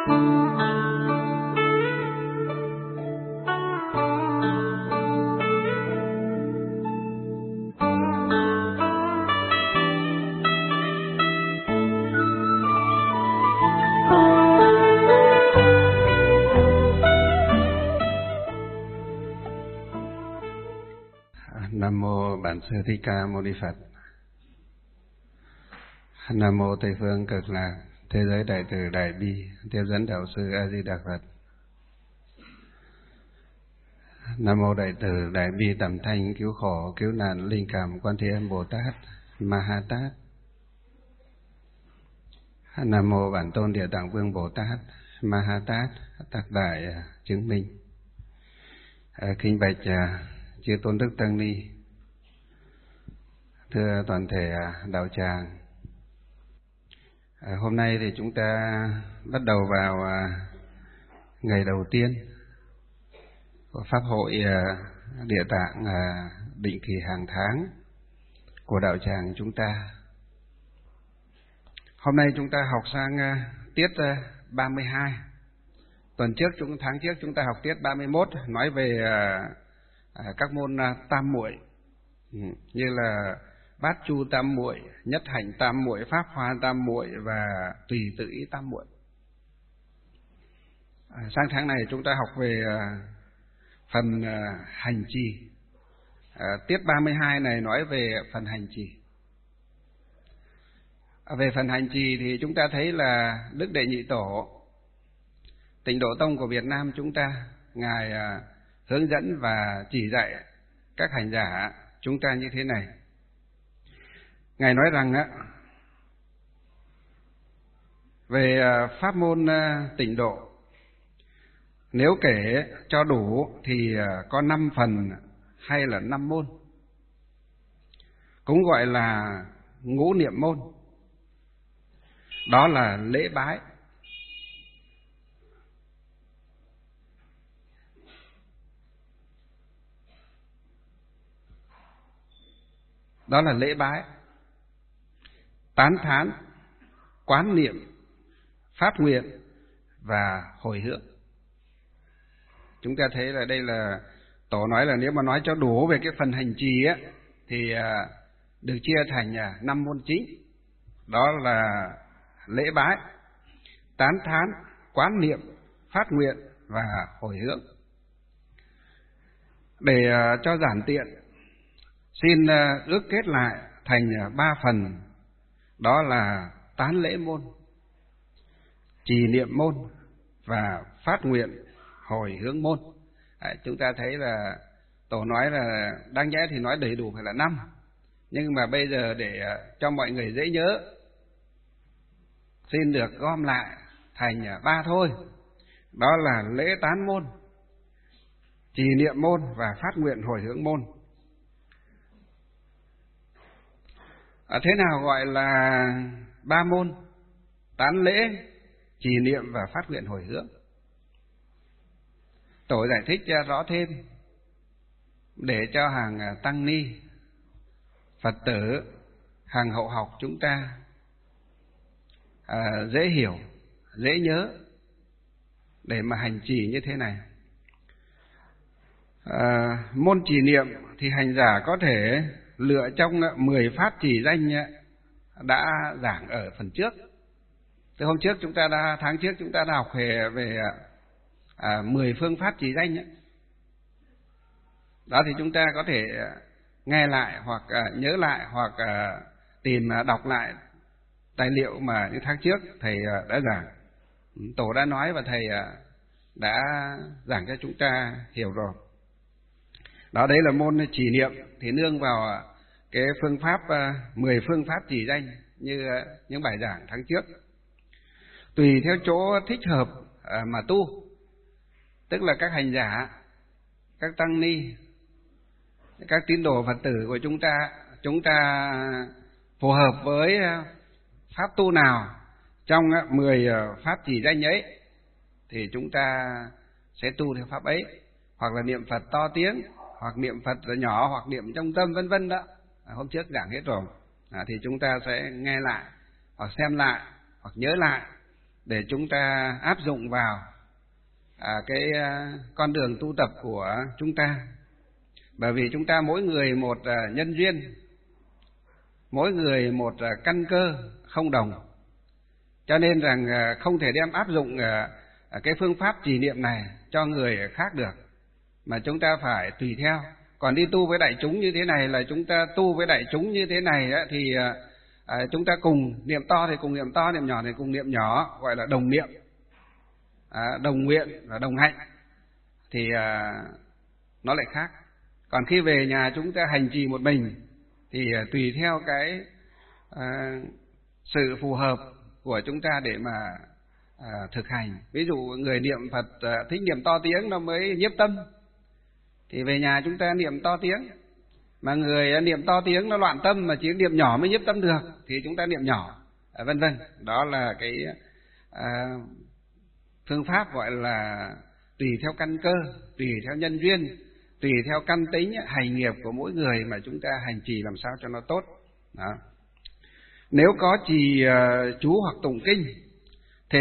Nam mô Bản Sư Thích Ca Mâu Ni Phật. Nam mô Tây phương Cực Lạc Thế giới Đại Từ Đại Bi Tiếp dẫn Đạo Sư A Di Đà Phật. Nam mô Đại Từ Đại Bi Tầm Thanh Cứu Khổ Cứu Nạn Linh Cảm Quan Thế Âm Bồ Tát Ma Ha Tát. Nam mô Bản Tôn Địa Tạng Vương Bồ Tát Ma Ha Tát Tác Đại Chứng Minh. Kính bạch chư Tôn Đức Tăng Ni, thưa toàn thể đạo tràng, hôm nay thì chúng ta bắt đầu vào ngày đầu tiên của Pháp hội Địa Tạng định kỳ hàng tháng của đạo tràng chúng ta. Hôm nay chúng ta học sang tiết 32. Tháng trước chúng ta học tiết 31 nói về các môn tam muội, như là bát chu tam muội, nhất hạnh tam muội, pháp hoa tam muội và tùy tự ý tam muội. Sang tháng này chúng ta học về phần hành trì. Tiết 32 này nói về phần hành trì. Về phần hành trì thì chúng ta thấy là Đức Đệ Nhị Tổ Tịnh Độ Tông của Việt Nam chúng ta, Ngài hướng dẫn và chỉ dạy các hành giả chúng ta như thế này. Ngài nói rằng về pháp môn tịnh độ, nếu kể cho đủ thì có 5 phần hay là 5 môn, cũng gọi là ngũ niệm môn. Đó là lễ bái, tán thán, quán niệm, phát nguyện và hồi hướng. Chúng ta thấy là đây là Tổ nói là nếu mà nói cho đủ về cái phần hành trì thì được chia thành 5 môn chính. Đó là lễ bái, tán thán, quán niệm, phát nguyện và hồi hướng. Để cho giản tiện, xin ước kết lại thành 3 phần. Đó là tán lễ môn, trì niệm môn và phát nguyện hồi hướng môn. Chúng ta thấy là Tổ nói là đáng nhẽ thì nói đầy đủ phải là 5, nhưng mà bây giờ để cho mọi người dễ nhớ, xin được gom lại thành 3 thôi. Đó là lễ tán môn, trì niệm môn và phát nguyện hồi hướng môn. Thế nào gọi là 3 môn? Tán lễ, trì niệm và phát nguyện hồi hướng. Tổ giải thích rõ thêm để cho hàng tăng ni, Phật tử, hàng hậu học chúng ta dễ hiểu, dễ nhớ để mà hành trì như thế này. Môn trì niệm thì hành giả có thể lựa trong 10 pháp trì danh đã giảng ở phần trước. Từ hôm trước tháng trước chúng ta đã học về 10 phương pháp trì danh. Đó thì chúng ta có thể nghe lại hoặc nhớ lại hoặc tìm đọc lại tài liệu mà những tháng trước thầy đã giảng. Tổ đã nói và thầy đã giảng cho chúng ta hiểu rồi. Đó, đấy là môn trì niệm thì nương vào cái phương pháp 10 phương pháp trì danh như những bài giảng tháng trước. Tùy theo chỗ thích hợp mà tu, tức là các hành giả, các tăng ni, các tín đồ Phật tử của chúng ta phù hợp với pháp tu nào trong 10 pháp trì danh ấy thì chúng ta sẽ tu theo pháp ấy, hoặc là niệm Phật to tiếng, hoặc niệm Phật nhỏ, hoặc niệm trong tâm, vân vân đó. Hôm trước giảng hết rồi. Thì chúng ta sẽ nghe lại, hoặc xem lại, hoặc nhớ lại để chúng ta áp dụng vào cái con đường tu tập của chúng ta. Bởi vì chúng ta mỗi người một nhân duyên, mỗi người một căn cơ không đồng, cho nên rằng không thể đem áp dụng cái phương pháp trì niệm này cho người khác được, mà chúng ta phải tùy theo. Còn đi tu với đại chúng như thế này là chúng ta tu với đại chúng như thế này thì chúng ta cùng niệm to thì cùng niệm to, niệm nhỏ thì cùng niệm nhỏ, gọi là đồng niệm, đồng nguyện và đồng hạnh, thì nó lại khác. Còn khi về nhà chúng ta hành trì một mình thì tùy theo cái sự phù hợp của chúng ta để mà thực hành. Ví dụ người niệm Phật thích niệm to tiếng nó mới nhiếp tâm, thì về nhà chúng ta niệm to tiếng. Mà người niệm to tiếng nó loạn tâm mà chỉ niệm nhỏ mới nhiếp tâm được thì chúng ta niệm nhỏ, vân vân. Đó là cái phương pháp gọi là tùy theo căn cơ, tùy theo nhân duyên, tùy theo căn tính hành nghiệp của mỗi người mà chúng ta hành trì làm sao cho nó tốt. Đó. Nếu có trì chú hoặc tụng kinh thì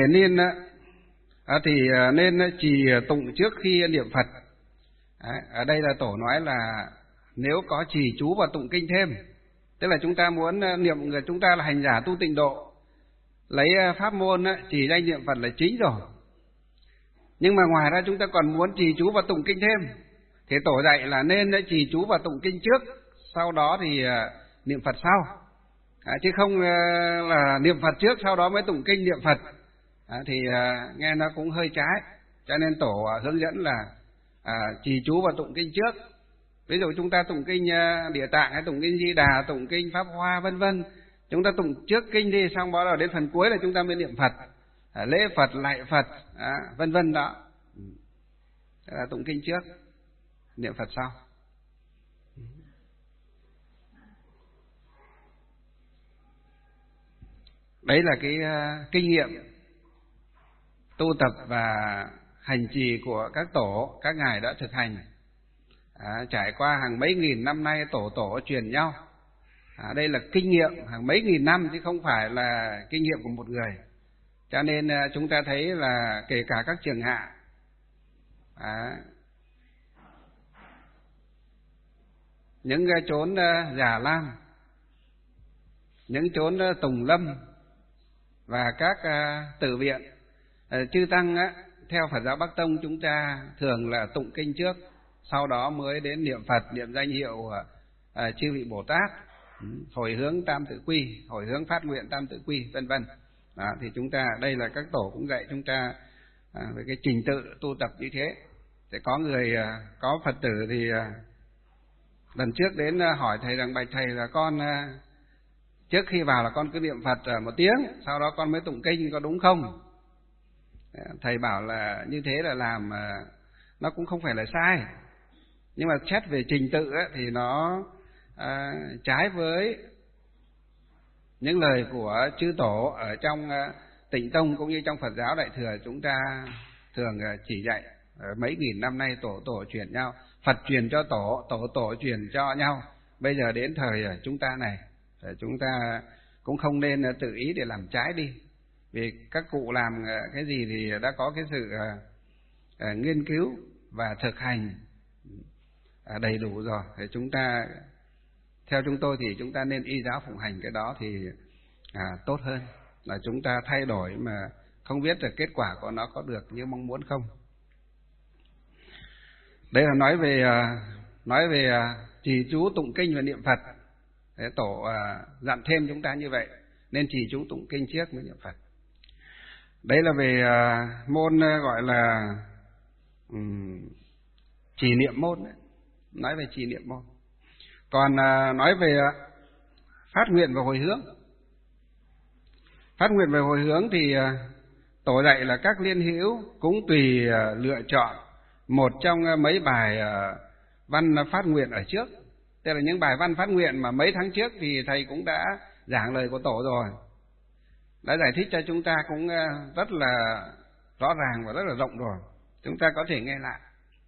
nên trì tụng trước khi niệm Phật. Ở đây là tổ nói là nếu có trì chú và tụng kinh thêm, tức là chúng ta muốn niệm, chúng ta là hành giả tu tịnh độ, lấy pháp môn trì danh niệm Phật là chính rồi, nhưng mà ngoài ra chúng ta còn muốn trì chú và tụng kinh thêm, thì tổ dạy là nên trì chú và tụng kinh trước, sau đó thì niệm Phật sau, chứ không là niệm Phật trước sau đó mới tụng kinh niệm Phật, thì nghe nó cũng hơi trái. Cho nên tổ hướng dẫn là trì chú và tụng kinh trước. Ví dụ chúng ta tụng kinh Địa Tạng hay tụng kinh Di Đà, tụng kinh Pháp Hoa vân vân, chúng ta tụng trước kinh đi, xong đó là đến phần cuối là chúng ta mới niệm Phật, lễ Phật, lạy Phật, vân vân. Đó là tụng kinh trước, niệm Phật sau. Đấy là cái kinh nghiệm tu tập và hành trì của các tổ, các ngài đã thực hành trải qua hàng mấy nghìn năm nay, tổ truyền nhau. Đây là kinh nghiệm hàng mấy nghìn năm chứ không phải là kinh nghiệm của một người. Cho nên chúng ta thấy là kể cả các trường hạ, những chốn Già Lam, những chốn Tùng Lâm và các tự viện, chư tăng theo Phật giáo Bắc Tông chúng ta thường là tụng kinh trước, sau đó mới đến niệm Phật, niệm danh hiệu chư vị Bồ Tát, hồi hướng tam tự quy, hồi hướng phát nguyện tam tự quy, vân vân. Thì chúng ta đây là các tổ cũng dạy chúng ta về cái trình tự tu tập như thế. Thì có người có Phật tử thì lần trước đến hỏi thầy rằng: bạch thầy, là con trước khi vào là con cứ niệm Phật một tiếng, sau đó con mới tụng kinh, có đúng không? Thầy bảo là như thế là làm nó cũng không phải là sai, nhưng mà xét về trình tự thì nó trái với những lời của chư tổ ở trong Tịnh Tông cũng như trong Phật giáo Đại Thừa chúng ta thường chỉ dạy. Mấy nghìn năm nay tổ truyền nhau, Phật truyền cho tổ truyền cho nhau. Bây giờ đến thời chúng ta này, chúng ta cũng không nên tự ý để làm trái đi, vì các cụ làm cái gì thì đã có cái sự nghiên cứu và thực hành đầy đủ rồi. Thì chúng ta, theo chúng tôi thì chúng ta nên y giáo phụng hành cái đó thì tốt hơn là chúng ta thay đổi mà không biết là kết quả của nó có được như mong muốn không. Đây là nói về trì chú tụng kinh và niệm Phật. Thế tổ dặn thêm chúng ta như vậy, nên trì chú tụng kinh trước mới niệm Phật. Đấy là về môn gọi là trì niệm môn đấy. Nói về trì niệm môn. Còn nói về phát nguyện và hồi hướng. Phát nguyện và hồi hướng thì tổ dạy là các liên hữu cũng tùy lựa chọn một trong mấy bài văn phát nguyện ở trước. Tức là những bài văn phát nguyện mà mấy tháng trước thì thầy cũng đã giảng lời của tổ rồi, đã giải thích cho chúng ta cũng rất là rõ ràng và rất là rộng rồi. Chúng ta có thể nghe lại.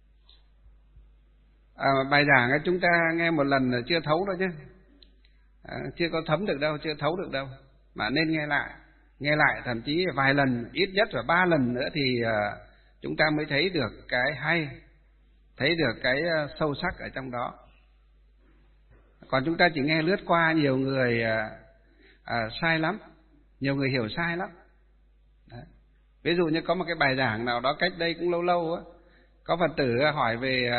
Bài giảng ấy chúng ta nghe một lần là chưa thấu đâu chứ, chưa có thấm được đâu, chưa thấu được đâu, mà nên nghe lại nghe lại thậm chí vài lần, ít nhất là 3 lần nữa thì chúng ta mới thấy được cái hay, thấy được cái sâu sắc ở trong đó. Còn chúng ta chỉ nghe lướt qua, nhiều người sai lắm, nhiều người hiểu sai lắm. Đấy. Ví dụ như có một cái bài giảng nào đó cách đây cũng lâu lâu á, có Phật tử hỏi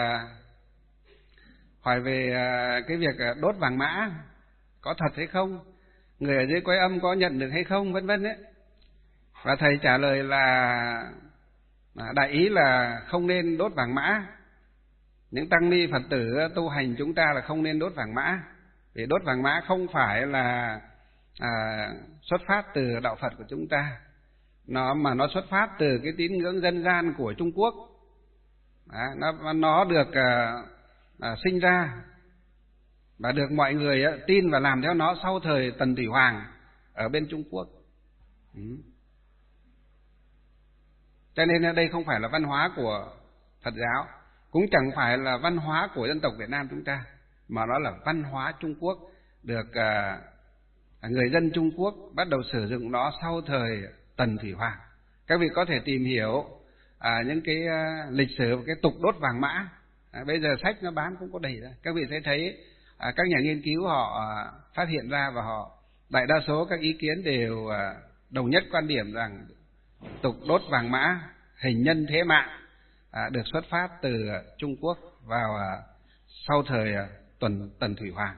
về cái việc đốt vàng mã có thật hay không, người ở dưới Quái Âm có nhận được hay không, vân vân ấy. Và thầy trả lời là đại ý là không nên đốt vàng mã. Những tăng ni Phật tử tu hành chúng ta là không nên đốt vàng mã, vì đốt vàng mã không phải là xuất phát từ đạo Phật của chúng ta, mà nó xuất phát từ cái tín ngưỡng dân gian của Trung Quốc. Nó được sinh ra và được mọi người tin và làm theo nó sau thời Tần Thủy Hoàng ở bên Trung Quốc. Cho nên đây không phải là văn hóa của Phật giáo, cũng chẳng phải là văn hóa của dân tộc Việt Nam chúng ta, mà nó là văn hóa Trung Quốc, được người dân Trung Quốc bắt đầu sử dụng nó sau thời Tần Thủy Hoàng. Các vị có thể tìm hiểu những cái lịch sử và cái tục đốt vàng mã. Bây giờ sách nó bán cũng có đầy ra. Các vị sẽ thấy các nhà nghiên cứu họ phát hiện ra, và đại đa số các ý kiến đều đồng nhất quan điểm rằng tục đốt vàng mã hình nhân thế mạng được xuất phát từ Trung Quốc vào sau thời Tần Thủy Hoàng.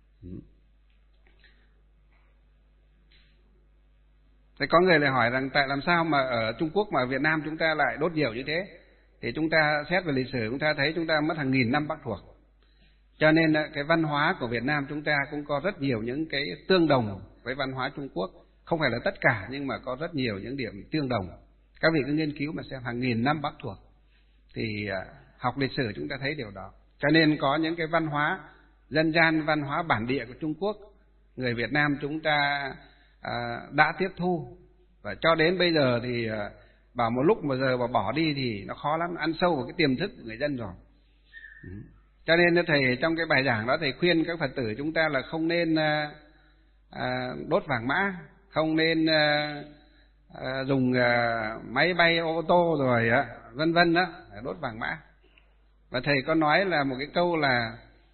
Thế có người lại hỏi rằng tại làm sao mà ở Trung Quốc mà ở Việt Nam chúng ta lại đốt nhiều như thế? Thì chúng ta xét về lịch sử chúng ta thấy chúng ta mất hàng nghìn năm Bắc thuộc. Cho nên cái văn hóa của Việt Nam chúng ta cũng có rất nhiều những cái tương đồng với văn hóa Trung Quốc. Không phải là tất cả, nhưng mà có rất nhiều những điểm tương đồng. Các vị cứ nghiên cứu mà xem, hàng nghìn năm Bắc thuộc. Thì học lịch sử chúng ta thấy điều đó. Cho nên có những cái văn hóa dân gian, văn hóa bản địa của Trung Quốc, người Việt Nam chúng ta đã tiếp thu. Và cho đến bây giờ thì bảo một lúc mà giờ mà bỏ đi thì nó khó lắm, ăn sâu vào cái tiềm thức của người dân rồi. Cho nên thầy trong cái bài giảng đó thầy khuyên các Phật tử chúng ta là không nên đốt vàng mã, không nên dùng máy bay ô tô rồi vân vân đó đốt vàng mã. Và thầy có nói là một cái câu là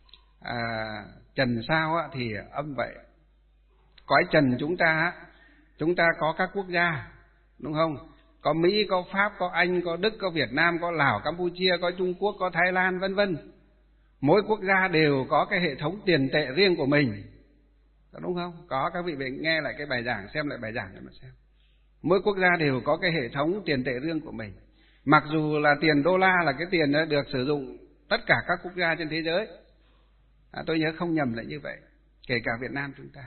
trần sao thì âm vậy. Cõi trần chúng ta có các quốc gia, đúng không? Có Mỹ, có Pháp, có Anh, có Đức, có Việt Nam, có Lào, Campuchia, có Trung Quốc, có Thái Lan, vân vân. Mỗi quốc gia đều có cái hệ thống tiền tệ riêng của mình, đúng không? Có, các vị phải nghe lại cái bài giảng, xem lại bài giảng để mà xem. Mỗi quốc gia đều có cái hệ thống tiền tệ riêng của mình. Mặc dù là tiền đô la là cái tiền được sử dụng tất cả các quốc gia trên thế giới. Tôi nhớ không nhầm là như vậy, kể cả Việt Nam chúng ta.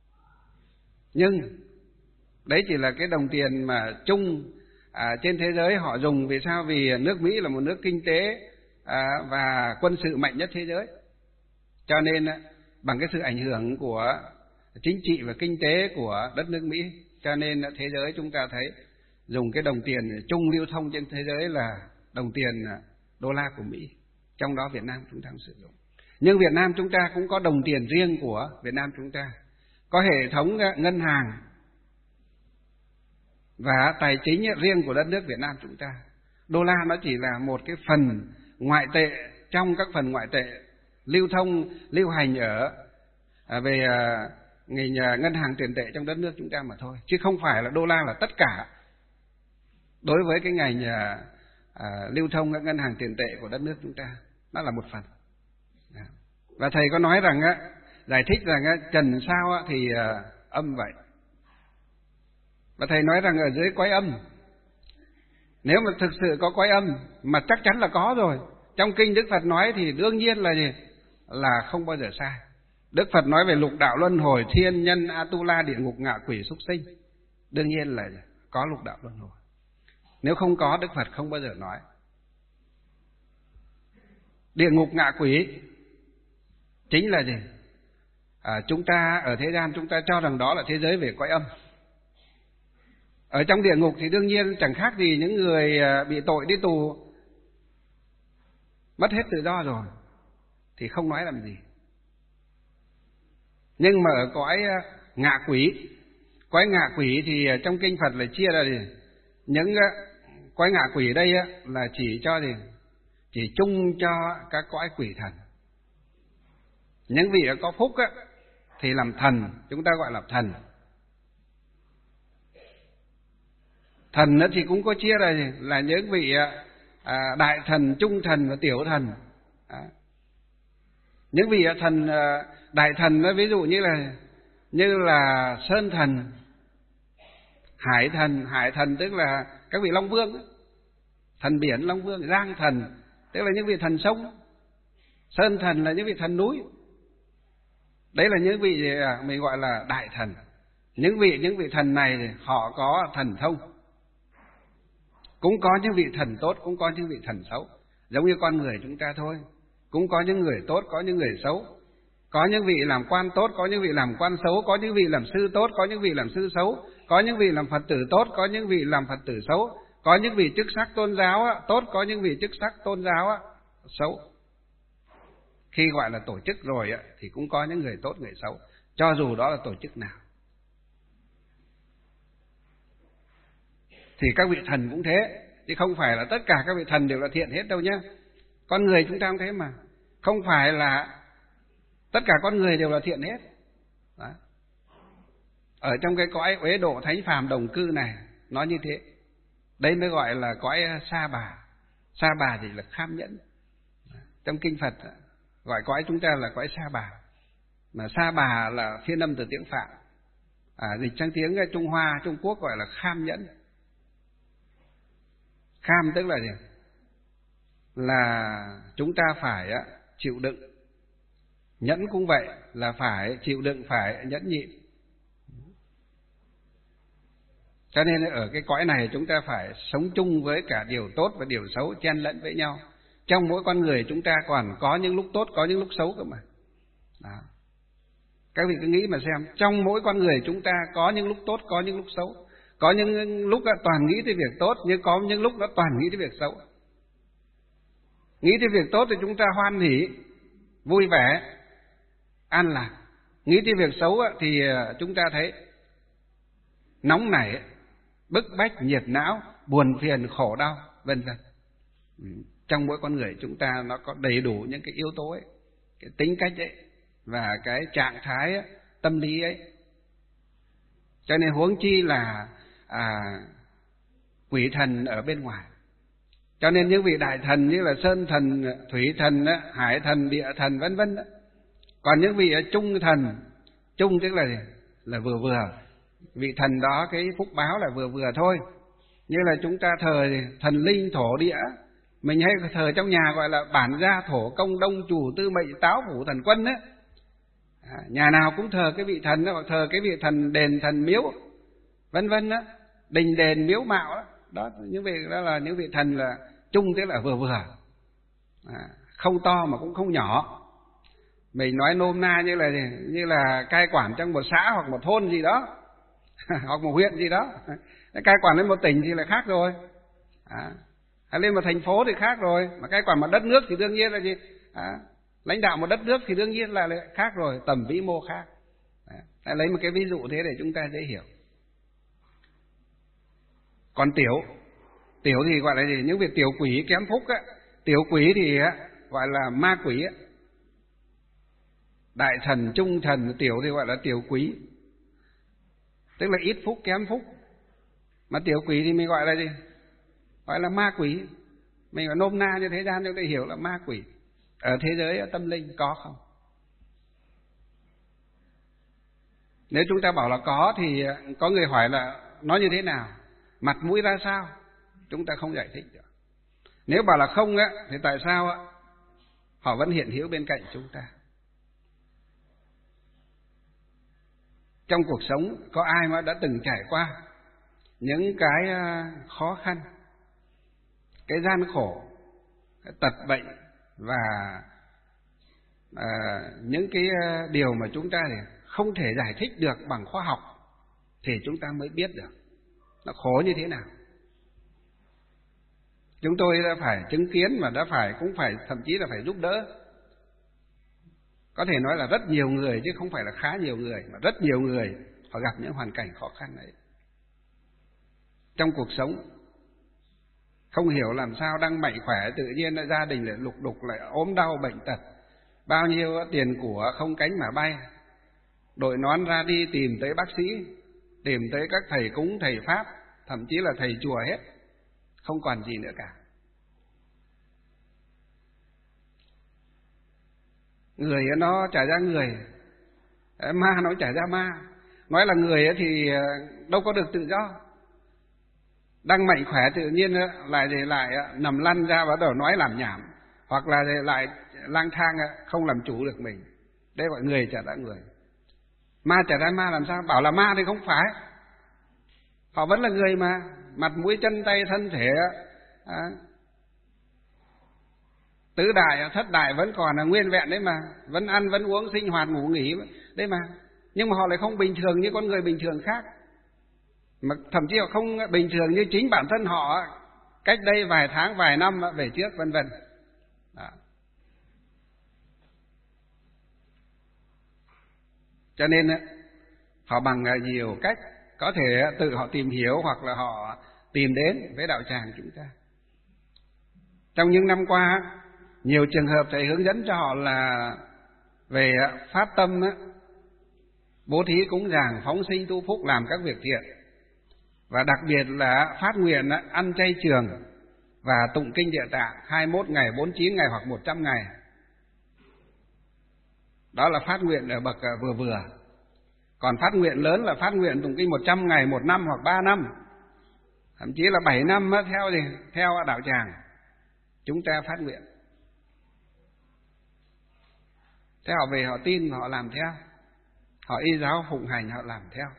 Nhưng đấy chỉ là cái đồng tiền mà chung trên thế giới họ dùng. Vì sao? Vì nước Mỹ là một nước kinh tế và quân sự mạnh nhất thế giới. Cho nên bằng cái sự ảnh hưởng của chính trị và kinh tế của đất nước Mỹ, cho nên thế giới chúng ta thấy dùng cái đồng tiền chung lưu thông trên thế giới là đồng tiền đô la của Mỹ. Trong đó Việt Nam chúng ta cũng sử dụng. Nhưng Việt Nam chúng ta cũng có đồng tiền riêng của Việt Nam chúng ta, có hệ thống ngân hàng và tài chính riêng của đất nước Việt Nam chúng ta. Đô la nó chỉ là một cái phần ngoại tệ trong các phần ngoại tệ lưu hành về ngân hàng tiền tệ trong đất nước chúng ta mà thôi, chứ không phải là đô la là tất cả đối với cái ngành lưu thông các ngân hàng tiền tệ của đất nước chúng ta. Nó là một phần. Và thầy có nói rằng giải thích rằng trần sao thì âm vậy. Và thầy nói rằng ở dưới Quái Âm, nếu mà thực sự có Quái Âm, mà chắc chắn là có rồi, trong kinh Đức Phật nói thì đương nhiên là gì? Là không bao giờ sai. Đức Phật nói về lục đạo luân hồi, thiên nhân, Atula, địa ngục, ngạ quỷ, súc sinh, đương nhiên là có lục đạo luân hồi. Nếu không có, Đức Phật không bao giờ nói. Địa ngục, ngạ quỷ chính là gì? Chúng ta ở thế gian chúng ta cho rằng đó là thế giới về Quái Âm. Ở trong địa ngục thì đương nhiên chẳng khác gì những người bị tội đi tù, mất hết tự do rồi, thì không nói làm gì. Nhưng mà ở cõi ngạ quỷ, Cõi ngạ quỷ thì trong kinh Phật là chia ra gì? Những cõi ngạ quỷ đây là chỉ cho gì? Chỉ chung cho các cõi quỷ thần. Những vị có phúc thì làm thần, chúng ta gọi là thần. Thần thì cũng có chia ra gì? Là những vị đại thần, trung thần và tiểu thần. Những vị thần đại thần đó, ví dụ như là sơn thần, hải thần tức là các vị long vương, thần biển long vương, giang thần tức là những vị thần sông, sơn thần là những vị thần núi. Đấy là những vị mình gọi là đại thần. Những vị thần này thì họ có thần thông. Cũng có những vị thần tốt, cũng có những vị thần xấu, giống như con người chúng ta thôi. Cũng có những người tốt, có những người xấu. Có những vị làm quan tốt, có những vị làm quan xấu. Có những vị làm sư tốt, có những vị làm sư xấu. Có những vị làm Phật tử tốt, có những vị làm Phật tử xấu. Có những vị chức sắc tôn giáo tốt, có những vị chức sắc tôn giáo xấu. Khi gọi là tổ chức rồi thì cũng có những người tốt, người xấu, cho dù đó là tổ chức nào. Thì các vị thần cũng thế, chứ không phải là tất cả các vị thần đều là thiện hết đâu nhé. Con người chúng ta cũng thế mà, không phải là tất cả con người đều là thiện hết. Đó. Ở trong cái cõi uế độ thánh phàm đồng cư này nó như thế. Đấy mới gọi là cõi sa bà. Sa bà thì là kham nhẫn. Trong kinh Phật gọi cõi chúng ta là cõi sa bà. Mà sa bà là phiên âm từ tiếng Phạn, dịch sang tiếng Trung Hoa, Trung Quốc gọi là kham nhẫn. Kham tức là gì? Là chúng ta phải chịu đựng. Nhẫn cũng vậy, là phải chịu đựng, phải nhẫn nhịn. Cho nên ở cái cõi này chúng ta phải sống chung với cả điều tốt và điều xấu, chen lẫn với nhau. Trong mỗi con người chúng ta còn có những lúc tốt, có những lúc xấu cơ mà. Đó. Các vị cứ nghĩ mà xem, trong mỗi con người chúng ta có những lúc tốt, có những lúc xấu. Có những lúc toàn nghĩ tới việc tốt, nhưng có những lúc nó toàn nghĩ tới việc xấu. Nghĩ tới việc tốt thì chúng ta hoan hỉ, vui vẻ, an lạc. Nghĩ tới việc xấu thì chúng ta thấy nóng nảy, bức bách, nhiệt não, buồn phiền, khổ đau, vân vân. Trong mỗi con người chúng ta nó có đầy đủ những cái yếu tố ấy, cái tính cách ấy và cái trạng thái ấy, tâm lý ấy. Cho nên huống chi là quỷ thần ở bên ngoài. Cho nên những vị đại thần như là sơn thần, thủy thần, hải thần, địa thần vân vân. Còn những vị trung thần, trung tức là vừa vừa. Vị thần đó cái phúc báo là vừa vừa thôi. Như là chúng ta thờ thần linh thổ địa, mình hay thờ trong nhà gọi là bản gia thổ công đông chủ tư mệnh táo phủ thần quân ấy. Nhà nào cũng thờ cái vị thần đó, hoặc thờ cái vị thần đền thần miếu vân vân đó, đình đền miếu mạo đó. Đó, những vị đó là những vị thần là chung, tức là vừa vừa, không to mà cũng không nhỏ. Mình nói nôm na như là cai quản trong một xã hoặc một thôn gì đó hoặc một huyện gì đó. Cai quản lên một tỉnh thì là khác rồi, hay lên một thành phố thì khác rồi. Mà cai quản một đất nước thì đương nhiên là gì, lãnh đạo một đất nước thì đương nhiên là khác rồi, tầm vĩ mô khác. Lấy một cái ví dụ thế để chúng ta dễ hiểu. Còn tiểu thì gọi là gì? Những việc tiểu quỷ kém phúc tiểu quỷ thì gọi là ma quỷ đại thần, trung thần, tiểu thì gọi là tiểu quý, tức là ít phúc, kém phúc. Mà tiểu quỷ thì mình gọi là gì? Gọi là ma quỷ. Mình gọi nôm na như thế gian chúng ta hiểu là ma quỷ. Ở thế giới tâm linh có không? Nếu chúng ta bảo là có thì có người hỏi là nó như thế nào, mặt mũi ra sao, chúng ta không giải thích được. Nếu bảo là không thì tại sao họ vẫn hiện hữu bên cạnh chúng ta? Trong cuộc sống có ai mà đã từng trải qua những cái khó khăn, cái gian khổ, cái tật bệnh và những cái điều mà chúng ta không thể giải thích được bằng khoa học, thì chúng ta mới biết được nó khổ như thế nào. Chúng tôi đã phải chứng kiến và cũng phải thậm chí là phải giúp đỡ. Có thể nói là rất nhiều người, chứ không phải là khá nhiều người, mà rất nhiều người họ gặp những hoàn cảnh khó khăn ấy. Trong cuộc sống không hiểu làm sao đang mạnh khỏe, tự nhiên gia đình lại lục đục, lại ốm đau bệnh tật, bao nhiêu tiền của không cánh mà bay, đội nón ra đi tìm tới bác sĩ, tìm tới các thầy cúng thầy pháp, thậm chí là thầy chùa hết, không còn gì nữa cả. Người nó trả ra người, ma nó trả ra ma. Nói là người thì đâu có được tự do, đang mạnh khỏe tự nhiên lại nằm lăn ra bắt đầu nói làm nhảm, hoặc là lại lang thang không làm chủ được mình. Đây gọi người trả ra người. Ma trả ra ma làm sao? Bảo là ma thì không phải, họ vẫn là người mà, mặt mũi chân tay thân thể tứ đại thất đại vẫn còn là nguyên vẹn đấy mà, vẫn ăn vẫn uống sinh hoạt ngủ nghỉ đấy mà, nhưng mà họ lại không bình thường như con người bình thường khác, mà thậm chí họ không bình thường như chính bản thân họ cách đây vài tháng vài năm về trước, vân vân. Cho nên họ bằng nhiều cách có thể tự họ tìm hiểu hoặc là họ tìm đến với đạo tràng chúng ta. Trong những năm qua, nhiều trường hợp thầy hướng dẫn cho họ là về phát tâm, bố thí cúng dường, phóng sinh tu phúc, làm các việc thiện, và đặc biệt là phát nguyện ăn chay trường và tụng kinh Địa Tạng 21 ngày, 49 ngày hoặc 100 ngày. Đó là phát nguyện ở bậc vừa vừa. Còn phát nguyện lớn là phát nguyện tụng kinh 100 ngày, 1 năm hoặc 3 năm, thậm chí là 7 năm theo đạo tràng chúng ta phát nguyện. Thế họ về họ tin, họ làm theo, họ y giáo phụng hành, họ làm theo.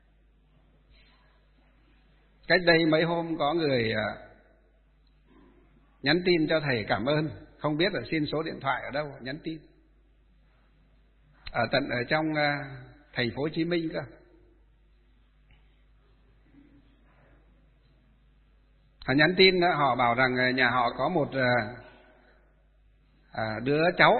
Cách đây mấy hôm có người nhắn tin cho thầy cảm ơn, không biết là xin số điện thoại ở đâu, nhắn tin ở trong thành phố Hồ Chí Minh cơ. Họ nhắn tin, họ bảo rằng nhà họ có một đứa cháu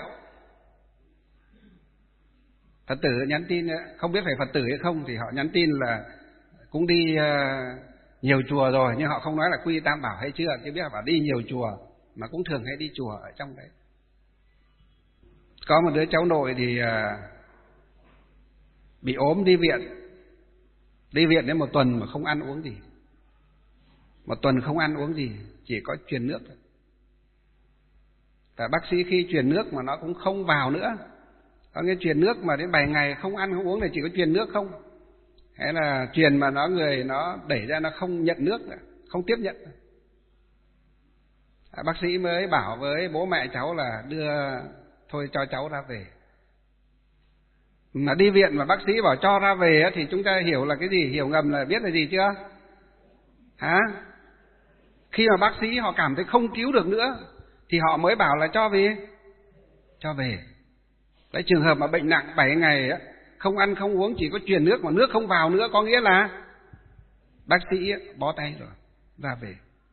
Phật tử, nhắn tin không biết phải Phật tử hay không, thì họ nhắn tin là cũng đi nhiều chùa rồi, nhưng họ không nói là quy Tam Bảo hay chưa, chứ biết là bảo đi nhiều chùa, mà cũng thường hay đi chùa ở trong đấy. Có một đứa cháu nội thì bị ốm đi viện đến 1 tuần mà không ăn uống gì, 1 tuần không ăn uống gì, chỉ có truyền nước thôi. Và bác sĩ khi truyền nước mà nó cũng không vào nữa, có nghĩa truyền nước mà đến 7 ngày không ăn không uống thì chỉ có truyền nước không, hay là truyền mà người nó đẩy ra nó không nhận nước nữa, không tiếp nhận. Bác sĩ mới bảo với bố mẹ cháu là đưa thôi cho cháu ra về. Mà đi viện mà bác sĩ bảo cho ra về thì chúng ta hiểu là cái gì, hiểu ngầm là biết là gì chưa? Hả? Khi mà bác sĩ họ cảm thấy không cứu được nữa thì họ mới bảo là cho về. Đấy, trường hợp mà bệnh nặng 7 ngày không ăn không uống, chỉ có truyền nước mà nước không vào nữa, có nghĩa là bác sĩ bó tay rồi, ra về.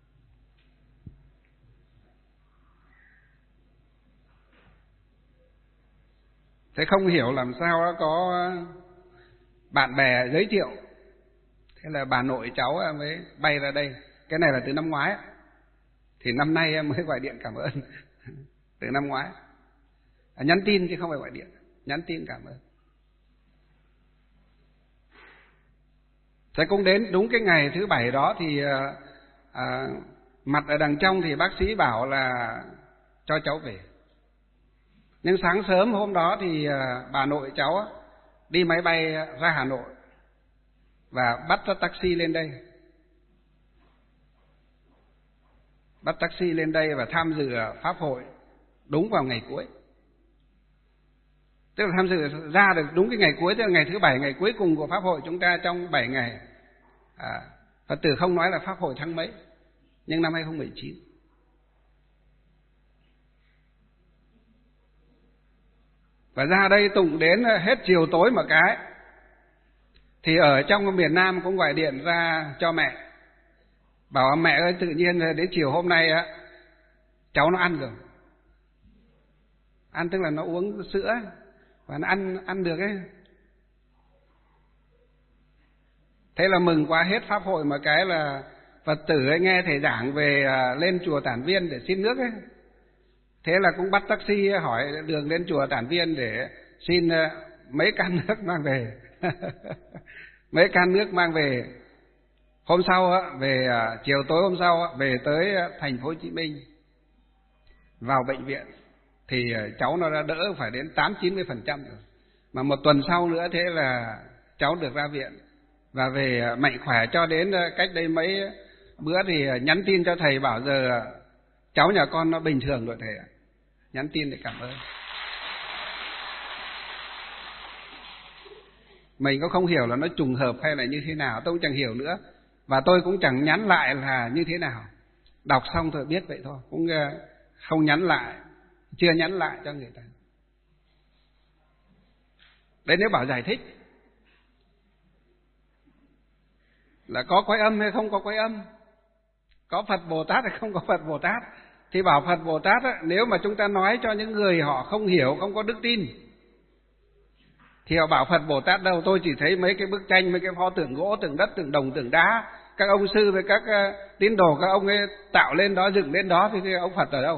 Thế không hiểu làm sao có bạn bè giới thiệu, thế là bà nội cháu mới bay ra đây. Cái này là từ năm ngoái, thì năm nay em mới gọi điện cảm ơn. Từ năm ngoái nhắn tin chứ không phải gọi điện, nhắn tin cảm ơn. Thế cũng đến đúng cái ngày thứ 7 đó thì mặt ở đằng trong thì bác sĩ bảo là cho cháu về. Nhưng sáng sớm hôm đó thì bà nội cháu đi máy bay ra Hà Nội và bắt taxi lên đây. Bắt taxi lên đây và tham dự pháp hội đúng vào ngày cuối. Tức là tham dự ra được đúng cái ngày cuối, tức là ngày thứ 7, ngày cuối cùng của pháp hội chúng ta trong 7 ngày. Phật tử không nói là pháp hội tháng mấy, nhưng năm 2019. Và ra đây tụng đến hết chiều tối một cái, thì ở trong miền Nam cũng gọi điện ra cho mẹ, bảo mẹ ơi tự nhiên đến chiều hôm nay cháu nó ăn rồi. Ăn tức là nó uống sữa và nó ăn được ấy. Thế là mừng quá, hết pháp hội mà cái là Phật tử ấy nghe thầy giảng về lên chùa Tản Viên để xin nước ấy. Thế là cũng bắt taxi hỏi đường lên chùa Tản Viên để xin mấy can nước mang về. Mấy can nước mang về. Hôm sau về chiều tối hôm sau về tới thành phố Hồ Chí Minh, vào bệnh viện thì cháu nó đã đỡ phải đến 80-90% rồi. Mà một tuần sau nữa thế là cháu được ra viện và về mạnh khỏe, cho đến cách đây mấy bữa thì nhắn tin cho thầy bảo giờ cháu nhà con nó bình thường rồi thầy ạ. Nhắn tin để cảm ơn. Mình cũng không hiểu là nó trùng hợp hay là như thế nào, tôi cũng chẳng hiểu nữa. Và tôi cũng chẳng nhắn lại là như thế nào. Đọc xong thôi biết vậy thôi, cũng không nhắn lại, chưa nhắn lại cho người ta. Đấy nếu bảo giải thích là có Quái Âm hay không có Quái Âm, có Phật Bồ Tát hay không có Phật Bồ Tát, thì bảo Phật Bồ Tát nếu mà chúng ta nói cho những người họ không hiểu, không có đức tin, thì họ bảo Phật Bồ Tát đâu, tôi chỉ thấy mấy cái bức tranh, mấy cái pho tượng gỗ, tượng đất, tượng đồng, tượng đá, các ông sư với các tín đồ các ông ấy tạo lên đó, dựng lên đó, thì ông Phật ở đâu?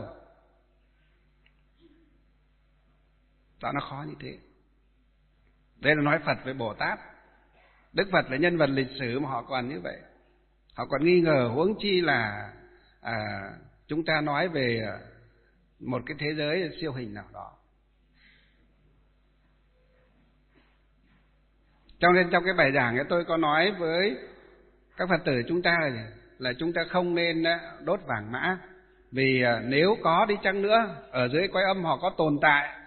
Đó, nó khó như thế. Đây là nói Phật với Bồ Tát. Đức Phật là nhân vật lịch sử mà họ còn như vậy, họ còn nghi ngờ, huống chi là chúng ta nói về một cái thế giới siêu hình nào đó. Cho nên trong cái bài giảng ấy tôi có nói với các Phật tử chúng ta là chúng ta không nên đốt vàng mã, vì nếu có đi chăng nữa ở dưới Quái Âm họ có tồn tại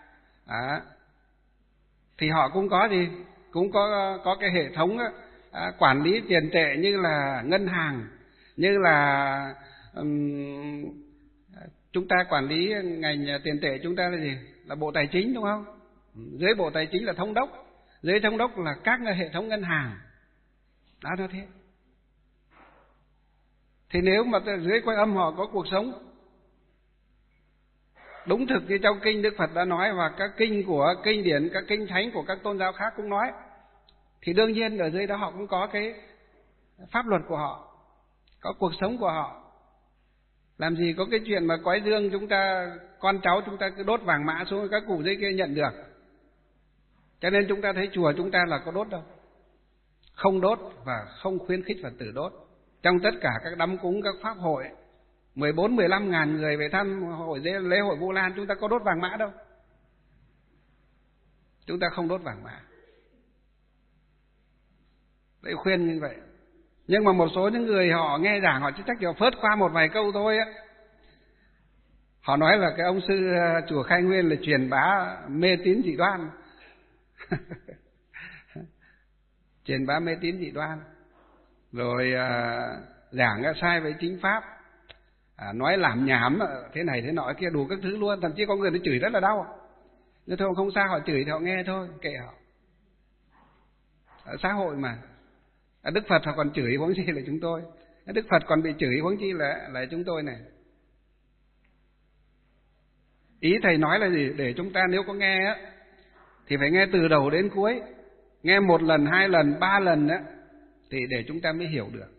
thì họ cũng có gì, cũng có cái hệ thống quản lý tiền tệ như là ngân hàng, như là chúng ta quản lý ngành tiền tệ chúng ta là gì, là Bộ Tài chính, đúng không? Dưới Bộ Tài chính là thống đốc, dưới thống đốc là các hệ thống ngân hàng. Đó là thế. Thì nếu mà dưới Quái Âm họ có cuộc sống đúng thực như trong kinh Đức Phật đã nói, và các kinh của kinh điển, các kinh thánh của các tôn giáo khác cũng nói, thì đương nhiên ở dưới đó họ cũng có cái pháp luật của họ, có cuộc sống của họ. Làm gì có cái chuyện mà quái dương chúng ta, con cháu chúng ta cứ đốt vàng mã xuống các cụ dưới kia nhận được. Cho nên chúng ta thấy chùa chúng ta là có đốt đâu, không đốt và không khuyến khích Phật tử đốt. Trong tất cả các đám cúng, các pháp hội 14-15 ngàn người về thăm lễ hội Vu Lan, chúng ta có đốt vàng mã đâu. Chúng ta không đốt vàng mã. Đấy, khuyên như vậy. Nhưng mà một số những người họ nghe giảng họ chỉ chắc kiểu phớt qua một vài câu thôi á. Họ nói là cái ông sư chùa Khai Nguyên là truyền bá mê tín dị đoan. Truyền bá mê tín dị đoan. Rồi giảng sai với chính pháp, nói làm nhảm thế này thế nọ kia đủ các thứ luôn. Thậm chí có người nó chửi rất là đau. Nhưng thôi không sao, họ chửi thì họ nghe thôi, kệ họ. Ở xã hội mà Đức Phật họ còn chửi, huống chi là chúng tôi. Đức Phật còn bị chửi, huống chi là chúng tôi này. Ý thầy nói là gì? Để chúng ta nếu có nghe á thì phải nghe từ đầu đến cuối, nghe 1 lần, 2 lần, 3 lần á, thì để chúng ta mới hiểu được.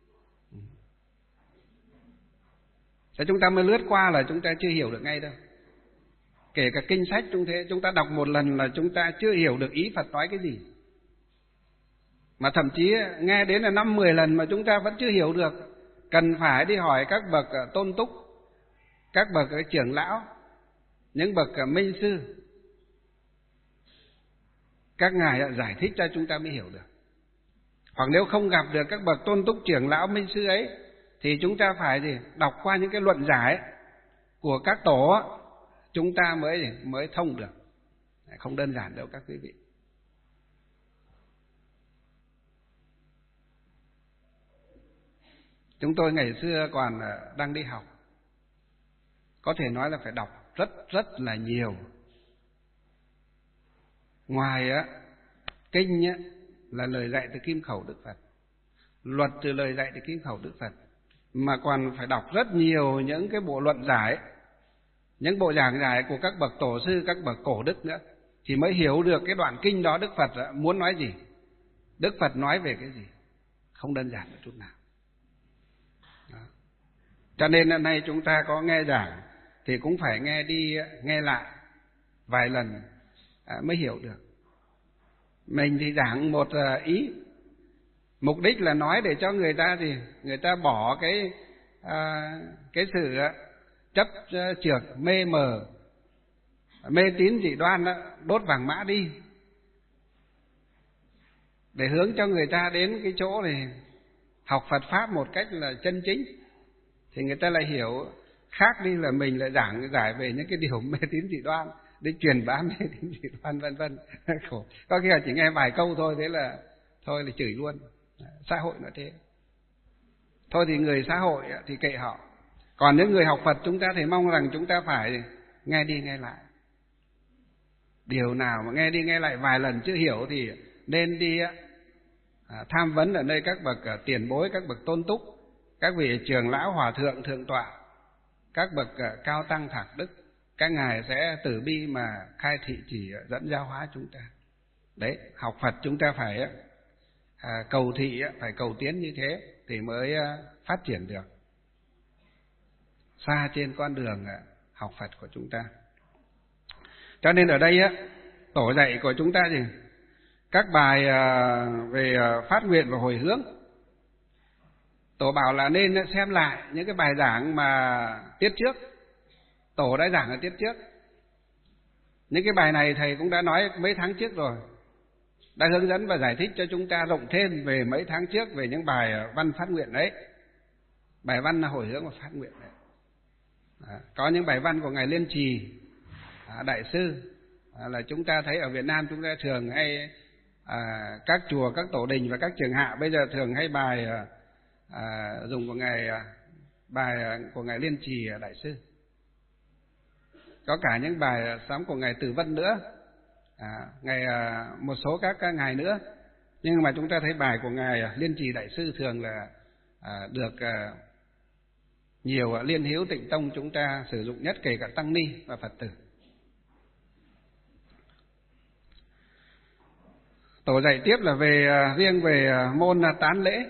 Thế chúng ta mới lướt qua là chúng ta chưa hiểu được ngay đâu. Kể cả kinh sách cũng thế, chúng ta đọc 1 lần là chúng ta chưa hiểu được ý Phật nói cái gì. Mà thậm chí nghe đến là 5-10 lần mà chúng ta vẫn chưa hiểu được. Cần phải đi hỏi các bậc tôn túc, các bậc trưởng lão, những bậc minh sư. Các ngài giải thích cho chúng ta mới hiểu được. Hoặc nếu không gặp được các bậc tôn túc, trưởng lão, minh sư ấy, thì chúng ta phải gì? Đọc qua những cái luận giải của các tổ, chúng ta mới thông được. Không đơn giản đâu các quý vị. Chúng tôi ngày xưa còn đang đi học, có thể nói là phải đọc rất là nhiều. Ngoài kinh là lời dạy từ kim khẩu Đức Phật, luật từ lời dạy từ kim khẩu Đức Phật, mà còn phải đọc rất nhiều những cái bộ luận giải, những bộ giảng giải của các bậc tổ sư, các bậc cổ đức nữa, thì mới hiểu được cái đoạn kinh đó Đức Phật muốn nói gì, Đức Phật nói về cái gì. không đơn giản một chút nào. Đó. Cho nên hôm nay chúng ta có nghe giảng thì cũng phải nghe đi nghe lại vài lần mới hiểu được. Mình thì giảng một ý, mục đích là nói để cho người ta thì người ta bỏ cái sự chấp chược mê mờ, mê tín dị đoan đó, đốt vàng mã đi, để hướng cho người ta đến cái chỗ này học Phật pháp một cách là chân chính, thì người ta lại hiểu khác đi, là mình lại giải về những cái điều mê tín dị đoan, để truyền bá mê tín dị đoan vân vân. Khổ. Có khi là chỉ nghe vài câu thôi, thế là thôi là chửi luôn. Xã hội nó thế. Thôi thì người xã hội thì kệ họ. Còn những người học Phật chúng ta thì mong rằng chúng ta phải nghe đi nghe lại. Điều nào mà nghe đi nghe lại vài lần chưa hiểu thì nên đi tham vấn ở nơi các bậc tiền bối, các bậc tôn túc, các vị trưởng lão hòa thượng thượng tọa, các bậc cao tăng thạc đức. Các ngài sẽ từ bi mà khai thị chỉ dẫn giáo hóa chúng ta. Đấy, học Phật chúng ta phải cầu thị, phải cầu tiến như thế thì mới phát triển được xa trên con đường học Phật của chúng ta. Cho nên ở đây tổ dạy của chúng ta thì các bài về phát nguyện và hồi hướng, tổ bảo là nên xem lại những cái bài giảng mà tiết trước tổ đã giảng ở tiết trước. Những cái bài này thầy cũng đã nói mấy tháng trước rồi, đã hướng dẫn và giải thích cho chúng ta rộng thêm về mấy tháng trước về những bài văn phát nguyện đấy, bài văn là hồi hướng và phát nguyện đấy. Có những bài văn của ngài Liên Trì đại sư, là chúng ta thấy ở Việt Nam chúng ta thường hay các chùa, các tổ đình và các trường hạ bây giờ thường hay bài dùng của ngài, bài của ngài Liên Trì đại sư. Có cả những bài sám của ngài Tử Vân nữa, ngài một số các ngài nữa. Nhưng mà chúng ta thấy bài của ngài Liên Trì đại sư thường là được nhiều Liên Hữu Tịnh Tông chúng ta sử dụng nhất, kể cả tăng ni và Phật tử. Tổ dạy tiếp là riêng về môn tán lễ.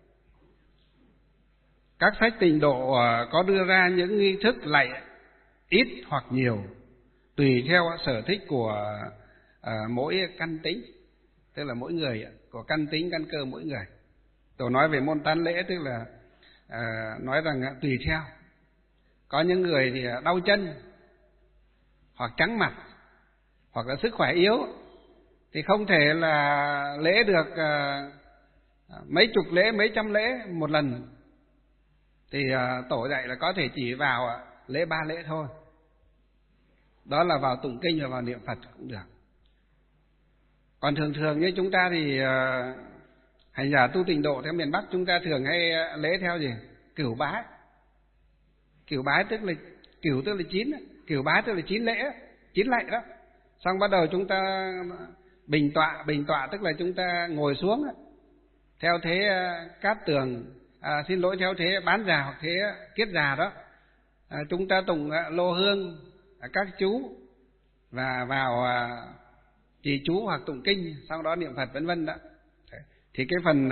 Các sách Tịnh độ có đưa ra những nghi thức lạy ít hoặc nhiều tùy theo sở thích của mỗi căn tính, tức là mỗi người, của căn tính căn cơ mỗi người. Tổ nói về môn tán lễ tức là nói rằng tùy theo. Có những người thì đau chân hoặc trắng mặt hoặc là sức khỏe yếu thì không thể là lễ được mấy chục lễ, mấy trăm lễ một lần, thì tổ dạy là có thể chỉ vào lễ 3 lễ thôi. Đó là vào tụng kinh và vào niệm Phật cũng được. Còn thường như chúng ta thì hành giả tu Tịnh độ theo miền Bắc chúng ta thường hay lễ theo gì? Cửu bái. Cửu bái tức là cửu tức là 9, cửu bái tức là 9 lễ, 9 lạy đó. Xong bắt đầu chúng ta bình tọa tức là chúng ta ngồi xuống theo thế Cát Tường, theo thế Bán Già hoặc thế Kiết Già đó. Chúng ta tụng lô hương các chú và vào trì chú hoặc tụng kinh, sau đó niệm Phật vân vân đó. Thì cái phần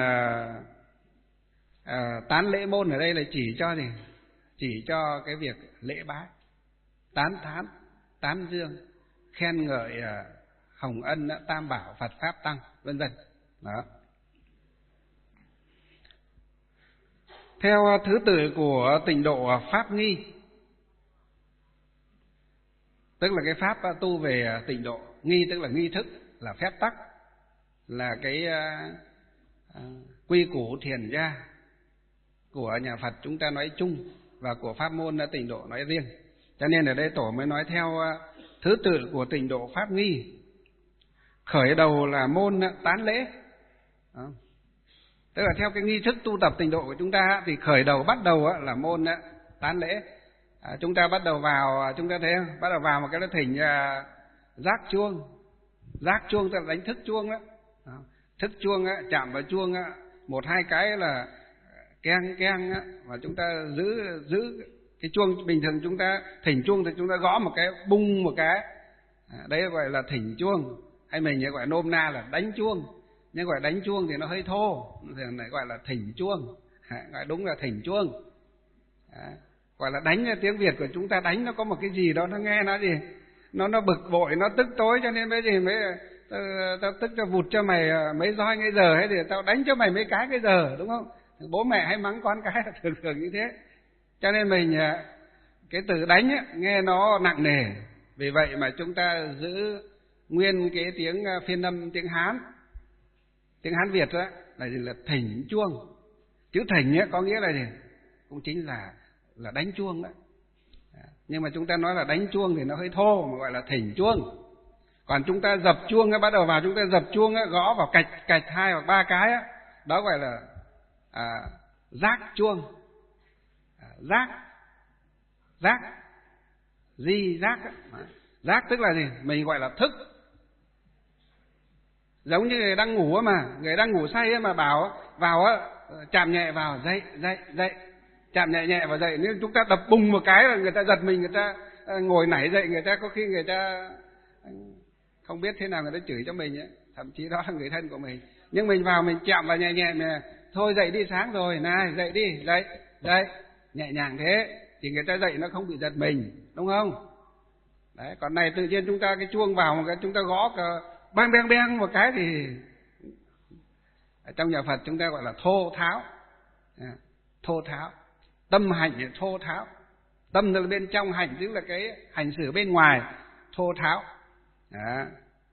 tán lễ môn ở đây là chỉ cho gì? Chỉ cho cái việc lễ bái, tán thán, tán dương, khen ngợi hồng ân tam bảo Phật pháp tăng vân vân. Đó. Theo thứ tự của Tịnh độ pháp nghi, tức là cái pháp tu về Tịnh độ. Nghi tức là nghi thức, là phép tắc, là cái quy củ thiền gia của nhà Phật chúng ta nói chung và của pháp môn Tịnh độ nói riêng. Cho nên ở đây tổ mới nói theo thứ tự của Tịnh độ pháp nghi. Khởi đầu là môn tán lễ. Đó. Tức là theo cái nghi thức tu tập Tịnh độ của chúng ta thì khởi đầu bắt đầu là môn tán lễ. Chúng ta bắt đầu vào, chúng ta thấy không? Bắt đầu vào một cái là thỉnh giác chuông. Giác chuông tức là đánh thức chuông đó. Thức chuông chạm vào chuông 1-2 cái là keng keng và chúng ta giữ cái chuông. Bình thường chúng ta thỉnh chuông thì chúng ta gõ một cái, bung một cái, đấy gọi là thỉnh chuông, hay mình gọi nôm na là đánh chuông. nhưng gọi đánh chuông thì nó hơi thô, thường lại gọi là thỉnh chuông, gọi đúng là thỉnh chuông. Gọi là đánh, tiếng Việt của chúng ta đánh nó có một cái gì đó nó nghe nó gì, nó bực bội, nó tức tối, cho nên bây giờ mới tao tức cho vụt cho mày mấy roi ngay giờ, hay thì tao đánh cho mày mấy cái giờ, đúng không? Bố mẹ hay mắng con cái là thường như thế. Cho nên mình cái từ đánh ấy, nghe nó nặng nề, vì vậy mà chúng ta giữ nguyên cái tiếng phiên âm tiếng Hán Việt đó là gì, là thỉnh chuông. Chữ thỉnh ấy có nghĩa là gì, cũng chính là đánh chuông đó. Nhưng mà chúng ta nói là đánh chuông thì nó hơi thô, mà gọi là thỉnh chuông. Còn chúng ta dập chuông, bắt đầu vào chúng ta dập chuông, gõ vào cạch 2 hoặc 3 cái, đó gọi là giác chuông. Giác di giác. Giác tức là gì, mình gọi là thức. Giống như người đang ngủ mà, người đang ngủ say mà bảo vào chạm nhẹ vào, dậy, chạm nhẹ vào dậy. Nếu chúng ta đập bùng một cái là người ta giật mình, người ta ngồi nảy dậy, người ta có khi người ta không biết thế nào người ta chửi cho mình ấy. Thậm chí đó là người thân của mình. Nhưng mình vào mình chạm vào nhẹ mà, thôi dậy đi, sáng rồi, này dậy đi, dậy, nhẹ nhàng thế thì người ta dậy nó không bị giật mình, đúng không? Đấy, còn này tự nhiên chúng ta cái chuông vào một cái chúng ta gõ bang một cái thì ở trong nhà Phật chúng ta gọi là thô tháo. Tâm hành thì thô tháo. Tâm là bên trong, hành tức là cái hành xử bên ngoài, thô tháo. Đó.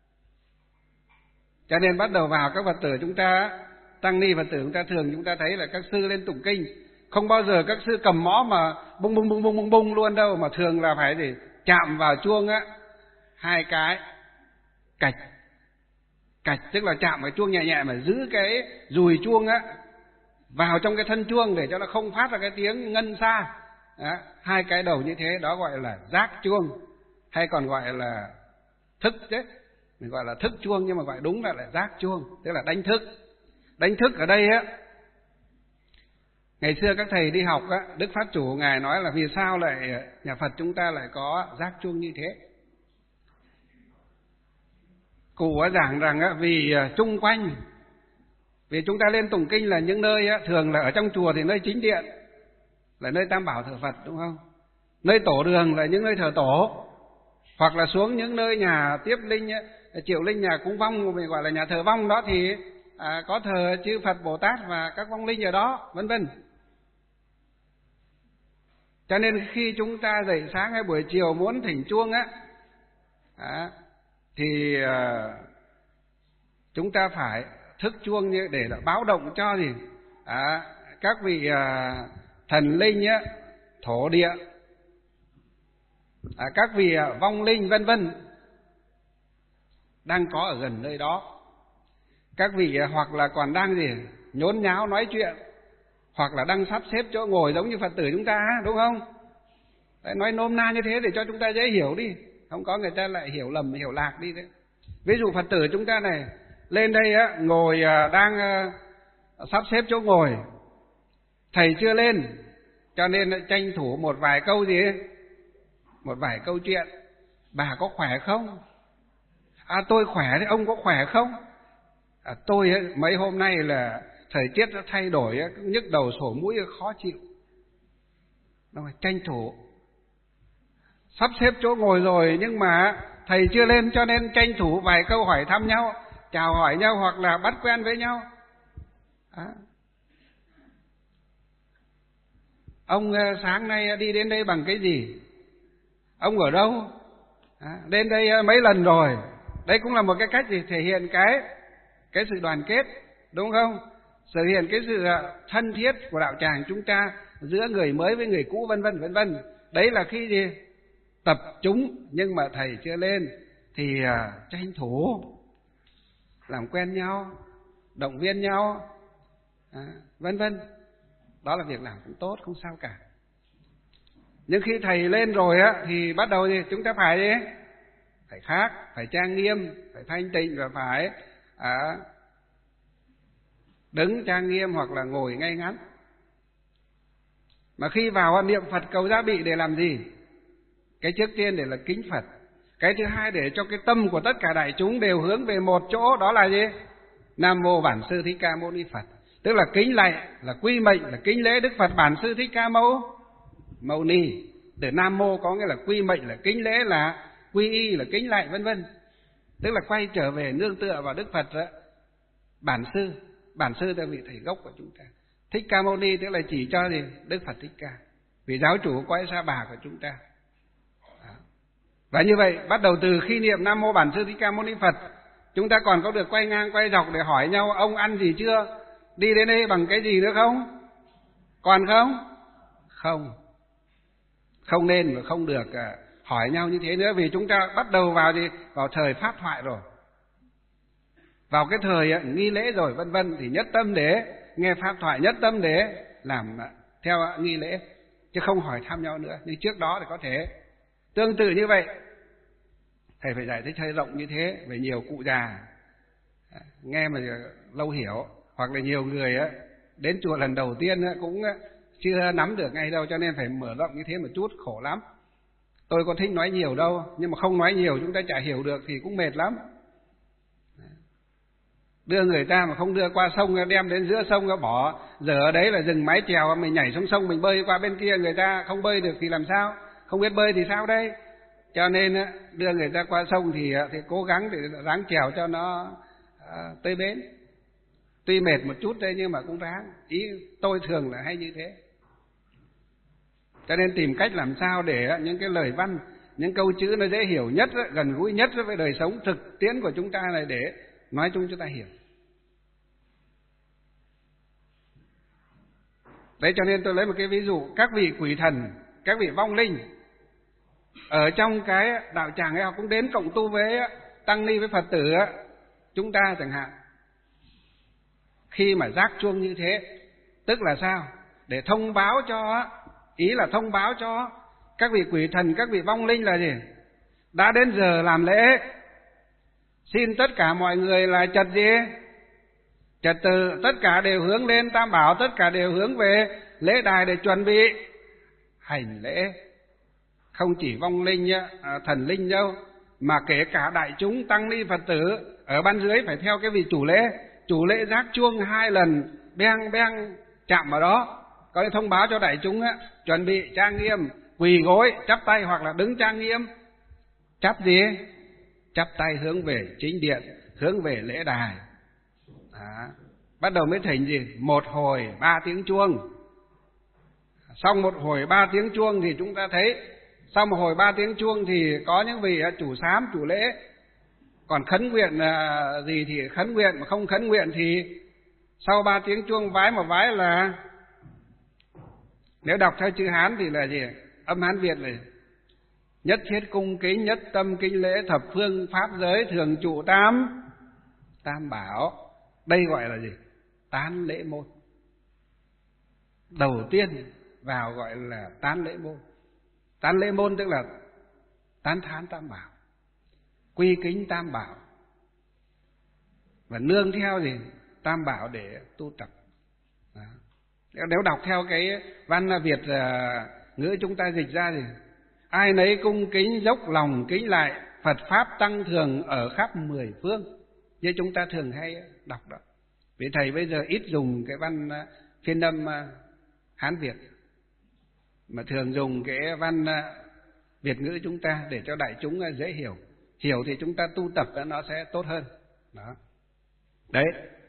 Cho nên bắt đầu vào các Phật tử chúng ta, tăng ni Phật tử chúng ta thường chúng ta thấy là các sư lên tụng kinh, không bao giờ các sư cầm mõ mà bung luôn đâu, mà thường là phải gì, chạm vào chuông 2 cái cạch, tức là chạm vào chuông nhẹ mà giữ cái dùi chuông vào trong cái thân chuông để cho nó không phát ra cái tiếng ngân xa. Đó, 2 cái đầu như thế, đó gọi là giác chuông, hay còn gọi là thức đấy. Mình gọi là thức chuông nhưng mà gọi đúng là giác chuông, tức là đánh thức. Đánh thức ở đây ngày xưa các thầy đi học Đức Pháp Chủ ngài nói là vì sao lại nhà Phật chúng ta lại có giác chuông như thế. Cụ giảng rằng vì chung quanh, vì chúng ta lên tụng kinh là những nơi thường là ở trong chùa thì nơi chính điện là nơi tam bảo thờ Phật, đúng không? Nơi tổ đường là những nơi thờ tổ, hoặc là xuống những nơi nhà tiếp linh, triệu linh, nhà cúng vong, mình gọi là nhà thờ vong đó thì có thờ chư Phật Bồ Tát và các vong linh ở đó, vân vân. Cho nên khi chúng ta dậy sáng hay buổi chiều muốn thỉnh chuông thì chúng ta phải thức chuông để báo động cho gì các vị thần linh thổ địa, các vị vong linh vân vân đang có ở gần nơi đó. Các vị hoặc là còn đang nhốn nháo nói chuyện, hoặc là đang sắp xếp chỗ ngồi giống như Phật tử chúng ta, đúng không? Đấy, nói nôm na như thế để cho chúng ta dễ hiểu đi, không có người ta lại hiểu lầm, hiểu lạc đi đấy. Ví dụ Phật tử chúng ta này lên đây ngồi đang sắp xếp chỗ ngồi, thầy chưa lên, cho nên tranh thủ một vài câu một vài câu chuyện. Bà có khỏe không? Tôi khỏe đấy, ông có khỏe không? Tôi mấy hôm nay là thời tiết nó thay đổi, nhức đầu sổ mũi khó chịu. Đâu phải tranh thủ sắp xếp chỗ ngồi rồi, nhưng mà thầy chưa lên cho nên tranh thủ vài câu hỏi thăm nhau, chào hỏi nhau, hoặc là bắt quen với nhau. Ông sáng nay đi đến đây bằng cái gì? Ông ở đâu? Đến đây mấy lần rồi. Đấy cũng là một cái cách thể hiện cái sự đoàn kết, đúng không? Thể hiện cái sự thân thiết của đạo tràng chúng ta giữa người mới với người cũ, vân vân. Đấy là khi tập chúng, nhưng mà thầy chưa lên thì tranh thủ làm quen nhau, động viên nhau, vân vân. Đó là việc làm cũng tốt, không sao cả. Nhưng khi thầy lên rồi thì bắt đầu chúng ta phải khác, phải trang nghiêm, phải thanh tịnh, và phải đứng trang nghiêm hoặc là ngồi ngay ngắn. Mà khi vào niệm Phật cầu gia bị để làm gì? Cái trước tiên để là kính Phật. Cái thứ hai để cho cái tâm của tất cả đại chúng đều hướng về một chỗ, đó là gì? Nam mô Bản Sư Thích Ca Mâu Ni Phật. Tức là kính lạy, là quy mệnh, là kính lễ Đức Phật Bản Sư Thích Ca Mâu Ni. Từ Nam mô có nghĩa là quy mệnh, là kính lễ, là quy y, là kính lạy, vân vân. Tức là quay trở về nương tựa vào Đức Phật đó. Bản sư là vị thầy gốc của chúng ta. Thích Ca Mâu Ni tức là chỉ cho gì? Đức Phật Thích Ca, vị giáo chủ cõi Sa Bà của chúng ta. Và như vậy bắt đầu từ khi niệm Nam mô Bản Sư Thích Ca Mâu Ni Phật, chúng ta còn có được quay ngang quay dọc để hỏi nhau ông ăn gì chưa, đi đến đây bằng cái gì nữa không? Còn không? Không nên và không được hỏi nhau như thế nữa, vì chúng ta bắt đầu vào thời pháp thoại rồi, vào cái thời nghi lễ rồi, vân vân, thì nhất tâm để nghe pháp thoại, nhất tâm để làm theo nghi lễ, chứ không hỏi thăm nhau nữa. Nhưng trước đó thì có thể tương tự như vậy. Thầy phải giải thích hơi rộng như thế về nhiều cụ già nghe mà lâu hiểu, hoặc là nhiều người đến chùa lần đầu tiên cũng chưa nắm được ngay đâu, cho nên phải mở rộng như thế một chút, khổ lắm. Tôi có thích nói nhiều đâu, nhưng mà không nói nhiều chúng ta chả hiểu được thì cũng mệt lắm. Đưa người ta mà không đưa qua sông, đem đến giữa sông bỏ, giờ ở đấy là dừng mái chèo, mình nhảy xuống sông, mình bơi qua bên kia, người ta không bơi được thì làm sao? Không biết bơi thì sao đây? Cho nên đưa người ta qua sông thì cố gắng để ráng chèo cho nó tới bến. Tuy mệt một chút đây nhưng mà cũng ráng. Ý tôi thường là hay như thế. Cho nên tìm cách làm sao để những cái lời văn, những câu chữ nó dễ hiểu nhất, gần gũi nhất với đời sống thực tiễn của chúng ta này, để nói chung chúng ta hiểu. Đấy, cho nên tôi lấy một cái ví dụ, các vị quỷ thần, các vị vong linh ở trong cái đạo tràng ấy, họ cũng đến cộng tu với tăng ni, với Phật tử chúng ta chẳng hạn. Khi mà giác chuông như thế, tức là sao? Để thông báo cho, ý là thông báo cho các vị quỷ thần, các vị vong linh là gì? Đã đến giờ làm lễ. Xin tất cả mọi người là trật gì? Trật tự, tất cả đều hướng lên Tam Bảo, tất cả đều hướng về lễ đài để chuẩn bị hành lễ. Không chỉ vong linh, thần linh đâu, mà kể cả đại chúng tăng ni Phật tử ở ban dưới phải theo cái vị chủ lễ. Chủ lễ giác chuông 2 lần, beng chạm vào đó, có thể thông báo cho đại chúng chuẩn bị trang nghiêm, quỳ gối, chắp tay, hoặc là đứng trang nghiêm. Chắp gì? Chắp tay hướng về chính điện, hướng về lễ đài. Bắt đầu mới thỉnh gì? 1 hồi 3 tiếng chuông. Xong 1 hồi 3 tiếng chuông thì chúng ta thấy, sau 1 hồi 3 tiếng chuông thì có những vị chủ sám, chủ lễ, còn khấn nguyện gì thì khấn nguyện, mà không khấn nguyện thì sau 3 tiếng chuông vái một vái là, nếu đọc theo chữ Hán thì là gì? Âm Hán Việt này: nhất thiết cung kính, nhất tâm kính lễ, thập phương pháp giới, thường trụ tam bảo. Đây gọi là gì? Tán lễ môn. Đầu tiên vào gọi là tán lễ môn. Tán lễ môn tức là tán thán Tam Bảo, quy kính Tam Bảo, và nương theo gì? Tam Bảo để tu tập. Đó. Nếu đọc theo cái văn Việt ngữ chúng ta dịch ra thì ai nấy cung kính dốc lòng kính lại Phật Pháp tăng thường ở khắp 10 phương, như chúng ta thường hay đọc đó. Vì thầy bây giờ ít dùng cái văn phiên âm Hán Việt, mà thường dùng cái văn Việt ngữ chúng ta để cho đại chúng dễ hiểu. Hiểu thì chúng ta tu tập nó sẽ tốt hơn. Đó. Đấy.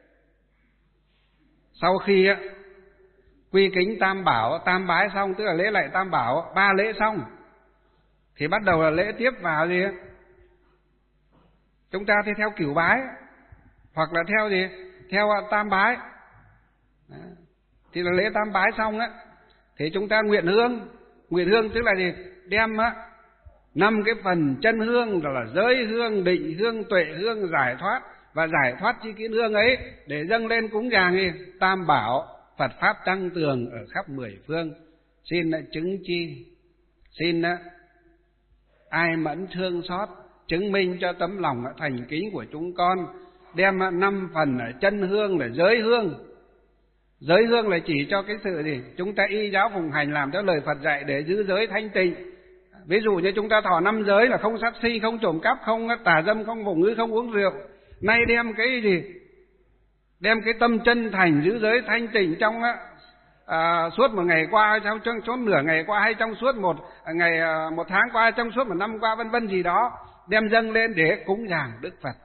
Sau khi quy kính Tam Bảo, tam bái xong, tức là lễ lạy Tam Bảo, 3 lễ xong, thì bắt đầu là lễ tiếp vào gì? Chúng ta thì theo cửu bái, hoặc là theo gì? Theo tam bái. Đó. Thì là lễ tam bái xong á, thì chúng ta nguyện hương. Nguyện hương tức là gì? Đem 5 cái phần chân hương, là giới hương, định hương, tuệ hương, giải thoát và giải thoát chi kiến hương ấy để dâng lên cúng dường Tam Bảo, Phật Pháp tăng tường ở khắp 10 phương. Xin chứng chi, xin ai mẫn thương xót, chứng minh cho tấm lòng thành kính của chúng con, đem 5 phần chân hương là giới hương. Giới hương là chỉ cho cái sự gì? Chúng ta y giáo phụng hành làm theo lời Phật dạy để giữ giới thanh tịnh. Ví dụ như chúng ta thọ 5 giới là không sát si, không trộm cắp, không tà dâm, không phụng ngữ, không uống rượu. Nay đem cái gì? đem cái tâm chân thành giữ giới thanh tịnh trong suốt một ngày qua, trong suốt nửa ngày qua, hay trong suốt một ngày, một tháng qua, trong suốt một năm qua, vân vân gì đó, đem dâng lên để cúng dường Đức Phật.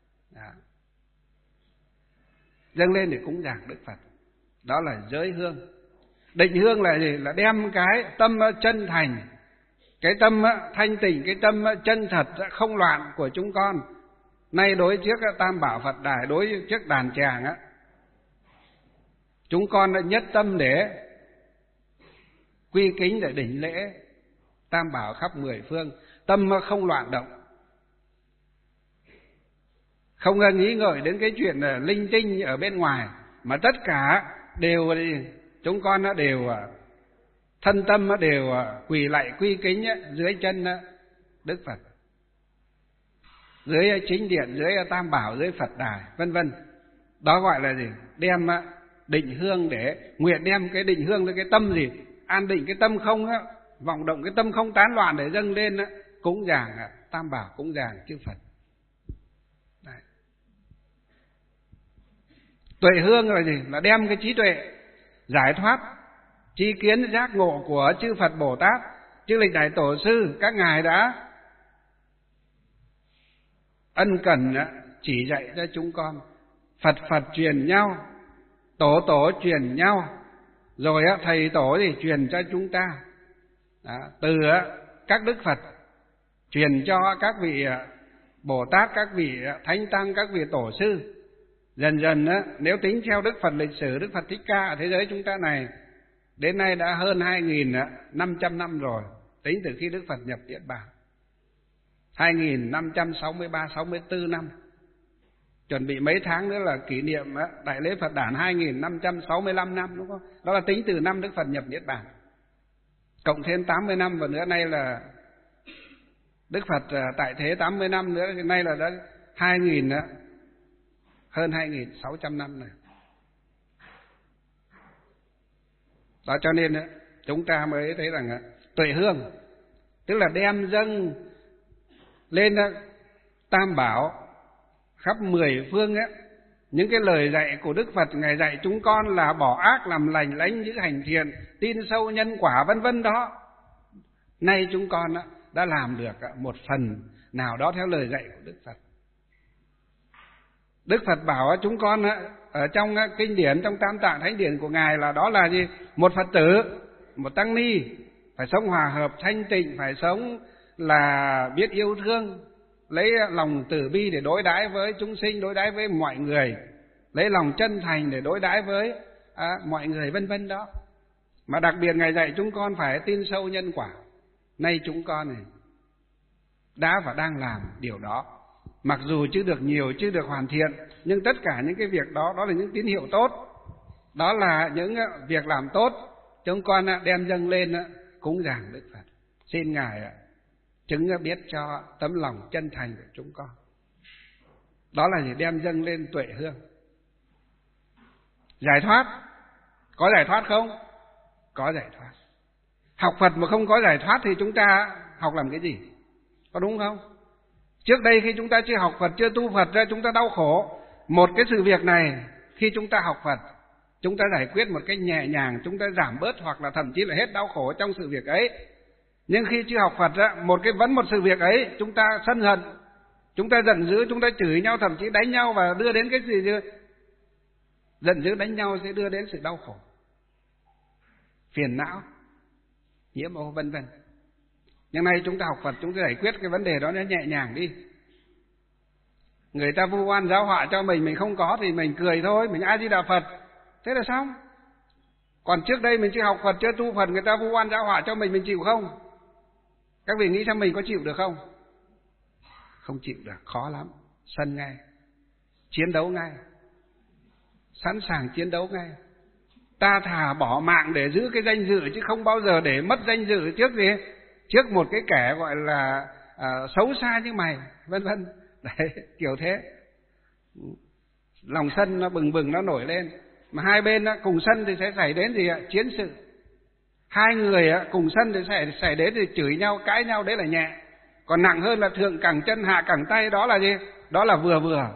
Dâng lên để cúng dường Đức Phật, đó là giới hương. Định hương là gì? Là đem cái tâm chân thành, cái tâm thanh tịnh, cái tâm chân thật không loạn của chúng con nay đối trước Tam Bảo Phật Đài, đối trước đàn tràng á, chúng con đã nhất tâm để quy kính, để đảnh lễ Tam Bảo khắp mười phương, tâm không loạn động, không nghĩ ngợi đến cái chuyện linh tinh ở bên ngoài, mà tất cả đều chúng con đều thân tâm đều quỳ lạy quy kính dưới chân Đức Phật, dưới chính điện, dưới Tam Bảo, dưới Phật Đài, vân vân. Đó gọi là gì? Đem định hương, để nguyện đem cái định hương lên cái tâm gì? An định cái tâm không vọng động, cái tâm không tán loạn, để dâng lên cúng dường Tam Bảo, cúng dường chư Phật. Đấy. Tuệ hương là gì? Là đem cái trí tuệ giải thoát, tri kiến giác ngộ của chư Phật Bồ Tát, chư lịch đại tổ sư, các ngài đã ân cần chỉ dạy cho chúng con. Phật Phật truyền nhau, tổ tổ truyền nhau, rồi thầy tổ thì truyền cho chúng ta. Đó, từ các Đức Phật truyền cho các vị Bồ Tát, các vị Thánh Tăng, các vị tổ sư. Dần dần nếu tính theo Đức Phật lịch sử, Đức Phật Thích Ca ở thế giới chúng ta này đến nay đã hơn 2.500 năm rồi, tính từ khi Đức Phật nhập Niết Bàn. 2.563-64 năm. Chuẩn bị mấy tháng nữa là kỷ niệm Đại lễ Phật đản 2.565 năm, đúng không? Đó là tính từ năm Đức Phật nhập Niết Bàn, cộng thêm 80 năm, và nữa nay là Đức Phật tại thế 80 năm nữa, thì nay là đã hơn 2.600 năm này. Đó, cho nên chúng ta mới thấy rằng tuệ hương tức là đem dâng lên Tam Bảo khắp mười phương những cái lời dạy của Đức Phật. Ngài dạy chúng con là bỏ ác làm lành, lánh giữ hành thiện, tin sâu nhân quả, vân vân đó. Nay chúng con đã làm được một phần nào đó theo lời dạy của Đức Phật. Đức Phật bảo chúng con ở trong kinh điển, trong Tam Tạng Thánh Điển của Ngài là đó là gì? Một Phật tử, một tăng ni phải sống hòa hợp thanh tịnh, phải sống là biết yêu thương, lấy lòng từ bi để đối đãi với chúng sinh, đối đãi với mọi người, lấy lòng chân thành để đối đãi với mọi người, vân vân đó. Mà đặc biệt Ngài dạy chúng con phải tin sâu nhân quả. Nay chúng con này đã và đang làm điều đó. Mặc dù chưa được nhiều, chưa được hoàn thiện, nhưng tất cả những cái việc đó, đó là những tín hiệu tốt, đó là những việc làm tốt, chúng con đem dâng lên cúng dường Đức Phật. Xin Ngài chứng biết cho tấm lòng chân thành của chúng con. Đó là gì? Đem dâng lên tuệ hương. Giải thoát, có giải thoát không? Có giải thoát. Học Phật mà không có giải thoát thì chúng ta học làm cái gì? Có đúng không? Trước đây khi chúng ta chưa học Phật, chưa tu Phật ra, chúng ta đau khổ. Một cái sự việc này, khi chúng ta học Phật, chúng ta giải quyết một cách nhẹ nhàng, chúng ta giảm bớt hoặc là thậm chí là hết đau khổ trong sự việc ấy. Nhưng khi chưa học Phật á, một sự việc ấy, chúng ta sân hận, chúng ta giận dữ, chúng ta chửi nhau, thậm chí đánh nhau, và đưa đến cái gì chứ? Giận dữ đánh nhau sẽ đưa đến sự đau khổ, phiền não, nhiễm ô, vân vân. Nhưng nay chúng ta học Phật, chúng ta giải quyết cái vấn đề đó nó nhẹ nhàng đi. Người ta vu oan giáo họa cho mình không có thì mình cười thôi, mình A Di Đà Phật, thế là xong. Còn trước đây mình chưa học Phật, chưa tu Phật, người ta vu oan giáo họa cho mình chịu không? Các vị nghĩ xem mình có chịu được không? Không chịu được, khó lắm. Sân ngay, chiến đấu ngay, sẵn sàng chiến đấu ngay. Ta thà bỏ mạng để giữ cái danh dự, chứ không bao giờ để mất danh dự trước gì, trước một cái kẻ gọi là xấu xa như mày, vân vân. Đấy, kiểu thế. Lòng sân nó bừng bừng, nó nổi lên. Mà hai bên cùng sân thì sẽ xảy đến gì ạ? Chiến sự. Hai người cùng sân thì sẽ xảy đến thì chửi nhau, cãi nhau, đấy là nhẹ. Còn nặng hơn là thượng cẳng chân, hạ cẳng tay, đó là gì? Đó là vừa vừa.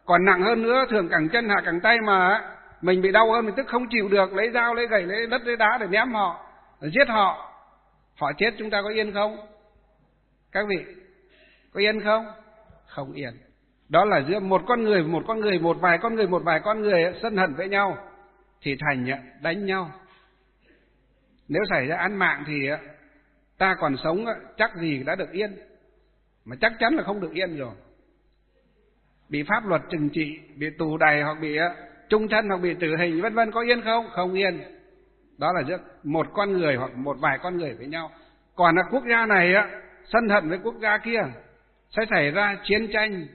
Còn nặng hơn nữa, thường cẳng chân hạ cẳng tay mà mình bị đau hơn, mình tức không chịu được, lấy dao, lấy gậy, lấy đất, lấy đá để ném họ, để giết họ. Họ chết chúng ta có yên không? Các vị, có yên không? Không yên. Đó là giữa một con người, một vài con người sân hận với nhau thì thành đánh nhau. Nếu xảy ra án mạng thì ta còn sống chắc gì đã được yên, mà chắc chắn là không được yên rồi. Bị pháp luật trừng trị, bị tù đày hoặc bị chung thân hoặc bị tử hình vân vân, có yên không? Không yên. Đó là giữa một con người hoặc một vài con người với nhau. Còn quốc gia này sân hận với quốc gia kia, sẽ xảy ra chiến tranh.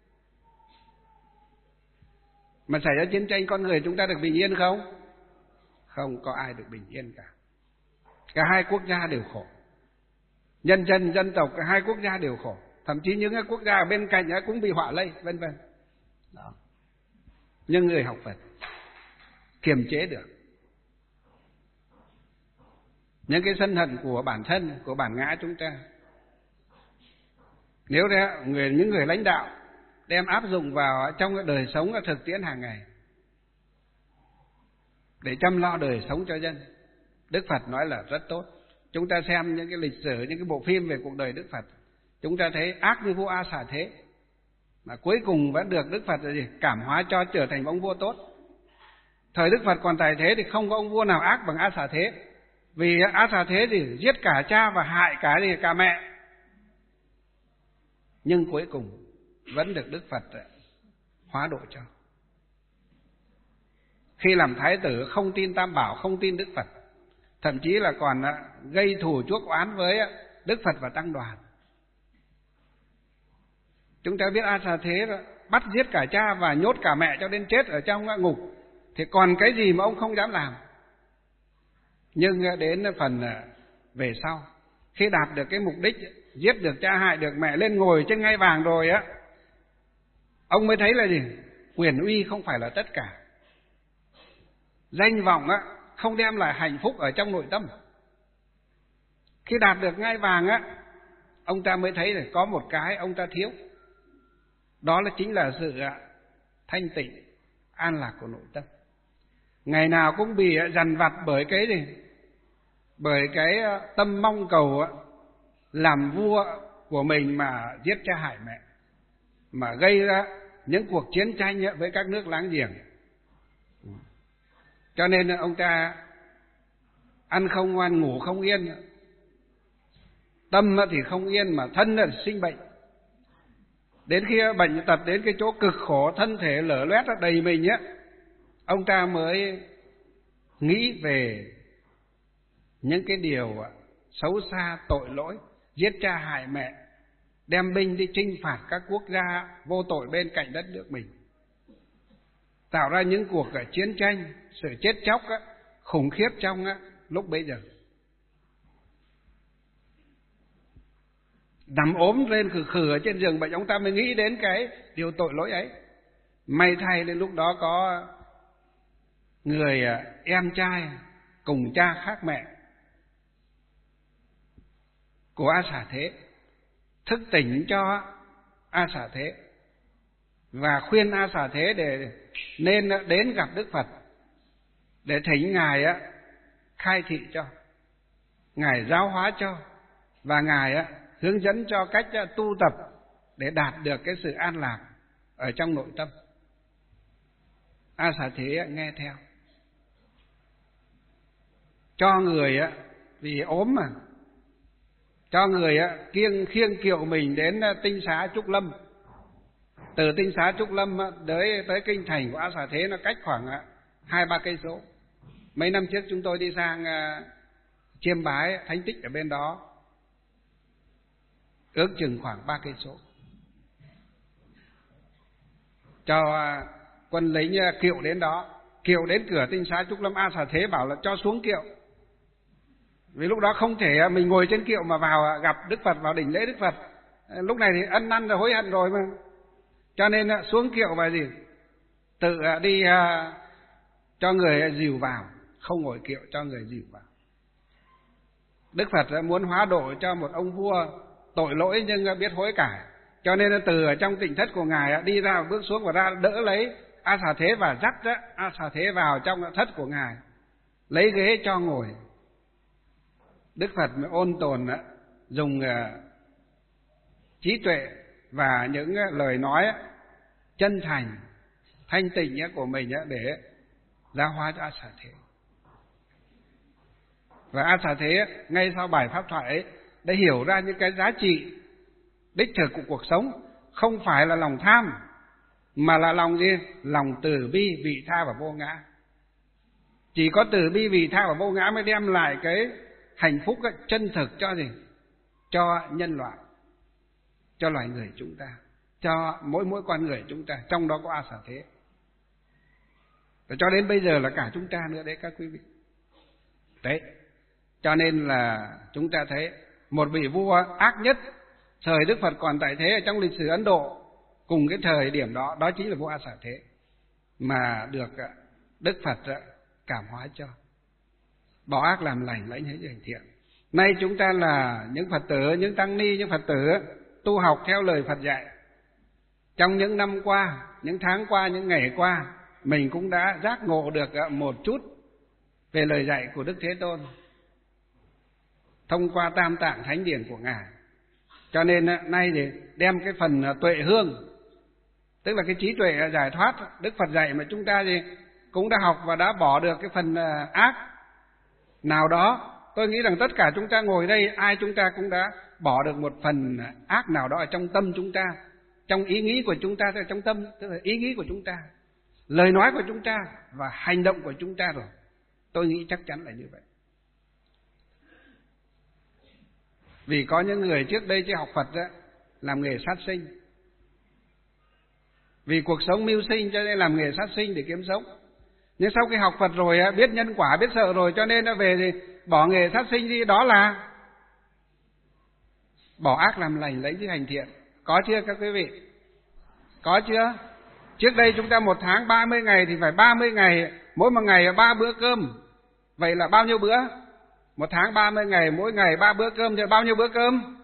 Mà xảy ra chiến tranh, con người chúng ta được bình yên không? Không có ai được bình yên cả. Cả hai quốc gia đều khổ. Nhân dân, dân tộc, cả hai quốc gia đều khổ. Thậm chí những quốc gia ở bên cạnh cũng bị họa lây, vân vân. Nhưng người học Phật kiềm chế được những cái sân hận của bản thân, của bản ngã chúng ta. Nếu những người lãnh đạo đem áp dụng vào trong cái đời sống thực tiễn hàng ngày để chăm lo đời sống cho dân, Đức Phật nói là rất tốt. Chúng ta xem những cái lịch sử, những cái bộ phim về cuộc đời Đức Phật, chúng ta thấy ác như vua A Xà Thế, mà cuối cùng vẫn được Đức Phật cảm hóa cho trở thành ông vua tốt. Thời Đức Phật còn tại thế thì không có ông vua nào ác bằng A Xà Thế, vì A Xà Thế thì giết cả cha và hại cả mẹ. Nhưng cuối cùng vẫn được Đức Phật hóa độ cho. Khi làm thái tử không tin Tam Bảo, không tin Đức Phật, thậm chí là còn gây thù chuốc oán với Đức Phật và tăng đoàn. Chúng ta biết A Xà Thế bắt giết cả cha và nhốt cả mẹ cho đến chết ở trong ngục, thì còn cái gì mà ông không dám làm. Nhưng đến phần về sau, khi đạt được cái mục đích giết được cha, hại được mẹ, lên ngồi trên ngai vàng rồi ông mới thấy là gì? Quyền uy không phải là tất cả. Danh vọng không đem lại hạnh phúc ở trong nội tâm. Khi đạt được ngai vàng ông ta mới thấy là có một cái ông ta thiếu. Đó là chính là sự thanh tịnh, an lạc của nội tâm. Ngày nào cũng bị dằn vặt bởi cái gì? Bởi cái tâm mong cầu làm vua của mình mà giết cha hại mẹ, mà gây ra những cuộc chiến tranh với các nước láng giềng. Cho nên ông ta ăn không ngoan, ngủ không yên, tâm thì không yên mà thân là sinh bệnh. Đến khi bệnh tật đến cái chỗ cực khổ, thân thể lở loét đầy mình ông ta mới nghĩ về những cái điều xấu xa, tội lỗi, giết cha hại mẹ, đem binh đi chinh phạt các quốc gia vô tội bên cạnh đất nước mình, tạo ra những cuộc chiến tranh, sự chết chóc khủng khiếp trong lúc bấy giờ. Nằm ốm lên khử khử ở trên giường bệnh, ông ta mới nghĩ đến cái điều tội lỗi ấy. May thay đến lúc đó có người em trai cùng cha khác mẹ của A Xà Thế thức tỉnh cho A Xà Thế và khuyên A Xà Thế để nên đến gặp Đức Phật để thỉnh Ngài khai thị cho, Ngài giáo hóa cho, và Ngài hướng dẫn cho cách tu tập để đạt được cái sự an lạc ở trong nội tâm. A Xà Thế nghe theo, cho người vì ốm mà, cho người khiêng kiệu mình đến Tinh Xá Trúc Lâm. Từ Tinh Xá Trúc Lâm tới kinh thành của A Xà Thế nó cách khoảng 2-3 cây số. Mấy năm trước chúng tôi đi sang chiêm bái thánh tích ở bên đó, ước chừng khoảng 3 cây số. Cho quân lính kiệu đến đó, kiệu đến cửa Tinh Xá Trúc Lâm, A Xà Thế bảo là cho xuống kiệu. Vì lúc đó không thể mình ngồi trên kiệu mà vào gặp Đức Phật, vào đỉnh lễ Đức Phật. Lúc này thì ân năn rồi, hối hận rồi mà. Cho nên xuống kiệu và gì? Tự đi cho người dìu vào, không ngồi kiệu, cho người dìu vào. Đức Phật muốn hóa độ cho một ông vua tội lỗi nhưng biết hối cải, Cho nên từ ở trong tịnh thất của Ngài đi ra bước xuống và ra đỡ lấy A Xà Thế và dắt A Xà Thế vào trong thất của Ngài, lấy ghế cho ngồi. Đức Phật mới ôn tồn dùng trí tuệ và những lời nói chân thành, thanh tịnh của mình để giáo hóa cho A Xà Thế. Và A Xà Thế ngay sau bài pháp thoại ấy đã hiểu ra những cái giá trị đích thực của cuộc sống, không phải là lòng tham, mà là lòng gì? Lòng từ bi, vị tha và vô ngã. Chỉ có từ bi, vị tha và vô ngã mới đem lại cái hạnh phúc chân thực cho gì? Cho nhân loại, cho loài người chúng ta, cho mỗi con người chúng ta, trong đó có A Xà Thế. Và cho đến bây giờ là cả chúng ta nữa đấy các quý vị. Đấy, cho nên là chúng ta thấy một vị vua ác nhất thời Đức Phật còn tại thế ở trong lịch sử Ấn Độ, cùng cái thời điểm đó, đó chính là vua A Xà Thế, mà được Đức Phật cảm hóa cho, bỏ ác làm lành, lấy những hành thiện. Nay chúng ta là những Phật tử, những tăng ni, những Phật tử tu học theo lời Phật dạy. Trong những năm qua, những tháng qua, những ngày qua, mình cũng đã giác ngộ được một chút về lời dạy của Đức Thế Tôn thông qua Tam Tạng Thánh Điển của Ngài. Cho nên nay thì đem cái phần tuệ hương, tức là cái trí tuệ giải thoát Đức Phật dạy mà chúng ta thì cũng đã học và đã bỏ được cái phần ác nào đó. Tôi nghĩ rằng tất cả chúng ta ngồi đây, ai chúng ta cũng đã bỏ được một phần ác nào đó ở trong tâm chúng ta, trong ý nghĩ của chúng ta, tức là trong tâm, tức là ý nghĩ của chúng ta, lời nói của chúng ta và hành động của chúng ta rồi. Tôi nghĩ chắc chắn là như vậy. Vì có những người trước đây chưa học Phật làm nghề sát sinh, vì cuộc sống mưu sinh cho nên làm nghề sát sinh để kiếm sống. Nhưng sau khi học Phật rồi, biết nhân quả, biết sợ rồi, cho nên nó về thì bỏ nghề sát sinh đi. Đó là bỏ ác làm lành, lấy chữ hành thiện. Có chưa các quý vị? Có chưa? Trước đây chúng ta một tháng 30 ngày thì phải 30 ngày, mỗi một ngày 3 bữa cơm. Vậy là bao nhiêu bữa? Một tháng 30 ngày, mỗi ngày 3 bữa cơm thì bao nhiêu bữa cơm?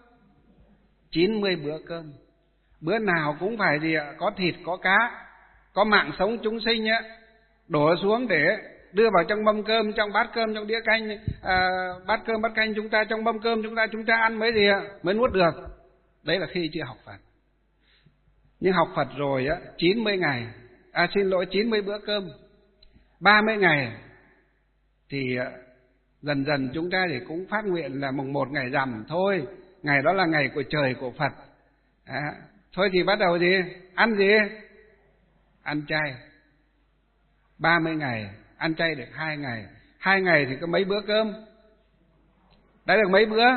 90 bữa cơm. Bữa nào cũng phải gì ạ? Có thịt, có cá, có mạng sống chúng sinh đổ xuống để đưa vào trong mâm cơm, trong bát cơm, trong đĩa canh, bát cơm, bát canh chúng ta, trong mâm cơm chúng ta ăn mới gì ạ? Mới nuốt được. Đấy là khi chưa học Phật. Nhưng học Phật rồi 90 ngày, 90 bữa cơm, 30 ngày thì dần dần chúng ta thì cũng phát nguyện là mùng 1 ngày rằm thôi, ngày đó là ngày của trời của Phật. Thôi thì bắt đầu gì? Ăn gì? Ăn chay. 30 ngày, ăn chay được 2 ngày. 2 ngày thì có mấy bữa cơm? Đã được mấy bữa?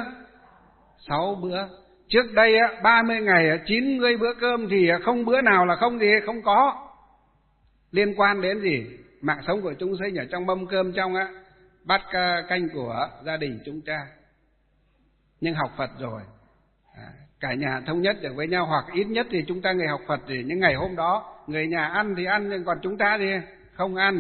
6 bữa. Trước đây 30 ngày 90 bữa cơm thì không bữa nào là không gì, không có. Liên quan đến gì? Mạng sống của chúng sinh ở trong mâm cơm, trong bát canh của gia đình chúng ta. Nhưng học Phật rồi, cả nhà thống nhất được với nhau, hoặc ít nhất thì chúng ta người học Phật thì những ngày hôm đó người nhà ăn thì ăn, nhưng còn chúng ta thì không ăn.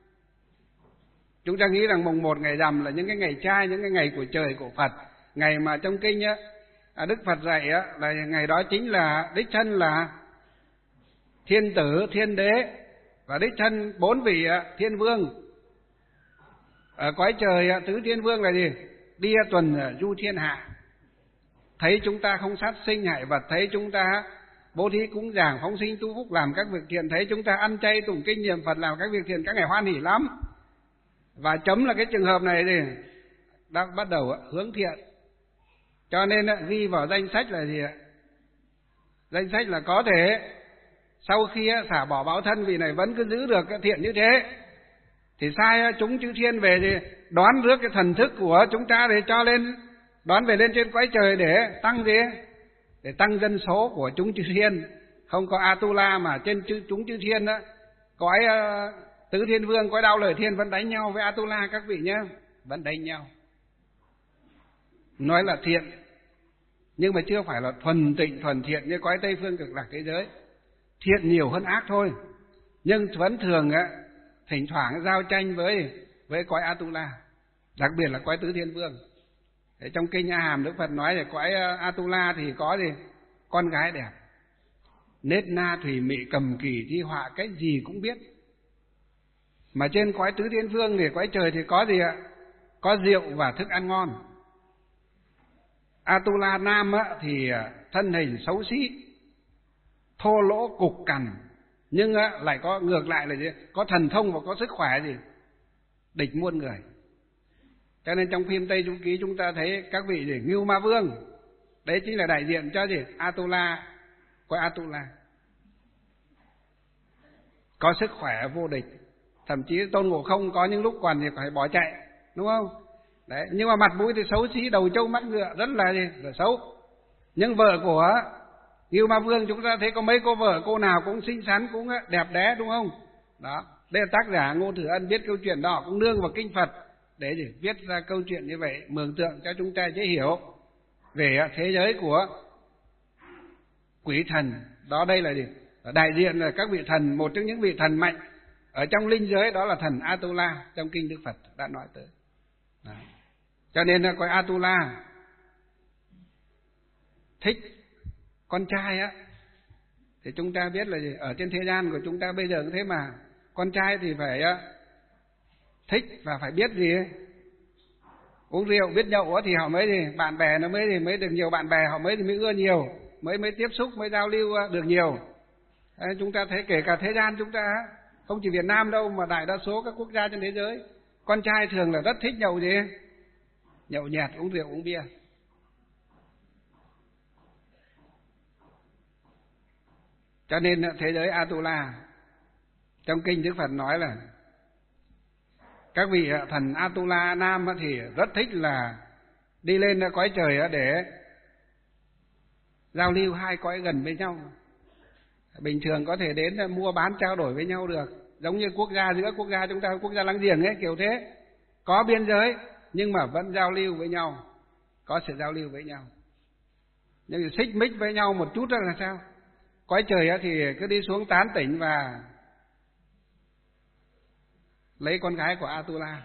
Chúng ta nghĩ rằng mùng 1 ngày rằm là những cái ngày chay, những cái ngày của trời của Phật, ngày mà trong kinh Đức Phật dạy là ngày đó chính là đích thân là thiên tử, thiên đế và đích thân 4 vị thiên vương. Ở cõi trời tứ thiên vương là gì? Đi tuần du thiên hạ, thấy chúng ta không sát sinh hại vật, thấy chúng ta bố thí cúng dường, phóng sinh tu phúc, làm các việc thiện, thấy chúng ta ăn chay tụng kinh niệm Phật, làm các việc thiện, các ngày hoan hỉ lắm. Và chấm là cái trường hợp này thì đã bắt đầu hướng thiện. Cho nên ghi vào danh sách là gì ạ? Danh sách là có thể sau khi xả bỏ báo thân, vì này vẫn cứ giữ được cái thiện như thế, thì sai chúng chư thiên về thì đoán rước cái thần thức của chúng ta để cho lên, đoán về lên trên cõi trời để tăng gì? Để tăng dân số của chúng chư thiên. Không có Atula mà trên chúng chư thiên đó, cõi tứ thiên vương, cõi Đao Lợi Thiên vẫn đánh nhau với Atula các vị nhé, vẫn đánh nhau. Nói là thiện, nhưng mà chưa phải là thuần tịnh, thuần thiện như cõi Tây Phương Cực Lạc thế giới. Thiện nhiều hơn ác thôi, nhưng vẫn thường thỉnh thoảng giao tranh với cõi Atula, đặc biệt là cõi tứ thiên vương. Để trong kinh A Hàm Đức Phật nói là cõi Atula thì có gì? Con gái đẹp, nết na thủy mị cầm kỳ thi họa, cái gì cũng biết. Mà trên cõi tứ thiên vương thì cõi trời thì có gì ạ? Có rượu và thức ăn ngon. Atula nam á, thì thân hình xấu xí, thô lỗ cục cằn, nhưng lại có ngược lại là gì? Có thần thông và có sức khỏe gì? Địch muôn người. Cho nên trong phim Tây Du Ký chúng ta thấy các vị gì? Ngưu Ma Vương, đấy chính là đại diện cho gì? Atula, cõi Atula. Có sức khỏe vô địch. Thậm chí Tôn Ngộ Không có những lúc còn thì phải bỏ chạy, đúng không? Đấy, nhưng mà mặt mũi thì xấu xí, đầu trâu mắt ngựa, rất là gì? Là xấu. Nhưng vợ của Ngưu Ma Vương chúng ta thấy có mấy cô vợ, cô nào cũng xinh xắn, cũng đẹp đẽ, đúng không? Đó, đây là tác giả Ngô Thừa Ân viết câu chuyện đó, cũng nương vào kinh Phật để viết ra câu chuyện như vậy, mường tượng cho chúng ta dễ hiểu về thế giới của quỷ thần. Đó, đây là gì? Đại diện là các vị thần, một trong những vị thần mạnh ở trong linh giới, đó là thần Atula, trong kinh Đức Phật đã nói tới. Đó. Cho nên là coi Atula thích con trai á, thì chúng ta biết là gì? Ở trên thế gian của chúng ta bây giờ cũng thế mà, con trai thì phải thích và phải biết gì ấy. Uống rượu, biết nhậu thì họ mới gì? Bạn bè nó mới được nhiều bạn bè, họ mới ưa nhiều, mới tiếp xúc, mới giao lưu được nhiều. Đấy, chúng ta thấy kể cả thế gian chúng ta, không chỉ Việt Nam đâu mà đại đa số các quốc gia trên thế giới, con trai thường là rất thích nhậu gì? Nhậu nhẹt, uống rượu, uống bia. Cho nên thế giới Atula, trong kinh Đức Phật nói là các vị thần Atula nam thì rất thích là đi lên cõi trời để giao lưu hai cõi gần với nhau. Bình thường có thể đến mua bán trao đổi với nhau được, giống như quốc gia, giữa quốc gia chúng ta, quốc gia láng giềng ấy, kiểu thế, có biên giới nhưng mà vẫn giao lưu với nhau, có sự giao lưu với nhau. Nhưng xích mích với nhau một chút là sao? Cõi trời thì cứ đi xuống tán tỉnh và lấy con gái của Atula.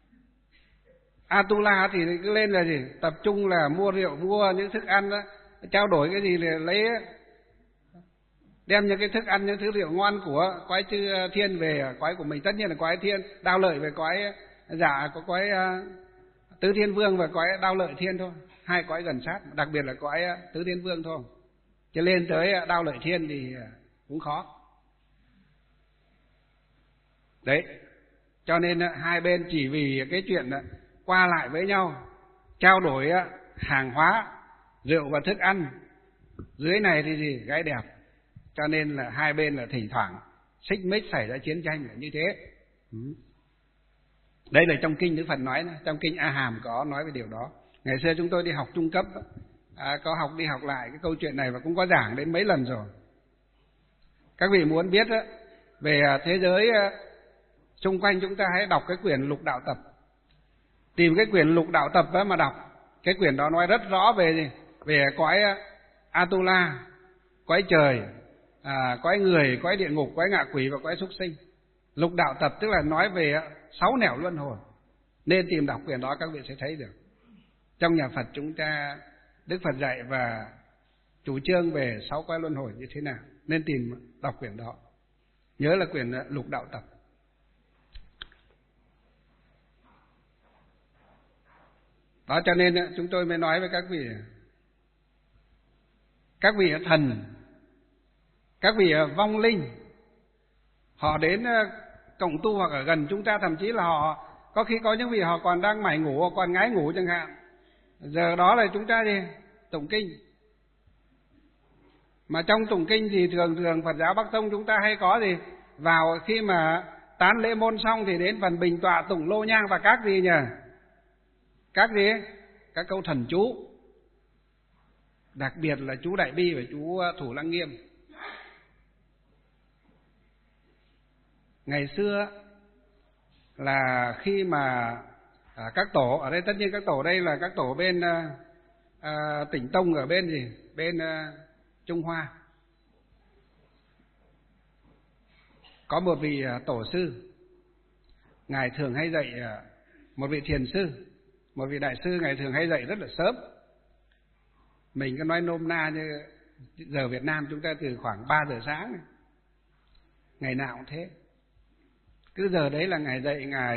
Atula thì cứ lên là gì? Tập trung là mua rượu, mua những thức ăn đó, trao đổi cái gì là lấy, đem những cái thức ăn, những thứ rượu ngon của cõi chư thiên về cõi của mình. Tất nhiên là cõi thiên đao lợi về cõi giả, có cõi tứ thiên vương và cõi đao lợi thiên thôi, hai cõi gần sát, đặc biệt là cõi tứ thiên vương thôi, chứ lên tới đao lợi thiên thì cũng khó. Đấy, cho nên hai bên chỉ vì cái chuyện qua lại với nhau, trao đổi hàng hóa, rượu và thức ăn, dưới này thì gì? Gái đẹp. Cho nên là hai bên là thỉnh thoảng xích mích xảy ra chiến tranh là như thế. Đây là trong kinh Đức Phật nói, trong kinh A Hàm có nói về điều đó. Ngày xưa chúng tôi đi học trung cấp, có học đi học lại cái câu chuyện này và cũng có giảng đến mấy lần rồi. Các vị muốn biết về thế giới xung quanh chúng ta, hãy đọc cái quyển Lục Đạo Tập. Tìm cái quyển Lục Đạo Tập đó mà đọc. Cái quyển đó nói rất rõ về gì? Về cõi Atula, cõi trời, cõi người, cõi địa ngục, cõi ngạ quỷ và cõi súc sinh. Lục Đạo Tập tức là nói về 6 nẻo luân hồi. Nên tìm đọc quyển đó, các vị sẽ thấy được. Trong nhà Phật chúng ta, Đức Phật dạy và chủ trương về 6 cõi luân hồi như thế nào. Nên tìm đọc quyển đó. Nhớ là quyển Lục Đạo Tập. Đó, cho nên chúng tôi mới nói với các vị thần, các vị vong linh, họ đến cộng tu hoặc ở gần chúng ta, thậm chí là họ có khi có những vị họ còn đang mải ngủ, còn ngái ngủ chẳng hạn. Giờ đó là chúng ta gì? Tụng kinh. Mà trong tụng kinh thì thường Phật giáo Bắc Tông chúng ta hay có gì? Vào khi mà tán lễ môn xong thì đến phần bình tọa tụng lô nhang và các gì nhỉ? Các gì? Các câu thần chú. Đặc biệt là chú Đại Bi và chú Thủ Lăng Nghiêm. Ngày xưa là khi mà các tổ, ở đây tất nhiên các tổ đây là các tổ bên Tỉnh Tông, ở bên gì? Bên Trung Hoa. Có một vị tổ sư, ngài thường hay dạy, một vị thiền sư, một vị đại sư, ngài thường hay dạy rất là sớm. Mình cứ nói nôm na như Giờ Việt Nam chúng ta từ khoảng 3 giờ sáng này. Ngày nào cũng thế. Cứ giờ đấy là Ngài dạy, Ngài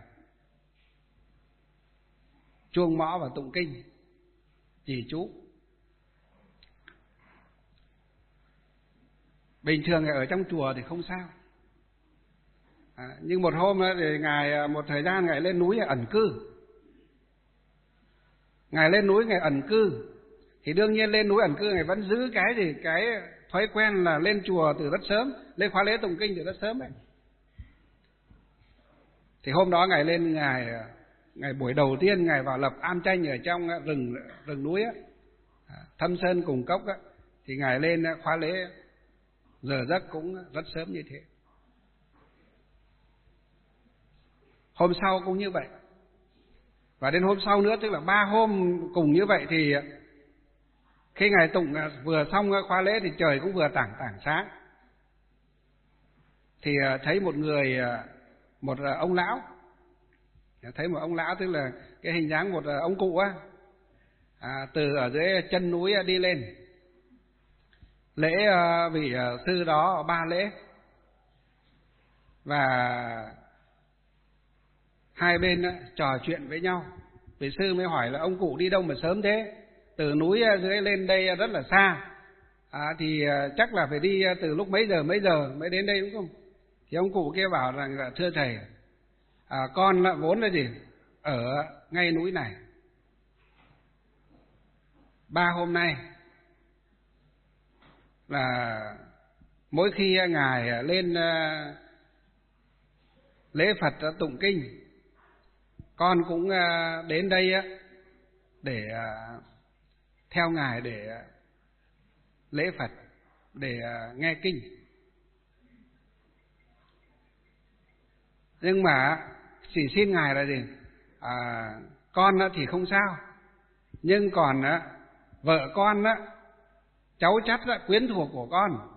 chuông mõ và tụng kinh, trì chú. Bình thường ở trong chùa thì không sao. Nhưng một hôm thì Ngài một thời gian Ngài lên núi ẩn cư. Ngài lên núi Ngài ẩn cư. Thì đương nhiên lên núi ẩn cư Ngài vẫn giữ cái thói quen là lên chùa từ rất sớm, lên khóa lễ tụng kinh từ rất sớm ấy. Thì hôm đó Ngài lên, Ngài buổi đầu tiên Ngài vào lập am chanh ở trong rừng núi á, Thâm Sơn Cùng Cốc á, thì Ngài lên khóa lễ giờ giấc cũng rất sớm như thế. Hôm sau cũng như vậy. Và đến hôm sau nữa, tức là 3 hôm cùng như vậy, thì khi Ngài tụng vừa xong khóa lễ thì trời cũng vừa tảng sáng. Thì thấy một ông lão, thấy một ông lão, tức là cái hình dáng một ông cụ á, từ ở dưới chân núi đi lên lễ vị sư đó 3 lễ. Và hai bên trò chuyện với nhau. Vị sư mới hỏi là ông cụ đi đâu mà sớm thế? Từ núi dưới lên đây rất là xa, thì chắc là phải đi từ lúc mấy giờ mới đến đây đúng không? Thì ông cụ kia bảo rằng là thưa thầy, con vốn là gì? Ở ngay núi này. 3 hôm nay là mỗi khi Ngài lên lễ Phật tụng kinh, con cũng đến đây để theo Ngài để lễ Phật, để nghe kinh. Nhưng mà chỉ xin Ngài là gì? Con thì không sao, nhưng còn vợ con, cháu chắt, quyến thuộc của con,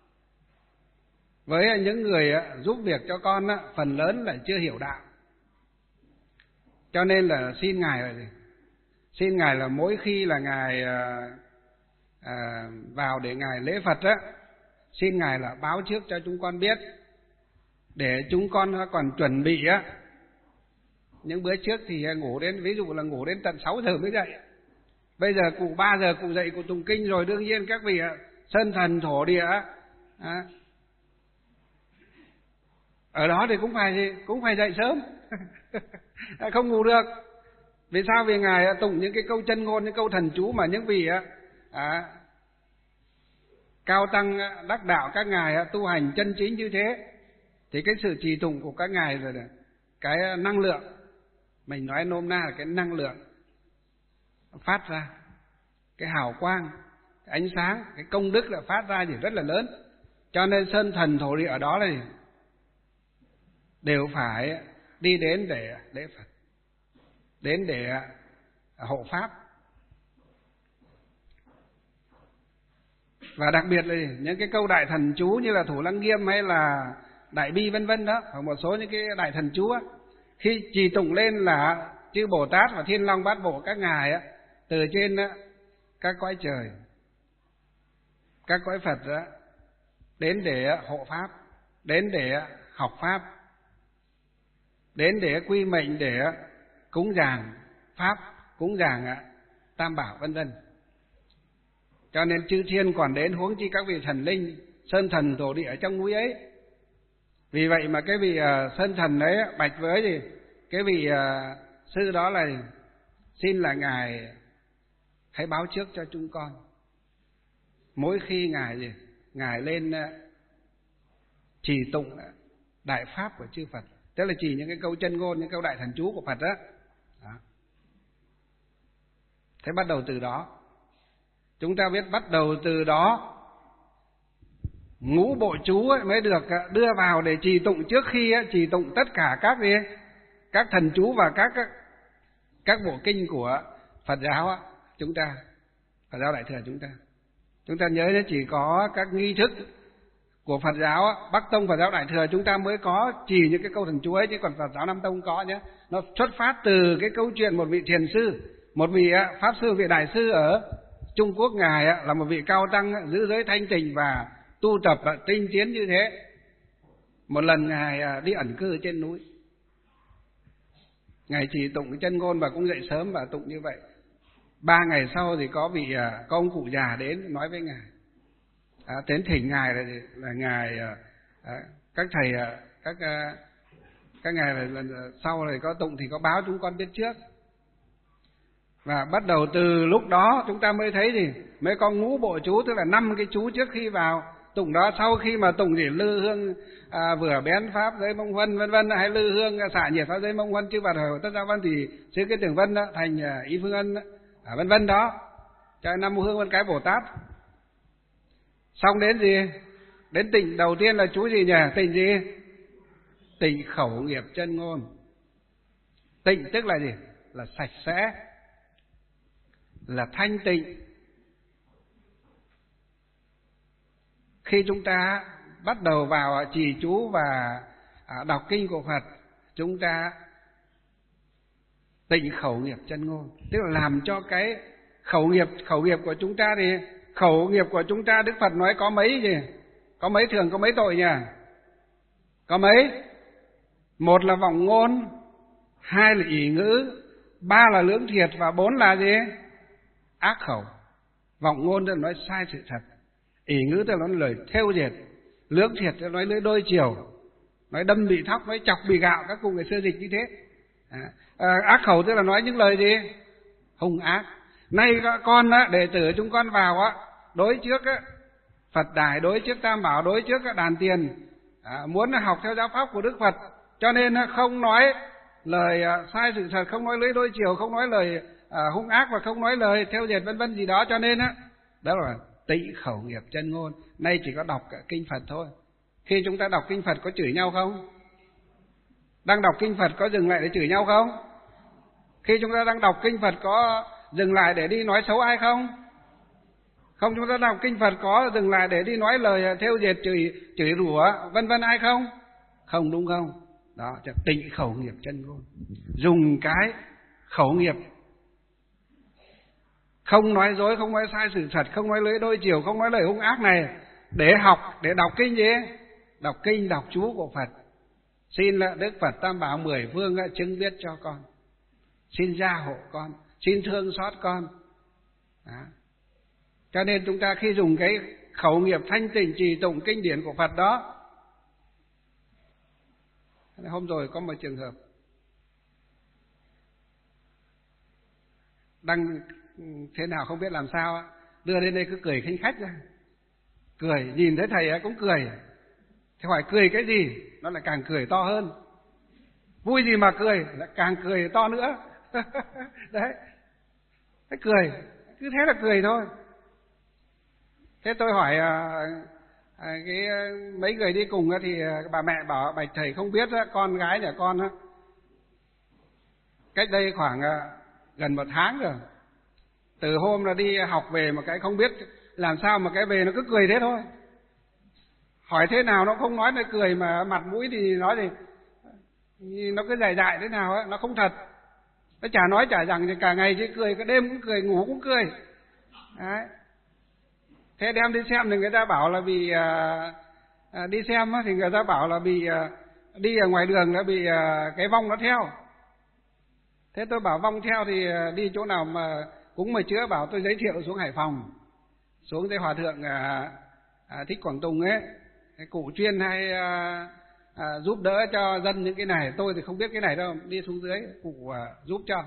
với những người giúp việc cho con phần lớn là chưa hiểu đạo. Cho nên là xin Ngài là gì? Xin Ngài là mỗi khi là Ngài vào để Ngài lễ Phật xin Ngài là báo trước cho chúng con biết, để chúng con còn chuẩn bị những bữa trước thì ngủ đến, ví dụ là ngủ đến tận 6 giờ mới dậy. Bây giờ cụ 3 giờ cụ dậy, cụ tụng kinh rồi, đương nhiên các vị sơn thần thổ địa ở đó thì cũng phải dậy sớm. Không ngủ được. Vì sao? Vì Ngài tụng những cái câu chân ngôn, những câu thần chú mà những vị cao tăng đắc đạo, các ngài tu hành chân chính như thế, thì cái sự trì tụng của các ngài rồi, cái năng lượng, mình nói nôm na là cái năng lượng phát ra, cái hào quang, cái ánh sáng, cái công đức là phát ra thì rất là lớn. Cho nên sơn thần thổ địa ở đó là đều phải đi đến để lễ Phật, đến để hộ pháp. Và đặc biệt là những cái câu đại thần chú như là Thủ Lăng Nghiêm hay là Đại Bi vân vân đó, hoặc một số những cái đại thần chú khi trì tụng lên là chư Bồ Tát và Thiên Long Bát Bộ các ngài từ trên các cõi trời, các cõi Phật đến để hộ pháp, đến để học pháp, đến để quy mệnh, để cúng dường pháp, cúng dường Tam Bảo vân vân. Cho nên chư thiên còn đến, huống chi các vị thần linh, sơn thần thổ địa ở trong núi ấy. Vì vậy mà cái vị sơn thần ấy bạch với gì cái vị sư đó là xin là Ngài hãy báo trước cho chúng con, mỗi khi Ngài lên trì tụng đại pháp của chư Phật, tức là chỉ những cái câu chân ngôn, những câu đại thần chú của Phật đó. Thế bắt đầu từ đó, chúng ta biết bắt đầu từ đó ngũ bộ chú mới được đưa vào để trì tụng, trước khi trì tụng tất cả các thần chú và các bộ kinh của Phật giáo chúng ta, Phật giáo Đại thừa chúng ta nhớ nhé, chỉ có các nghi thức của Phật giáo Bắc Tông, Phật giáo Đại thừa chúng ta mới có trì những cái câu thần chú ấy, chứ còn Phật giáo Nam Tông có nhé. Nó xuất phát từ cái câu chuyện một vị thiền sư, một vị pháp sư, vị đại sư ở Trung Quốc Ngài là một vị cao tăng giữ giới thanh tịnh và tu tập tinh tiến như thế. Một lần Ngài đi ẩn cư trên núi, Ngài chỉ tụng chân ngôn và cũng dậy sớm và tụng như vậy. 3 ngày sau thì có ông cụ già đến nói với Ngài, đến thỉnh Ngài là Ngài, các thầy các ngài là sau này có tụng thì có báo chúng con biết trước. Và bắt đầu từ lúc đó chúng ta mới thấy gì, mới có ngũ bộ chú, tức là 5 cái chú trước khi vào tụng đó. Sau khi mà tụng thì lư hương vừa bén pháp giới mông huân vân vân, hay lư hương xạ nhiệt pháp giới mông huân chư Phật hồi tất gia văn thì xứ cái tường vân đó, thành ý phương ân vân vân đó, cho năm hương vân cái Bồ Tát. Xong đến gì, đến tịnh đầu tiên là chú gì nhỉ? Tịnh gì? Tịnh khẩu nghiệp chân ngôn. Tịnh tức là gì? Là sạch sẽ, là thanh tịnh. Khi chúng ta bắt đầu vào trì chú và đọc kinh của Phật, chúng ta tịnh khẩu nghiệp chân ngôn, tức là làm cho cái khẩu nghiệp của chúng ta thì khẩu nghiệp của chúng ta Đức Phật nói có mấy gì? Có mấy thường, có mấy tội nhỉ? Có mấy? 1 là vọng ngôn, 2 là ỷ ngữ, 3 là lưỡng thiệt và 4 là gì? Ác khẩu. Vọng ngôn tức là nói sai sự thật, ỷ ngữ tức là nói lời thêu dệt, lưỡng thiệt tức là nói lưỡi đôi chiều, nói đâm bị thóc, nói chọc bị gạo, các cụ ngày xưa dịch như thế. Ác khẩu tức là nói những lời gì? Hung ác. Nay các con đệ tử chúng con vào đối trước Phật đài, đối trước Tam Bảo, đối trước đàn tiền, muốn học theo giáo pháp của Đức Phật, cho nên không nói lời sai sự thật, không nói lưỡi đôi chiều, không nói lời hung ác và không nói lời theo dệt vân vân gì đó. Cho nên đó là tịnh khẩu nghiệp chân ngôn. Nay chỉ có đọc kinh Phật thôi. Khi chúng ta đọc kinh Phật có chửi nhau không? Đang đọc kinh Phật có dừng lại để chửi nhau không? Khi chúng ta đang đọc kinh Phật có dừng lại để đi nói xấu ai không? Không. Chúng ta đọc kinh Phật có dừng lại để đi nói lời thêu dệt, chửi rủa vân vân ai không? Không, đúng không? Đó, tịnh khẩu nghiệp chân ngôn. Dùng cái khẩu nghiệp, không nói dối, không nói sai sự thật, không nói lưỡi đôi chiều, không nói lời hung ác này, để học, để đọc kinh gì? Đọc kinh, đọc chú của Phật. Xin là Đức Phật Tam Bảo 10 phương chứng biết cho con, xin gia hộ con, xin thương xót con. Đó. Cho nên chúng ta khi dùng cái khẩu nghiệp thanh tịnh trì tụng kinh điển của Phật đó. Hôm rồi có một trường hợp đang thế nào không biết làm sao, đưa đến đây cứ cười khinh khách ra, cười, nhìn thấy thầy cũng cười. Thế hỏi cười cái gì? Nó lại càng cười to hơn. Vui gì mà cười, lại càng cười to nữa. Đấy, thế cười, cứ thế là cười thôi. Thế tôi hỏi mấy người đi cùng thì bà mẹ bảo bạch thầy không biết con gái nhà con cách đây khoảng gần 1 tháng rồi, từ hôm là đi học về mà cái không biết làm sao mà cái về nó cứ cười thế thôi. Hỏi thế nào nó không nói, nó cười mà mặt mũi thì nói thì nó cứ dại dại thế nào nó không thật. Nó chả nói chả rằng thì cả ngày chỉ cười, cả đêm cũng cười, ngủ cũng cười. Đấy. Thế đem đi xem thì người ta bảo là vì đi xem thì người ta bảo là bị đi ở ngoài đường đã bị cái vong nó theo. Thế tôi bảo vong theo thì đi chỗ nào mà cúng mà chữa, bảo tôi giới thiệu xuống Hải Phòng, xuống tới Hòa Thượng Thích Quảng Tùng ấy, cái cụ chuyên hay giúp đỡ cho dân những cái này. Tôi thì không biết cái này đâu, đi xuống dưới cụ giúp cho.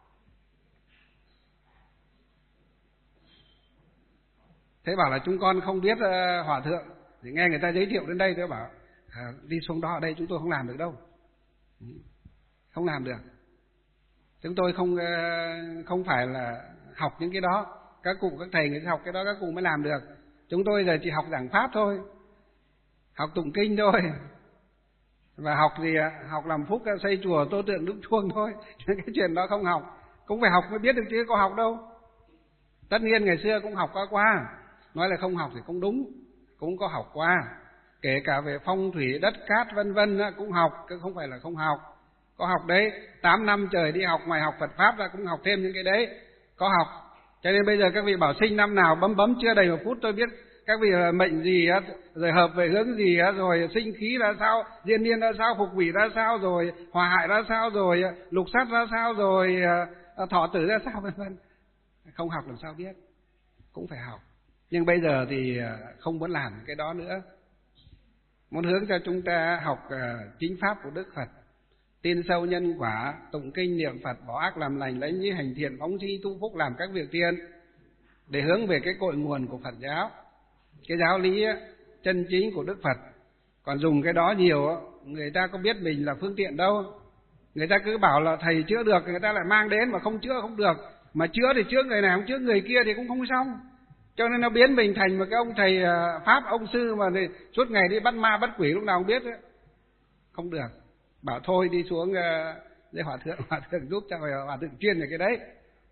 Thế bảo là chúng con không biết Hòa Thượng, thì nghe người ta giới thiệu đến đây, tôi bảo đi xuống đó, ở đây chúng tôi không làm được đâu, không làm được. Chúng tôi không phải là học những cái đó. Các cụ, các thầy người ta học cái đó các cụ mới làm được. Chúng tôi giờ chỉ học giảng pháp thôi, học tụng kinh thôi, và học gì học làm phúc, xây chùa, tô tượng đúc chuông thôi. Cái chuyện đó không học. Cũng phải học mới biết được chứ có học đâu. Tất nhiên ngày xưa cũng học qua, nói là không học thì không đúng, cũng có học qua, kể cả về phong thủy đất cát vân vân cũng học, chứ không phải là không học. Có học đấy, 8 năm trời đi học, ngoài học Phật pháp ra cũng học thêm những cái đấy, có học. Cho nên bây giờ các vị bảo sinh năm nào bấm chưa đầy 1 phút tôi biết các vị mệnh gì, rồi hợp về hướng gì, rồi sinh khí ra sao, diên niên ra sao, phục quỷ ra sao, rồi hòa hại ra sao, rồi lục sát ra sao, rồi thọ tử ra sao, vân vân. Không học làm sao biết, cũng phải học. Nhưng bây giờ thì không muốn làm cái đó nữa, muốn hướng cho chúng ta học chính pháp của Đức Phật, tin sâu nhân quả, tụng kinh niệm Phật, bỏ ác làm lành, lấy như hành thiện, phóng sinh tu phúc, làm các việc thiện, để hướng về cái cội nguồn của Phật giáo, cái giáo lý chân chính của Đức Phật. Còn dùng cái đó nhiều, người ta có biết mình là phương tiện đâu. Người ta cứ bảo là thầy chữa được, người ta lại mang đến mà không chữa không được. Mà chữa thì chữa người này, không chữa người kia thì cũng không xong. Cho nên nó biến mình thành một cái ông thầy Pháp, ông sư mà suốt ngày đi bắt ma bắt quỷ lúc nào không biết ấy. Không được. Bảo thôi đi xuống với hòa thượng giúp cho hòa thượng chuyên về cái đấy.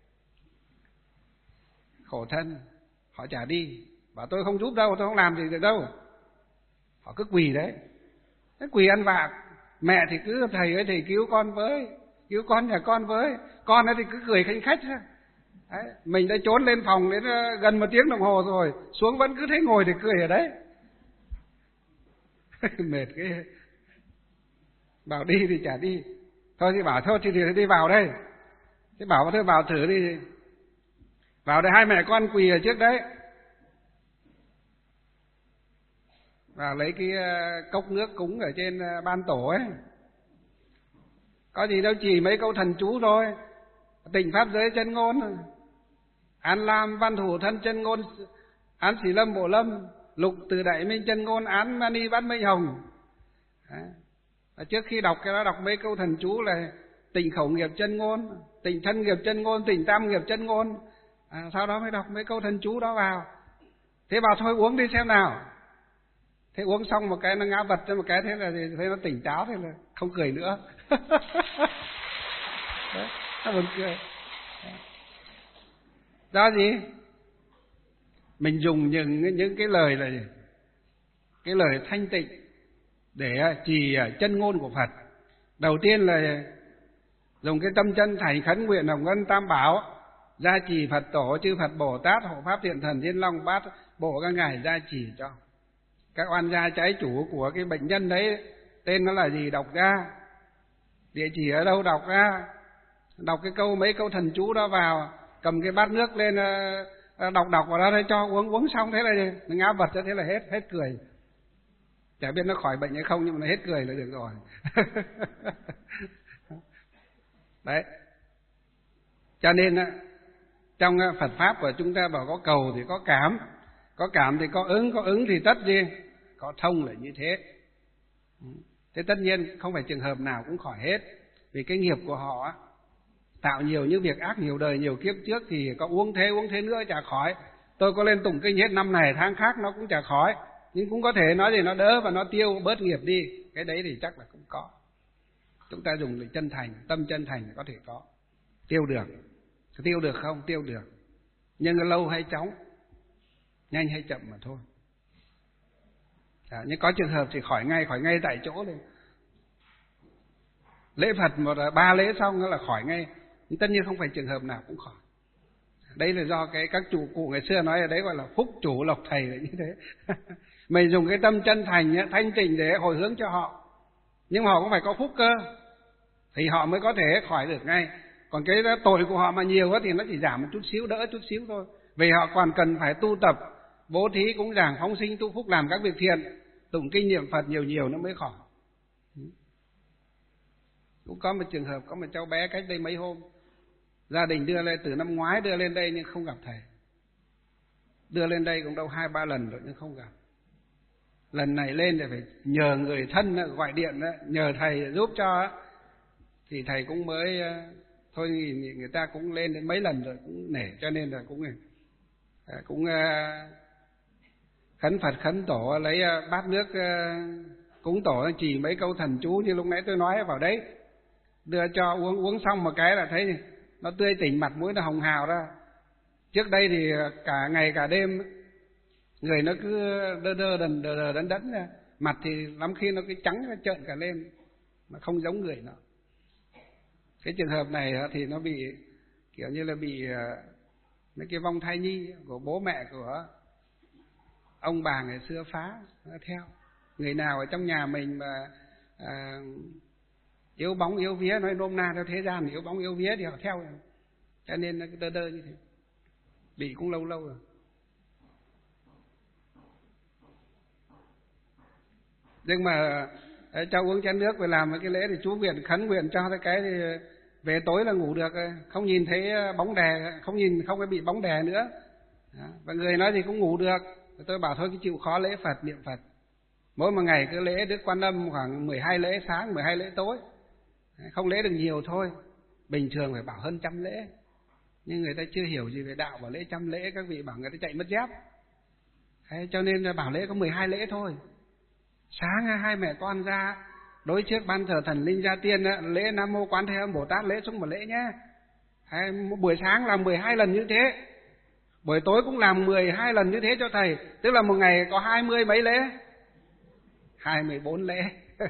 Khổ thân, họ chả đi. Bảo tôi không giúp đâu, tôi không làm gì được đâu. Họ cứ quỳ đấy. Thế quỳ ăn vạ. Mẹ thì cứ thầy ơi thầy cứu con với, cứu con nhà con với. Con ấy thì cứ cười khanh khách. Đấy, mình đã trốn lên phòng đến gần 1 tiếng đồng hồ rồi, xuống vẫn cứ thấy ngồi thì cười ở đấy. Mệt cái. Bảo đi thì chả đi. Thôi thì bảo thôi thì đi vào đây. Thế bảo thôi vào thử đi. Vào đây 2 mẹ con quỳ ở trước đấy. Và lấy cái cốc nước cúng ở trên ban tổ ấy. Có gì đâu, chỉ mấy câu thần chú thôi. Tịnh pháp giới chân ngôn, An Lam văn thủ thân chân ngôn, Án Sĩ Lâm bộ lâm, Lục từ đại minh chân ngôn, Án Mani bát minh hồng. Trước khi đọc cái đó đọc mấy câu thần chú là tịnh khẩu nghiệp chân ngôn, tịnh thân nghiệp chân ngôn, tịnh tam nghiệp chân ngôn. Sau đó mới đọc mấy câu thần chú đó vào. Thế bảo thôi uống đi xem nào. Thế uống xong một cái nó ngã vật cho một cái, thế là thấy nó tỉnh táo, thế là không cười nữa. Đấy, nó buồn cười. Do gì? Mình dùng những cái lời là gì? Cái lời thanh tịnh để trì chân ngôn của Phật. Đầu tiên là dùng cái tâm chân thành khấn nguyện hồng ân tam bảo, gia trì Phật tổ, chư Phật Bồ Tát, hộ pháp thiện thần thiên long bát bộ các ngài gia trì cho. Các oan gia trái chủ của cái bệnh nhân đấy tên nó là gì đọc ra, địa chỉ ở đâu đọc ra, đọc cái mấy câu thần chú đó vào, cầm cái bát nước lên đọc vào đó để cho uống xong, thế là nó ngã vật cho, thế là hết cười. Chả biết nó khỏi bệnh hay không nhưng mà nó hết cười là được rồi. Đấy. Cho nên trong Phật pháp của chúng ta bảo có cầu thì có cảm thì có ứng thì tất gì, có thông là như thế. Thế tất nhiên không phải trường hợp nào cũng khỏi hết, vì cái nghiệp của họ tạo nhiều những việc ác, nhiều đời nhiều kiếp trước thì có uống thế nữa chả khỏi. Tôi có lên tụng kinh hết năm này tháng khác nó cũng chả khỏi, nhưng cũng có thể nói gì nó đỡ và nó tiêu bớt nghiệp đi. Cái đấy thì chắc là cũng có. Chúng ta dùng lời chân thành, tâm chân thành thì có thể có. Tiêu được. Tiêu được không? Tiêu được. Nhưng lâu hay chóng, nhanh hay chậm mà thôi. Nhưng có trường hợp thì khỏi ngay tại chỗ lên. Lễ Phật 3 lễ xong là khỏi ngay. Nhưng tất nhiên không phải trường hợp nào cũng khỏi. Đây là do các chủ cụ ngày xưa nói ở đấy gọi là phúc chủ lộc thầy là như thế. Mình dùng cái tâm chân thành thanh tịnh để hồi hướng cho họ, nhưng mà họ cũng phải có phúc cơ thì họ mới có thể khỏi được ngay. Còn cái tội của họ mà nhiều thì nó chỉ giảm một chút xíu, đỡ chút xíu thôi. Vì họ còn cần phải tu tập, bố thí cúng dường, phóng sinh tu phúc, làm các việc thiện, tụng kinh niệm Phật nhiều nó mới khỏi. Cũng có một trường hợp, có một cháu bé cách đây mấy hôm, gia đình đưa lên từ năm ngoái đưa lên đây nhưng không gặp thầy. Đưa lên đây cũng đâu 2-3 lần rồi nhưng không gặp. Lần này lên thì phải nhờ người thân gọi điện nhờ thầy giúp cho, thì thầy cũng mới thôi, người ta cũng lên đến mấy lần rồi cũng nể, cho nên là cũng khấn Phật khấn tổ, lấy bát nước cúng tổ, chỉ mấy câu thần chú như lúc nãy tôi nói vào đấy, đưa cho uống xong một cái là thấy nó tươi tỉnh, mặt mũi nó hồng hào ra. Trước đây thì cả ngày cả đêm người nó cứ đơ đấn ra, mặt thì lắm khi nó cứ trắng trợn cả lên, mà không giống người nó. Cái trường hợp này thì nó bị kiểu như là bị mấy cái vong thai nhi của bố mẹ của ông bà ngày xưa phá theo. Người nào ở trong nhà mình mà yếu bóng yếu vía, nói nôm na theo thế gian yếu bóng yếu vía thì họ theo, cho nên nó đơ đơ như thế, bị cũng lâu lâu rồi. Nhưng mà cho uống chén nước về làm cái lễ thì chú nguyện khấn nguyện cho cái thì về tối là ngủ được, không nhìn thấy bóng đè, không có bị bóng đè nữa. Đó. Và người nói thì cũng ngủ được. Tôi bảo thôi cứ chịu khó lễ Phật, niệm Phật. Mỗi một ngày cứ lễ Đức Quan Âm khoảng 12 lễ sáng, 12 lễ tối. Không lễ được nhiều thôi. Bình thường phải bảo hơn 100 lễ. Nhưng người ta chưa hiểu gì về đạo, bảo lễ 100 lễ, các vị bảo người ta chạy mất dép. Thế cho nên là bảo lễ có 12 lễ thôi. Sáng hai mẹ con ra đối trước ban thờ thần linh gia tiên lễ Nam Mô Quán Thế Âm Bồ Tát lễ xuống một lễ nhé. Buổi sáng làm 12 lần như thế, buổi tối cũng làm 12 lần như thế cho thầy. Tức là một ngày có 20 mấy lễ, 24 lễ.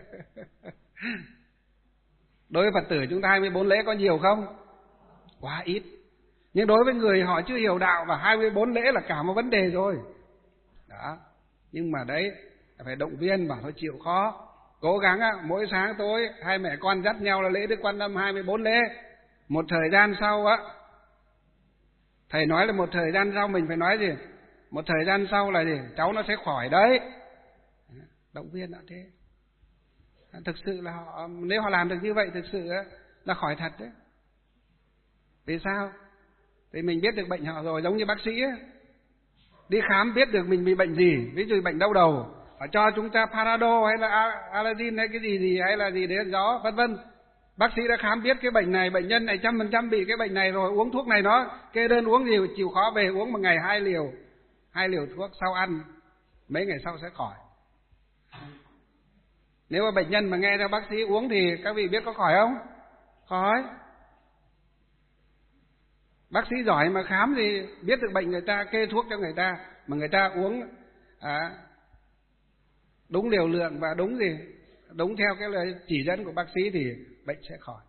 Đối với Phật tử chúng ta 24 lễ có nhiều không? Quá ít. Nhưng đối với người họ chưa hiểu đạo và 24 lễ là cả một vấn đề rồi. Đó. Nhưng mà đấy, phải động viên bảo thôi chịu khó, cố gắng mỗi sáng tối hai mẹ con dắt nhau là lễ Đức Quan Âm 24 lễ. Một thời gian sau thầy nói là một thời gian sau mình phải nói gì? Một thời gian sau là gì? Cháu nó sẽ khỏi đấy. Động viên đã thế. Thực sự là nếu họ làm được như vậy thực sự là khỏi thật đấy. Vì sao? Vì mình biết được bệnh họ rồi, giống như bác sĩ đi khám biết được mình bị bệnh gì, ví dụ bệnh đau đầu, họ cho chúng ta Panadol hay là Aladin hay cái gì hay là gì đấy gió vân vân. Bác sĩ đã khám biết cái bệnh này, bệnh nhân này 100% bị cái bệnh này rồi, uống thuốc này nó kê đơn uống gì, chịu khó về uống một ngày 2 liều thuốc, sau ăn mấy ngày sau sẽ khỏi. Nếu mà bệnh nhân mà nghe theo bác sĩ uống thì các vị biết có khỏi không? Khỏi. Bác sĩ giỏi mà khám thì biết được bệnh người ta, kê thuốc cho người ta, mà người ta uống đúng liều lượng và đúng theo cái lời chỉ dẫn của bác sĩ thì bệnh sẽ khỏi.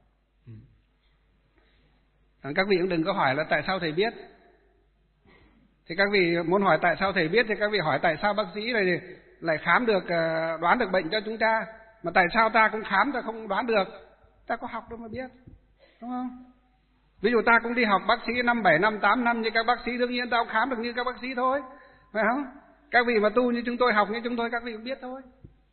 Các vị cũng đừng có hỏi là tại sao thầy biết. Thì các vị muốn hỏi tại sao thầy biết thì các vị hỏi tại sao bác sĩ này lại khám được, đoán được bệnh cho chúng ta, mà tại sao ta cũng khám ta không đoán được? Ta có học đâu mà biết, đúng không? Ví dụ ta cũng đi học bác sĩ 5, 7 năm, 8 năm như các bác sĩ, đương nhiên ta cũng khám được như các bác sĩ thôi, phải không? Các vị mà tu như chúng tôi, học như chúng tôi, các vị cũng biết thôi.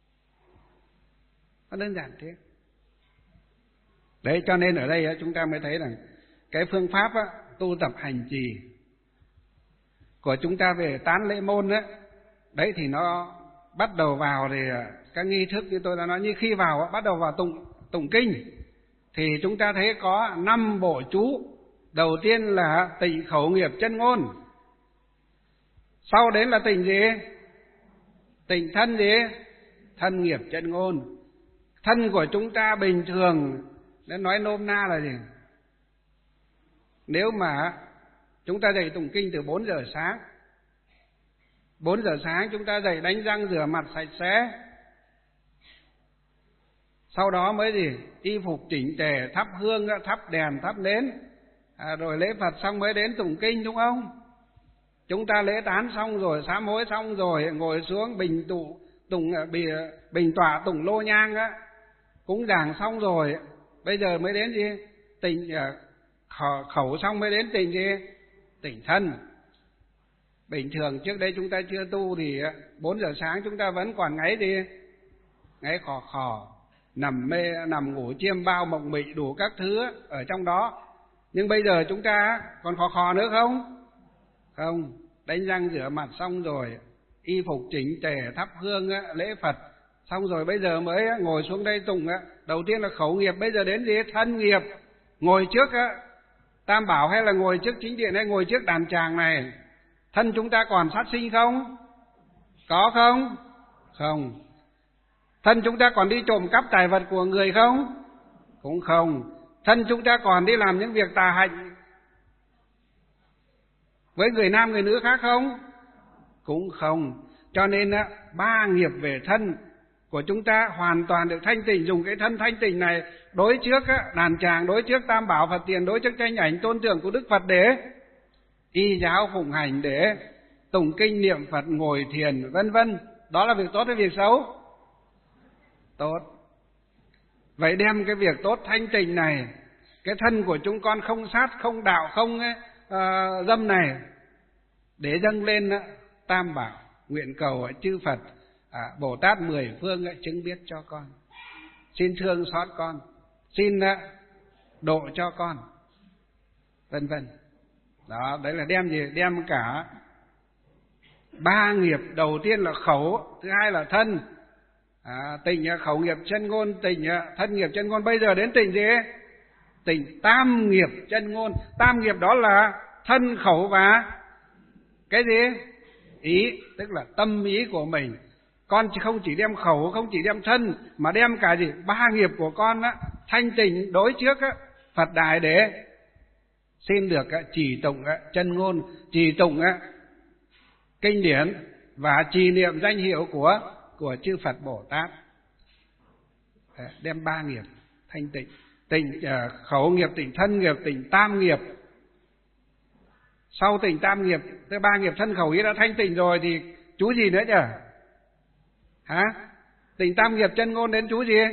Nó đơn giản thế. Đấy, cho nên ở đây chúng ta mới thấy rằng cái phương pháp tu tập hành trì của chúng ta về tán lễ môn đấy thì nó bắt đầu vào thì các nghi thức như tôi đã nói, như khi vào bắt đầu vào tụng kinh thì chúng ta thấy có 5 bộ chú. Đầu tiên là tịnh khẩu nghiệp chân ngôn, sau đến là tịnh gì? Tịnh thân gì? Thân nghiệp chân ngôn. Thân của chúng ta bình thường, để nói nôm na là gì? Nếu mà chúng ta dậy tụng kinh từ 4 giờ sáng, 4 giờ sáng chúng ta dậy đánh răng rửa mặt sạch sẽ, sau đó mới gì? Y phục chỉnh tề, thắp hương, thắp đèn, thắp nến, rồi lễ Phật xong mới đến tụng kinh, đúng không? Chúng ta lễ tán xong rồi, sám hối xong rồi, ngồi xuống bình tọa tụng lô nhang cúng dường xong rồi, bây giờ mới đến gì? Tịnh khẩu xong mới đến tịnh gì? Tịnh thân. Bình thường trước đây chúng ta chưa tu thì 4 giờ sáng chúng ta vẫn còn ngáy gì? Ngáy khò khò, nằm mê, nằm ngủ chiêm bao mộng mị đủ các thứ ở trong đó. Nhưng bây giờ chúng ta còn khò khò nữa không? Không. Đánh răng rửa mặt xong rồi, y phục chỉnh tề, thắp hương lễ Phật xong rồi, bây giờ mới ngồi xuống đây tụng. Đầu tiên là khẩu nghiệp, bây giờ đến gì? Thân nghiệp. Ngồi trước Tam Bảo hay là ngồi trước chính điện hay ngồi trước đàn tràng này, thân chúng ta còn sát sinh không? Có không? Không. Thân chúng ta còn đi trộm cắp tài vật của người không? Cũng không. Thân chúng ta còn đi làm những việc tà hạnh với người nam người nữ khác không? Cũng không. Cho nên 3 nghiệp về thân của chúng ta hoàn toàn được thanh tịnh. Dùng cái thân thanh tịnh này đối trước đàn tràng, đối trước Tam Bảo Phật tiền, đối trước tranh ảnh tôn tượng của Đức Phật để y giáo phụng hành để tụng kinh niệm Phật, ngồi thiền vân vân. Đó là việc tốt hay việc xấu? Tốt. Vậy đem cái việc tốt thanh tịnh này, cái thân của chúng con không sát, không đạo, không dâm này, để dâng lên Tam Bảo, nguyện cầu chư Phật Bồ Tát mười phương chứng biết cho con, xin thương xót con, xin độ cho con, vân vân. Đó, đấy là đem gì? Đem cả ba nghiệp. Đầu tiên là khẩu, thứ hai là thân. Tịnh khẩu nghiệp chân ngôn, tịnh thân nghiệp chân ngôn. Bây giờ đến tịnh gì? Tịnh tam nghiệp chân ngôn. Tam nghiệp đó là thân, khẩu và cái gì? Ý, tức là tâm ý của mình. Con không chỉ đem khẩu, không chỉ đem thân, mà đem cả gì? Ba nghiệp của con thanh tịnh đối trước Phật đài để xin được trì tụng chân ngôn, trì tụng kinh điển và trì niệm danh hiệu của chư Phật Bồ Tát. Đem ba nghiệp thanh tịnh, tịnh khẩu nghiệp, tịnh thân nghiệp, tịnh tam nghiệp. Sau tịnh tam nghiệp, tới ba nghiệp thân khẩu ý đã thanh tịnh rồi thì chú gì nữa nhỉ? Hả? Tịnh tam nghiệp chân ngôn đến chú gì?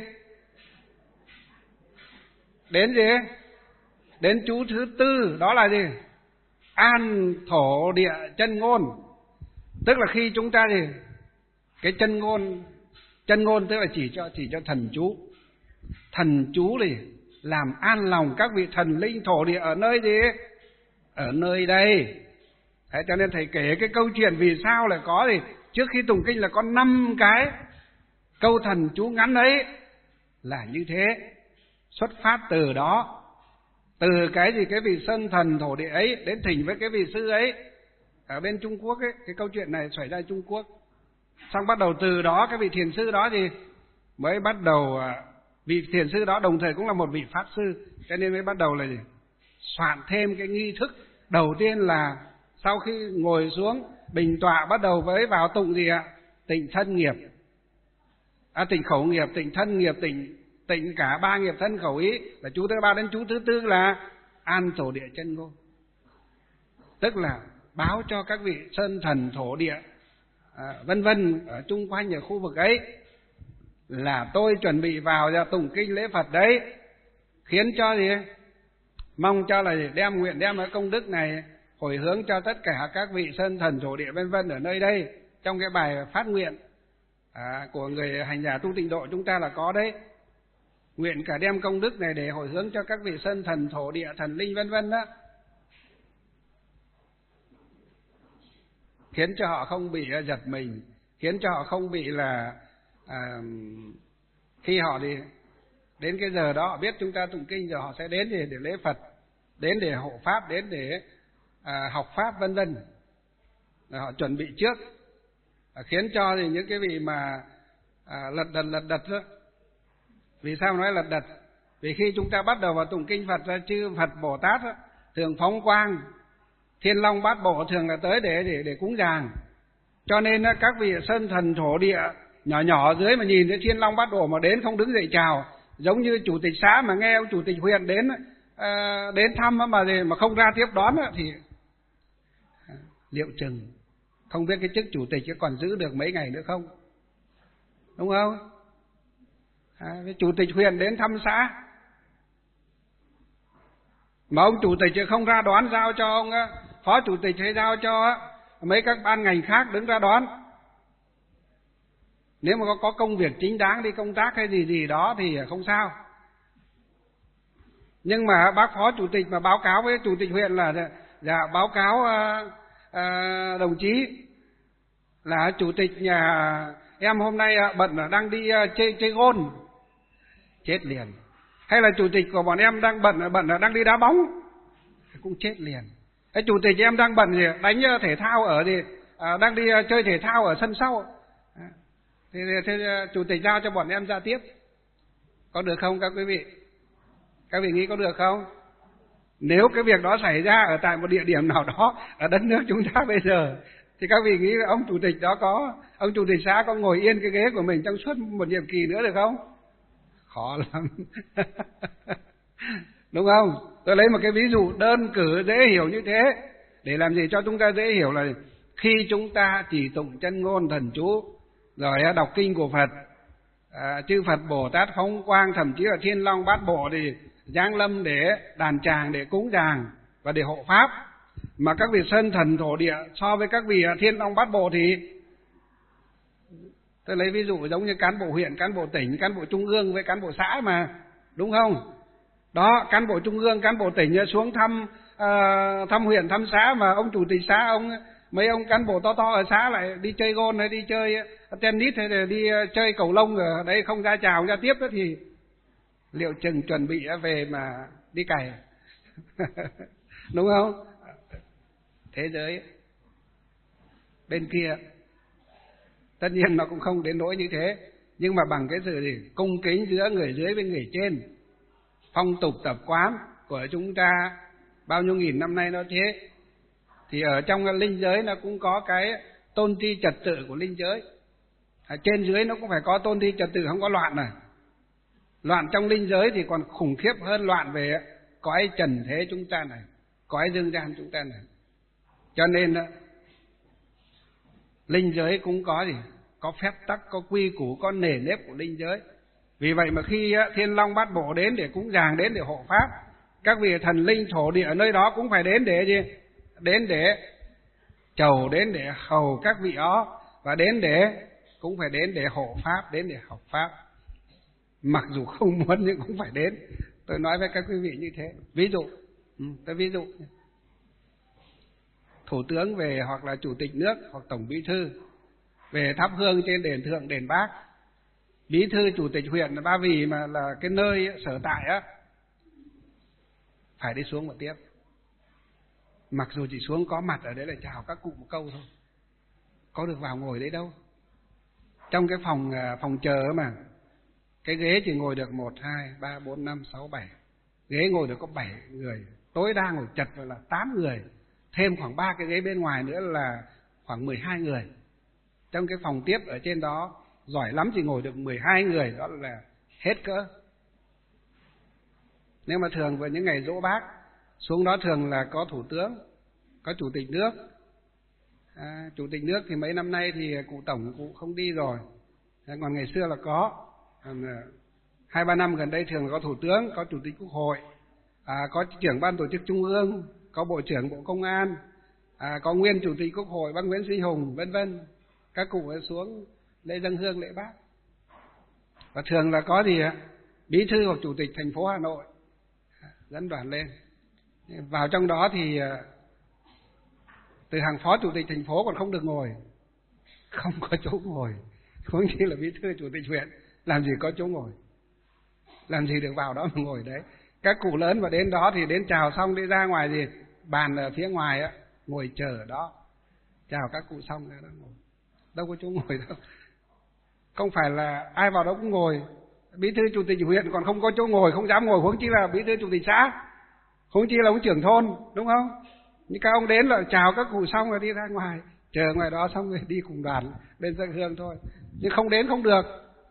Đến gì? Đến chú thứ tư, đó là gì? An thổ địa chân ngôn. Tức là khi chúng ta gì? Cái chân ngôn tức là chỉ cho thần chú. Thần chú thì làm an lòng các vị thần linh thổ địa ở nơi gì? Ở nơi đây. Thế cho nên thầy kể cái câu chuyện vì sao lại có thì trước khi tụng kinh là có 5 cái câu thần chú ngắn ấy là như thế. Xuất phát từ đó, từ cái gì? Cái vị sơn thần thổ địa ấy đến thỉnh với cái vị sư ấy ở bên Trung Quốc ấy. Cái câu chuyện này xảy ra Trung Quốc. Xong bắt đầu từ đó cái vị thiền sư đó thì mới bắt đầu, vị thiền sư đó đồng thời cũng là một vị pháp sư, cho nên mới bắt đầu là gì? Soạn thêm cái nghi thức. Đầu tiên là sau khi ngồi xuống bình tọa bắt đầu với vào tụng gì ạ? Tịnh thân nghiệp, tịnh khẩu nghiệp, tịnh thân nghiệp, tịnh cả ba nghiệp thân khẩu ý, là chú thứ ba. Đến chú thứ tư là an thổ địa chân ngôn, tức là báo cho các vị sơn thần thổ địa vân vân ở chung quanh ở khu vực ấy là tôi chuẩn bị vào ra tụng kinh lễ Phật đấy, khiến cho gì? Mong cho là đem nguyện đem cái công đức này hồi hướng cho tất cả các vị sơn thần thổ địa vân vân ở nơi đây. Trong cái bài phát nguyện của người hành giả tu tịnh độ chúng ta là có đấy. Nguyện cả đem công đức này để hồi hướng cho các vị sơn thần thổ địa thần linh vân vân đó, khiến cho họ không bị giật mình, khiến cho họ không bị là khi họ đi đến cái giờ đó họ biết chúng ta tụng kinh rồi họ sẽ đến để lễ Phật, đến để hộ pháp, đến để học pháp vân vân. Họ chuẩn bị trước, khiến cho thì những cái vị mà lật đật đó. Vì sao nói lật đật? Vì khi chúng ta bắt đầu vào tụng kinh Phật ra, chư Phật Bồ Tát đó, thường phóng quang, Thiên Long Bát Bộ thường là tới để cúng dường. Cho nên các vị sơn thần thổ địa nhỏ nhỏ dưới mà nhìn thấy Thiên Long Bát Bộ mà đến không đứng dậy chào, giống như chủ tịch xã mà nghe ông chủ tịch huyện đến thăm mà không ra tiếp đón thì liệu chừng không biết cái chức chủ tịch còn giữ được mấy ngày nữa không, đúng không? Cái chủ tịch huyện đến thăm xã mà ông chủ tịch không ra đón, giao cho ông phó chủ tịch hay giao cho mấy các ban ngành khác đứng ra đón. Nếu mà có công việc chính đáng đi công tác hay gì đó thì không sao. Nhưng mà bác phó chủ tịch mà báo cáo với chủ tịch huyện là báo cáo đồng chí là chủ tịch nhà em hôm nay bận đang đi chơi gôn, chết liền. Hay là chủ tịch của bọn em đang bận đang đi đá bóng, cũng chết liền. Cái chủ tịch em đang bận gì đánh thể thao ở thì đang đi chơi thể thao ở sân sau, thì chủ tịch giao cho bọn em ra tiếp. Có được không các quý vị? Các vị nghĩ có được không? Nếu cái việc đó xảy ra ở tại một địa điểm nào đó ở đất nước chúng ta bây giờ thì các vị nghĩ ông chủ tịch đó ông chủ tịch xã có ngồi yên cái ghế của mình trong suốt một nhiệm kỳ nữa được không? Khó lắm. Đúng không? Tôi lấy một cái ví dụ đơn cử dễ hiểu như thế Để làm gì cho chúng ta dễ hiểu là khi chúng ta chỉ tụng chân ngôn thần chú, rồi đọc kinh của Phật, chư Phật Bồ Tát Phóng Quang, thậm chí là Thiên Long Bát Bộ thì giáng lâm để đàn tràng, để cúng dường và để hộ pháp. Mà các vị sơn thần thổ địa so với các vị Thiên Long Bát Bộ thì tôi lấy ví dụ giống như cán bộ huyện, cán bộ tỉnh, cán bộ trung ương với cán bộ xã mà, đúng không? Đó, cán bộ trung ương, cán bộ tỉnh xuống thăm huyện, thăm xã, mà ông chủ tịch xã, mấy ông cán bộ to ở xã lại đi chơi gôn hay đi chơi tennis hay là đi chơi cầu lông ở đây không ra chào ra tiếp đó, thì liệu chừng chuẩn bị về mà đi cày. Đúng không? Thế giới bên kia tất nhiên nó cũng không đến nỗi như thế, nhưng mà bằng cái sự gì cung kính giữa người dưới với người trên, phong tục tập quán của chúng ta bao nhiêu nghìn năm nay nó thế. Thì ở trong linh giới nó cũng có cái tôn ti trật tự của linh giới. Trên dưới nó cũng phải có tôn ti trật tự, không có loạn này. Loạn trong linh giới thì còn khủng khiếp hơn loạn về cõi trần thế chúng ta này, cõi dương gian chúng ta này. Cho nên linh giới cũng có gì? Có phép tắc, có quy củ, có nề nếp của linh giới. Vì vậy mà khi Thiên Long Bát Bộ đến để cúng dường, đến để hộ pháp, các vị thần linh thổ địa ở nơi đó cũng phải đến để gì? Đến để chầu, đến để hầu các vị đó, và cũng phải đến để hộ pháp, đến để học pháp. Mặc dù không muốn nhưng cũng phải đến. Tôi nói với các quý vị như thế. Ví dụ, tôi ví dụ thủ tướng về, hoặc là chủ tịch nước, hoặc tổng bí thư về thắp hương trên đền Thượng, đền Bác. Bí thư chủ tịch huyện Ba Vì mà là cái nơi sở tại á, phải đi xuống một tiếp. Mặc dù chỉ xuống có mặt ở đấy là chào các cụ một câu thôi, có được vào ngồi đấy đâu. Trong cái phòng chờ mà cái ghế chỉ ngồi được 1, 2, 3, 4, 5, 6, 7. Ghế ngồi được có 7 người, tối đa ngồi chật là 8 người. Thêm khoảng 3 cái ghế bên ngoài nữa là khoảng 12 người. Trong cái phòng tiếp ở trên đó giỏi lắm chỉ ngồi được 12 người, đó là hết cỡ. Nếu mà thường vào những ngày giỗ bác, xuống đó thường là có thủ tướng, có chủ tịch nước. Chủ tịch nước thì mấy năm nay thì cụ tổng cụ không đi rồi, còn ngày xưa là có. 2-3 năm gần đây thường là có thủ tướng, có chủ tịch quốc hội, có trưởng ban tổ chức trung ương, có bộ trưởng bộ công an, có nguyên chủ tịch quốc hội bác Nguyễn Sinh Hùng, vân vân. Các cụ xuống lễ dâng hương lễ bác. Và thường là có gì ạ? Bí thư hoặc chủ tịch thành phố Hà Nội dẫn đoàn lên. Vào trong đó thì từ hàng phó chủ tịch thành phố còn không được ngồi, không có chỗ ngồi. Huống chi là bí thư chủ tịch huyện, làm gì có chỗ ngồi, làm gì được vào đó mà ngồi đấy. Các cụ lớn mà đến đó thì đến chào xong đi ra ngoài gì, bàn ở phía ngoài á, ngồi chờ ở đó, chào các cụ xong rồi đó ngồi, đâu có chỗ ngồi đâu. Không phải là ai vào đó cũng ngồi. Bí thư chủ tịch huyện còn không có chỗ ngồi, không dám ngồi, huống chi là bí thư chủ tịch xã, huống chi là ông trưởng thôn, đúng không? Nhưng các ông đến là chào các cụ xong rồi đi ra ngoài, chờ ngoài đó xong rồi đi cùng đoàn lên dâng hương thôi, nhưng không đến không được.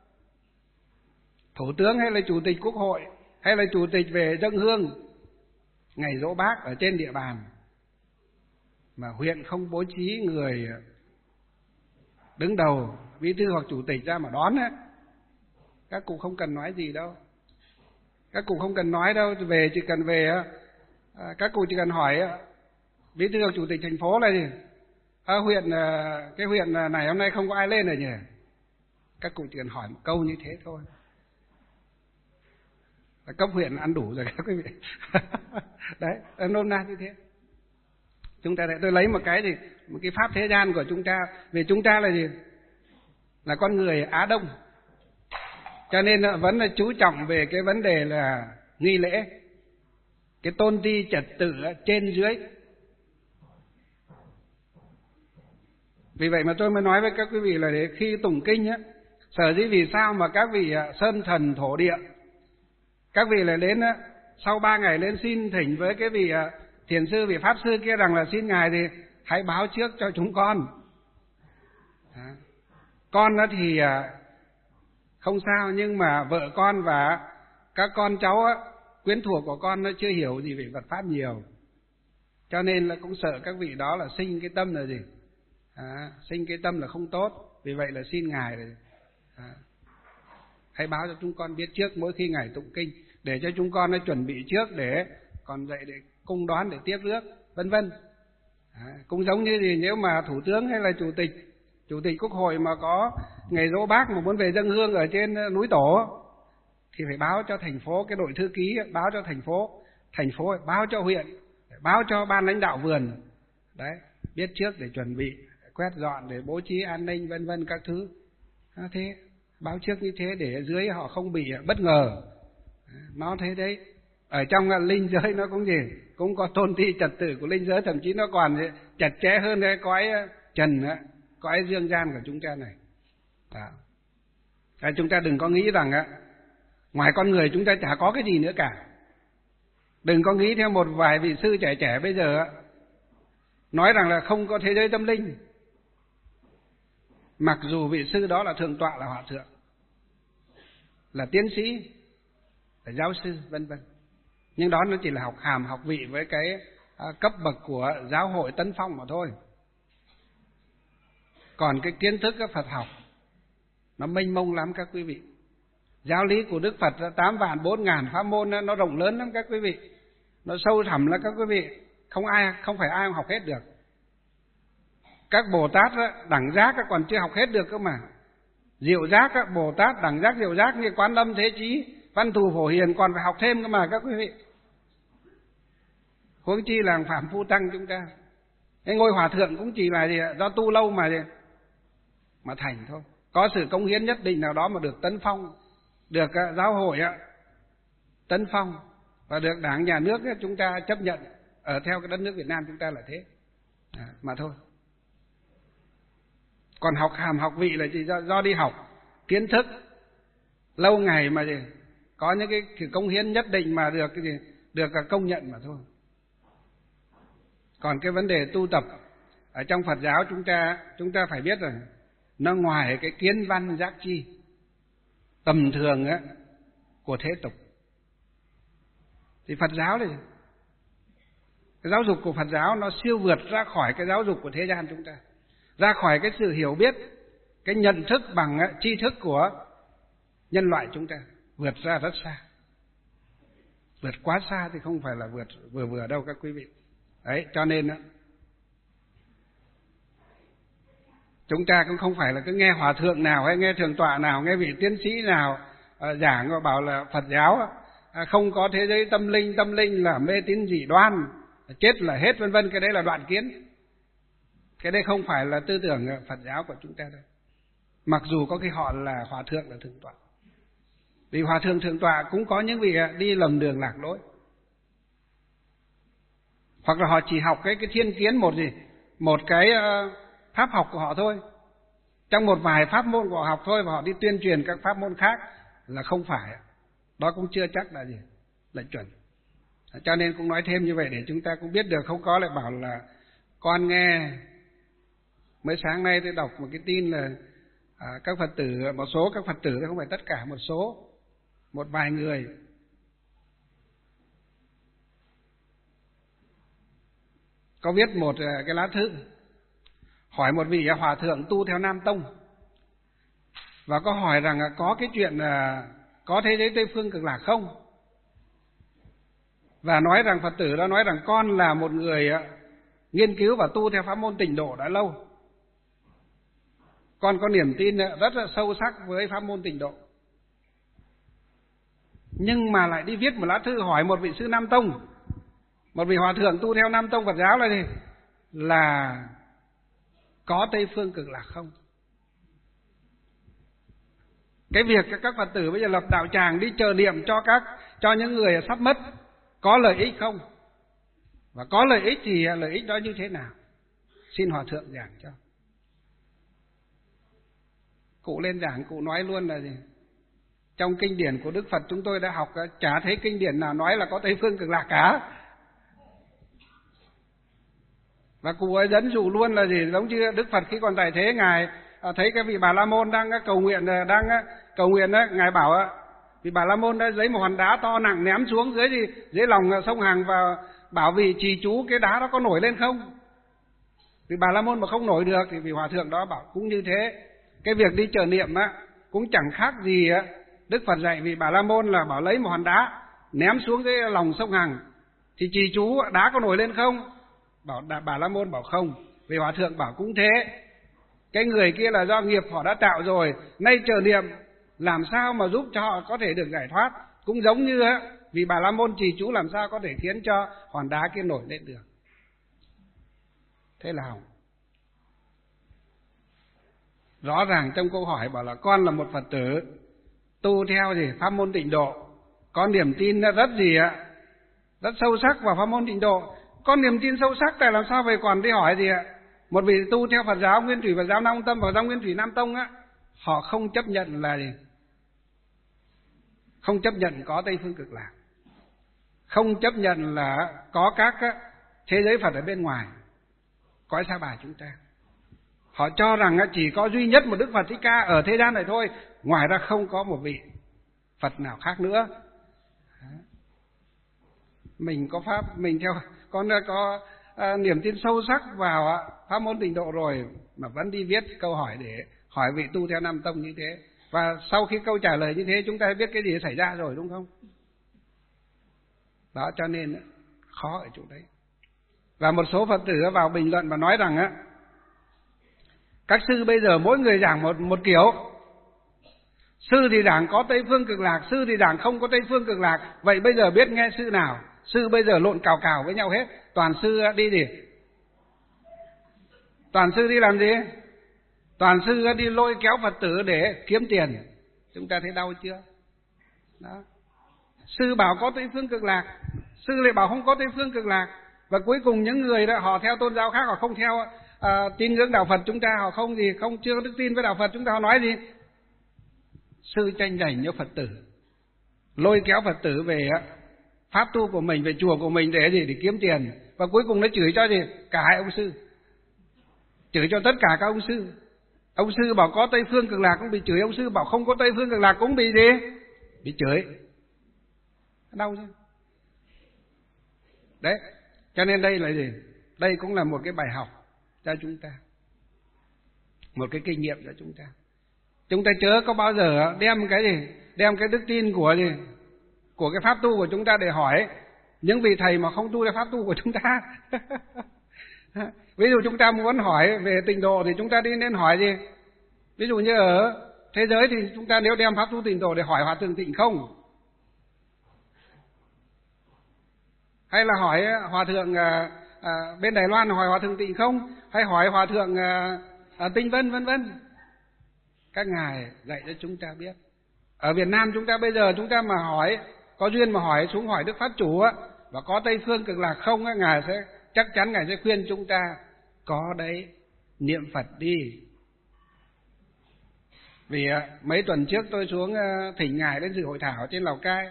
Thủ tướng hay là chủ tịch quốc hội hay là chủ tịch về dâng hương ngày giỗ bác ở trên địa bàn mà huyện không bố trí người đứng đầu, bí thư hoặc chủ tịch ra mà đón á, các cụ không cần nói gì đâu. Các cụ không cần nói đâu, về chỉ cần về các cụ chỉ cần hỏi bí thư hoặc chủ tịch thành phố là gì? Huyện, cái huyện này hôm nay không có ai lên rồi nhỉ? Các cụ chỉ cần hỏi một câu như thế thôi, cấp huyện ăn đủ rồi các quý vị. Đấy, nôm na như thế. Chúng ta tôi lấy một cái pháp thế gian của chúng ta, vì chúng ta là gì? Là con người Á Đông, cho nên vẫn là chú trọng về cái vấn đề là nghi lễ, cái tôn ti trật tự trên dưới. Vì vậy mà tôi mới nói với các quý vị là để khi tụng kinh á, sở dĩ vì sao mà các vị sơn thần thổ địa, các vị lại đến sau 3 ngày lên xin thỉnh với cái vị thiền sư, vị pháp sư kia rằng là xin ngài thì hãy báo trước cho chúng con. Con đó thì không sao, nhưng mà vợ con và các con cháu quyến thuộc của con nó chưa hiểu gì về Phật pháp nhiều, Cho nên là cũng sợ các vị đó là sinh cái tâm là gì? Sinh cái tâm là không tốt. Vì vậy là xin Ngài hãy báo cho chúng con biết trước mỗi khi Ngài tụng kinh, để cho chúng con chuẩn bị trước, để còn dậy để cung đón, để tiếp rước, vân vân. Cũng giống như gì, nếu mà thủ tướng hay là chủ tịch Quốc hội mà có ngày dỗ Bác mà muốn về dâng hương ở trên núi Tổ thì phải báo cho thành phố, cái đội thư ký báo cho thành phố báo cho huyện, báo cho ban lãnh đạo vườn, đấy, biết trước để chuẩn bị quét dọn, để bố trí an ninh, vân vân các thứ. Thế báo trước như thế để ở dưới họ không bị bất ngờ. Nó thế đấy. Ở trong linh giới nó cũng gì, cũng có tôn ti trật tự của linh giới, thậm chí nó còn chặt chẽ hơn cái cõi trần, cõi dương gian của chúng ta này. Chúng ta đừng có nghĩ rằng ngoài con người chúng ta chả có cái gì nữa cả. Đừng có nghĩ theo một vài vị sư trẻ bây giờ nói rằng là không có thế giới tâm linh. Mặc dù vị sư đó là thượng tọa, là hòa thượng, là tiến sĩ, là giáo sư, vân vân, nhưng đó nó chỉ là học hàm học vị với cái cấp bậc của giáo hội Tấn Phong mà thôi. Còn cái kiến thức của Phật học nó mênh mông lắm các quý vị. Giáo lý của Đức Phật 8.400.000 pháp môn, nó rộng lớn lắm các quý vị, nó sâu thẳm lắm các quý vị, không phải ai học hết được. Các Bồ Tát đẳng giác còn chưa học hết được cơ mà. Diệu giác, Bồ Tát đẳng giác diệu giác như Quán Lâm, Thế Chí, Văn Thù, Phổ Hiền còn phải học thêm cơ mà các quý vị. Huống chi là Phạm Phu Tăng chúng ta. Cái ngôi hòa thượng cũng chỉ là gì, do tu lâu mà thành thôi. Có sự cống hiến nhất định nào đó mà được tấn phong, được giáo hội tấn phong, và được Đảng, Nhà nước chúng ta chấp nhận ở theo cái đất nước Việt Nam chúng ta là thế mà thôi. Còn học hàm học vị là chỉ do đi học kiến thức lâu ngày mà gì, có những cái cống hiến nhất định mà được công nhận mà thôi. Còn cái vấn đề tu tập ở trong Phật giáo chúng ta phải biết rằng nó ngoài cái kiến văn giác chi tầm thường của thế tục, thì Phật giáo này, cái giáo dục của Phật giáo nó siêu vượt ra khỏi cái giáo dục của thế gian chúng ta, ra khỏi cái sự hiểu biết, cái nhận thức bằng tri thức của nhân loại chúng ta, vượt ra rất xa. Vượt quá xa thì không phải là vượt vừa đâu các quý vị. Đấy, cho nên chúng ta cũng không phải là cứ nghe hòa thượng nào hay nghe thượng tọa nào, nghe vị tiến sĩ nào giảng và bảo là Phật giáo không có thế giới tâm linh là mê tín dị đoan, chết là hết, vân vân. Cái đấy là đoạn kiến. Cái đấy không phải là tư tưởng Phật giáo của chúng ta đâu. Mặc dù có cái họ là hòa thượng, là thượng tọa. Vì hòa thượng thượng tọa cũng có những vị đi lầm đường lạc lối, hoặc là họ chỉ học cái thiên kiến một cái pháp học của họ thôi, trong một vài pháp môn của họ học thôi, và họ đi tuyên truyền các pháp môn khác là không phải. Đó cũng chưa chắc là chuẩn. Cho nên cũng nói thêm như vậy để chúng ta cũng biết được, không có lại bảo là con nghe mới sáng nay tôi đọc một cái tin là các Phật tử, một số các Phật tử, không phải tất cả, một vài người có viết một cái lá thư hỏi một vị hòa thượng tu theo Nam Tông, và có hỏi rằng có cái chuyện có thế giới Tây Phương Cực Lạc không, và nói rằng Phật tử đó nói rằng con là một người nghiên cứu và tu theo pháp môn Tịnh Độ đã lâu, con có niềm tin rất là sâu sắc với pháp môn Tịnh Độ, nhưng mà lại đi viết một lá thư hỏi một vị sư Nam Tông, một vị hòa thượng tu theo Nam Tông Phật giáo là có Tây Phương Cực Lạc không. Cái việc các Phật tử bây giờ lập đạo tràng đi chờ niệm cho những người sắp mất có lợi ích không, và có lợi ích thì lợi ích đó như thế nào, xin hòa thượng giảng cho. Cụ lên giảng, cụ nói luôn là gì, trong kinh điển của Đức Phật chúng tôi đã học chả thấy kinh điển nào nói là có Tây Phương Cực Lạc cả. Và cụ ấy dẫn dụ luôn là gì, giống như Đức Phật khi còn tại thế, ngài thấy cái vị Bà La Môn đang cầu nguyện ngài bảo vị Bà La Môn đã lấy một hòn đá to nặng ném xuống dưới lòng sông Hằng bảo vì trì chú cái đá đó có nổi lên không? Vì Bà La Môn mà không nổi được thì vị hòa thượng đó bảo cũng như thế. Cái việc đi chợ niệm á cũng chẳng khác gì á, Đức Phật dạy vị Bà La Môn là bảo lấy một hòn đá ném xuống cái lòng sông Hằng thì trì chú đá có nổi lên không? Bà La Môn bảo không. Vị hòa thượng bảo cũng thế. Cái người kia là do nghiệp họ đã tạo rồi, nay chợ niệm làm sao mà giúp cho họ có thể được giải thoát. Cũng giống như á, vì Bà La Môn trì chú làm sao có thể khiến cho hòn đá kia nổi lên được. Thế là hỏng. Rõ ràng trong câu hỏi bảo là con là một Phật tử tu theo gì pháp môn Tịnh Độ, có niềm tin rất gì ạ, rất sâu sắc vào pháp môn Tịnh Độ. Có niềm tin sâu sắc tại làm sao về còn đi hỏi gì ạ? Một vị tu theo Phật giáo Nguyên Thủy Phật giáo Nam Tâm và giáo Nguyên Thủy Nam Tông á, họ không chấp nhận là gì? Không chấp nhận có Tây Phương Cực Lạc, không chấp nhận là có các thế giới Phật ở bên ngoài cõi Sa Bà chúng ta. Họ cho rằng chỉ có duy nhất một Đức Phật Thích Ca ở thế gian này thôi, ngoài ra không có một vị Phật nào khác nữa. Mình có pháp, mình theo con đã có niềm tin sâu sắc vào pháp môn Tịnh Độ rồi mà vẫn đi viết câu hỏi để hỏi vị tu theo Nam Tông như thế. Và sau khi câu trả lời như thế chúng ta biết cái gì xảy ra rồi, đúng không? Đó, cho nên khó ở chỗ đấy. Và một số Phật tử vào bình luận và nói rằng các sư bây giờ mỗi người giảng một kiểu. Sư thì giảng có Tây Phương Cực Lạc, sư thì giảng không có Tây Phương Cực Lạc. Vậy bây giờ biết nghe sư nào? Sư bây giờ lộn cào cào với nhau hết. Toàn sư đi gì? Toàn sư đi làm gì? Toàn sư đi lôi kéo Phật tử để kiếm tiền. Chúng ta thấy đau chưa? Đó. Sư bảo có Tây Phương Cực Lạc, sư lại bảo không có Tây Phương Cực Lạc. Và cuối cùng những người đó họ theo tôn giáo khác, họ không theo tín ngưỡng đạo Phật chúng ta, họ không chưa có đức tin với đạo Phật chúng ta, họ nói gì? Sư tranh giành với Phật tử, lôi kéo Phật tử về pháp tu của mình, về chùa của mình để gì? Để kiếm tiền. Và cuối cùng nó chửi cho gì? Cả hai ông sư, chửi cho tất cả các ông sư. Ông sư bảo có Tây Phương Cực Lạc cũng bị chửi, ông sư bảo không có Tây Phương Cực Lạc cũng bị gì? Bị chửi. Đau chứ. Đấy, cho nên đây là gì? Đây cũng là một cái bài học cho chúng ta, một cái kinh nghiệm cho chúng ta. Chúng ta chớ có bao giờ đem cái gì? Đem cái đức tin của gì? Của cái pháp tu của chúng ta để hỏi những vị thầy mà không tu theo pháp tu của chúng ta. Ví dụ chúng ta muốn hỏi về Tịnh Độ thì chúng ta đi nên hỏi gì? Ví dụ như ở thế giới thì chúng ta nếu đem pháp tu Tịnh Độ để hỏi Hòa Thượng Tịnh Không, hay là hỏi Hòa Thượng bên Đài Loan hỏi Hòa Thượng Tịnh Không, hay hỏi Hòa Thượng Tinh Vân vân vân. Các ngài dạy cho chúng ta biết. Ở Việt Nam chúng ta bây giờ chúng ta mà hỏi, có duyên mà hỏi xuống hỏi Đức Pháp Chủ và có Tây Phương Cực Lạc không, ngài sẽ chắc chắn ngài sẽ khuyên chúng ta có đấy, niệm Phật đi. Vì mấy tuần trước tôi xuống thỉnh ngài đến dự hội thảo trên Lào Cai,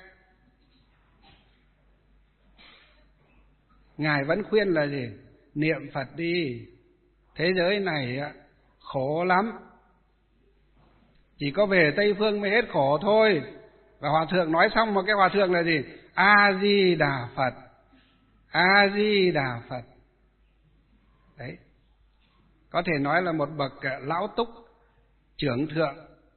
ngài vẫn khuyên là gì? Niệm Phật đi, thế giới này khổ lắm, chỉ có về Tây Phương mới hết khổ thôi. Và Hòa Thượng nói xong một cái Hòa Thượng là gì? A Di Đà Phật, A Di Đà Phật. Đấy, có thể nói là một bậc lão túc trưởng thượng,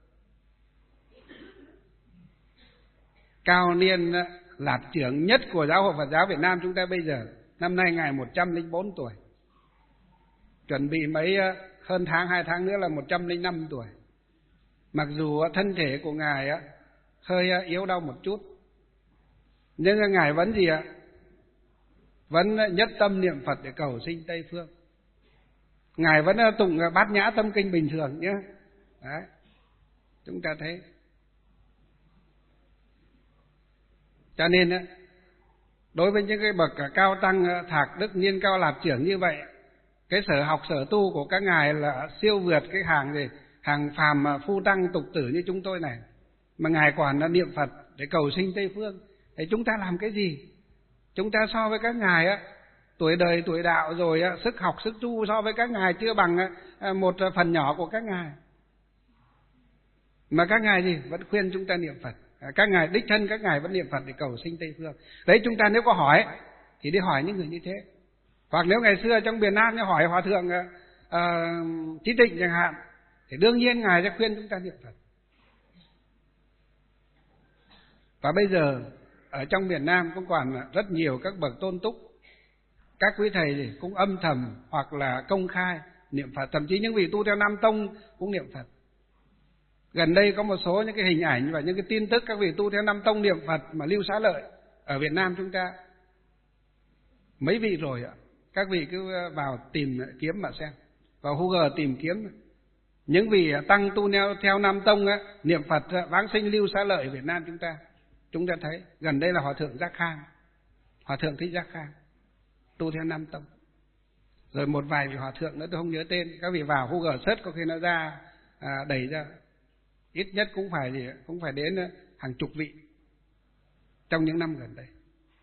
cao niên lạt trưởng nhất của Giáo hội Phật giáo Việt Nam chúng ta bây giờ. Năm nay ngài 104 tuổi, chuẩn bị mấy hơn tháng 2 tháng nữa là 105 tuổi. Mặc dù thân thể của ngài hơi yếu đau một chút, nhưng ngài vẫn gì ạ? Vẫn nhất tâm niệm Phật để cầu sinh Tây Phương. Ngài vẫn tụng Bát Nhã Tâm Kinh bình thường nhé. Đấy, chúng ta thấy. Cho nên đối với những cái bậc cao tăng thạc đức niên cao lạt trưởng như vậy, cái sở học sở tu của các ngài là siêu vượt cái hàng gì? Hàng phàm phu tăng tục tử như chúng tôi này, mà ngài còn đã niệm Phật để cầu sinh Tây Phương. Thì chúng ta làm cái gì? Chúng ta so với các ngài tuổi đời tuổi đạo rồi sức học sức tu so với các ngài chưa bằng một phần nhỏ của các ngài. Mà các ngài gì? Vẫn khuyên chúng ta niệm Phật. Các ngài đích thân các ngài vẫn niệm Phật để cầu sinh Tây Phương. Đấy, chúng ta nếu có hỏi thì đi hỏi những người như thế. Hoặc nếu ngày xưa trong miền Nam như hỏi Hòa Thượng Trí Tịnh chẳng hạn, thì đương nhiên Ngài sẽ khuyên chúng ta niệm Phật. Và bây giờ ở trong miền Nam cũng còn rất nhiều các bậc tôn túc, các quý thầy cũng âm thầm hoặc là công khai niệm Phật, thậm chí những vị tu theo Nam Tông cũng niệm Phật. Gần đây có một số những cái hình ảnh và những cái tin tức các vị tu theo Nam Tông niệm Phật mà lưu xá lợi ở Việt Nam chúng ta. Mấy vị rồi ạ, các vị cứ vào tìm kiếm mà xem, vào Google tìm kiếm những vị tăng tu theo Nam Tông niệm Phật vãng sinh lưu xá lợi ở Việt Nam chúng ta thấy. Gần đây là Hòa Thượng Giác Khang, Hòa Thượng Thích Giác Khang tu theo Nam Tông, rồi một vài vị hòa thượng nữa tôi không nhớ tên. Các vị vào Google search có khi nó ra đầy ra, ít nhất cũng phải đến hàng chục vị trong những năm gần đây.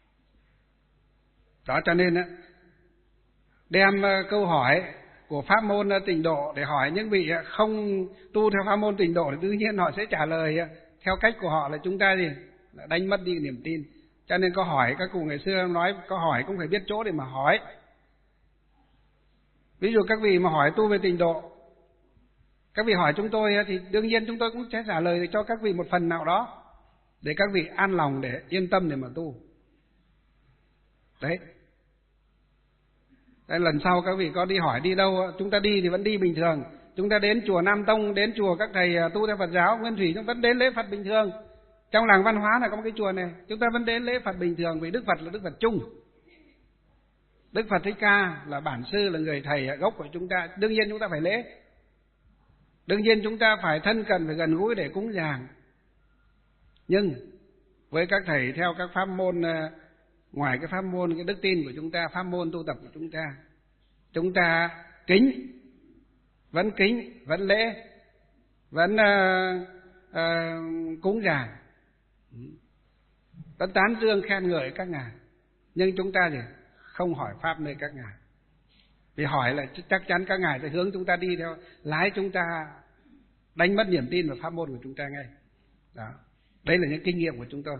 Đó, cho nên đem câu hỏi của pháp môn Tịnh Độ để hỏi những vị không tu theo pháp môn Tịnh Độ thì tự nhiên họ sẽ trả lời theo cách của họ, là chúng ta đánh mất đi niềm tin. Cho nên có hỏi, các cụ ngày xưa nói có hỏi cũng phải biết chỗ để mà hỏi. Ví dụ các vị mà hỏi tu về Tịnh Độ, các vị hỏi chúng tôi thì đương nhiên chúng tôi cũng sẽ trả lời cho các vị một phần nào đó để các vị an lòng, để yên tâm để mà tu. Đấy. Lần sau các vị có đi hỏi đi đâu, chúng ta đi thì vẫn đi bình thường. Chúng ta đến chùa Nam Tông, đến chùa các thầy tu theo Phật giáo Nguyên Thủy, chúng ta vẫn đến lễ Phật bình thường. Trong làng văn hóa này có một cái chùa này, chúng ta vẫn đến lễ Phật bình thường, vì Đức Phật là Đức Phật chung. Đức Phật Thích Ca là bản sư, là người thầy gốc của chúng ta. Đương nhiên chúng ta phải lễ, đương nhiên chúng ta phải thân cận, phải gần gũi để cúng dường. Nhưng với các thầy theo các pháp môn, ngoài cái pháp môn, cái đức tin của chúng ta, pháp môn tu tập của chúng ta kính, vẫn lễ, vẫn cúng dường, vẫn tán dương khen ngợi các ngài. Nhưng chúng ta thì không hỏi pháp nơi các ngài, vì hỏi là chắc chắn các ngài sẽ hướng chúng ta đi theo, lái chúng ta đánh mất niềm tin vào pháp môn của chúng ta ngay. Đó, đấy là những kinh nghiệm của chúng tôi.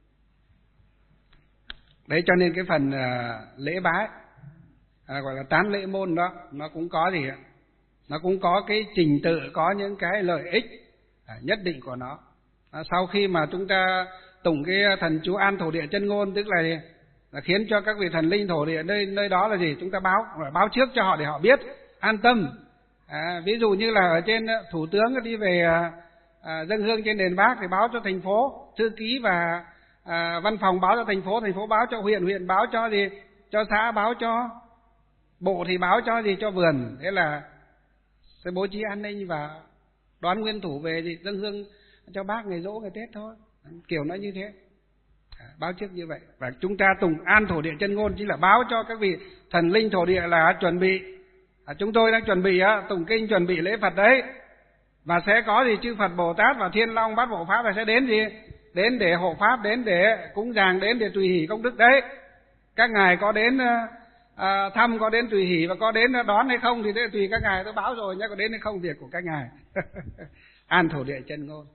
Đấy, cho nên cái phần lễ bái gọi là tán lễ môn đó, nó cũng có gì ạ? Nó cũng có cái trình tự, có những cái lợi ích nhất định của nó. Sau khi mà chúng ta tụng cái thần chú An Thổ Địa Chân Ngôn, tức là khiến cho các vị thần linh thổ địa nơi đó là gì? Chúng ta báo trước cho họ để họ biết, an tâm. Ví dụ như là ở trên thủ tướng đi về dâng hương trên đền Bác thì báo cho thành phố, thư ký và văn phòng báo cho thành phố báo cho huyện báo cho gì? Cho xã, báo cho bộ thì báo cho gì? Cho vườn. Thế là sẽ bố trí an ninh và đón nguyên thủ về thì dâng hương cho Bác ngày giỗ ngày Tết thôi. Kiểu nó như thế. Báo trước như vậy. Và chúng ta tụng An Thổ Địa Chân Ngôn chỉ là báo cho các vị thần linh thổ địa là chuẩn bị. Chúng tôi đang chuẩn bị tụng kinh, chuẩn bị lễ Phật đấy. Và sẽ có gì? Chư Phật Bồ Tát và Thiên Long Bát Bộ Pháp là sẽ đến gì? Đến để hộ pháp, đến để cúng dường, đến để tùy hỷ công đức đấy. Các ngài có đến thăm, có đến tùy hỷ và có đến đón hay không thì thế tùy các ngài, tôi báo rồi nhé, có đến hay không việc của các ngài. An Thổ Địa Chân Ngôn,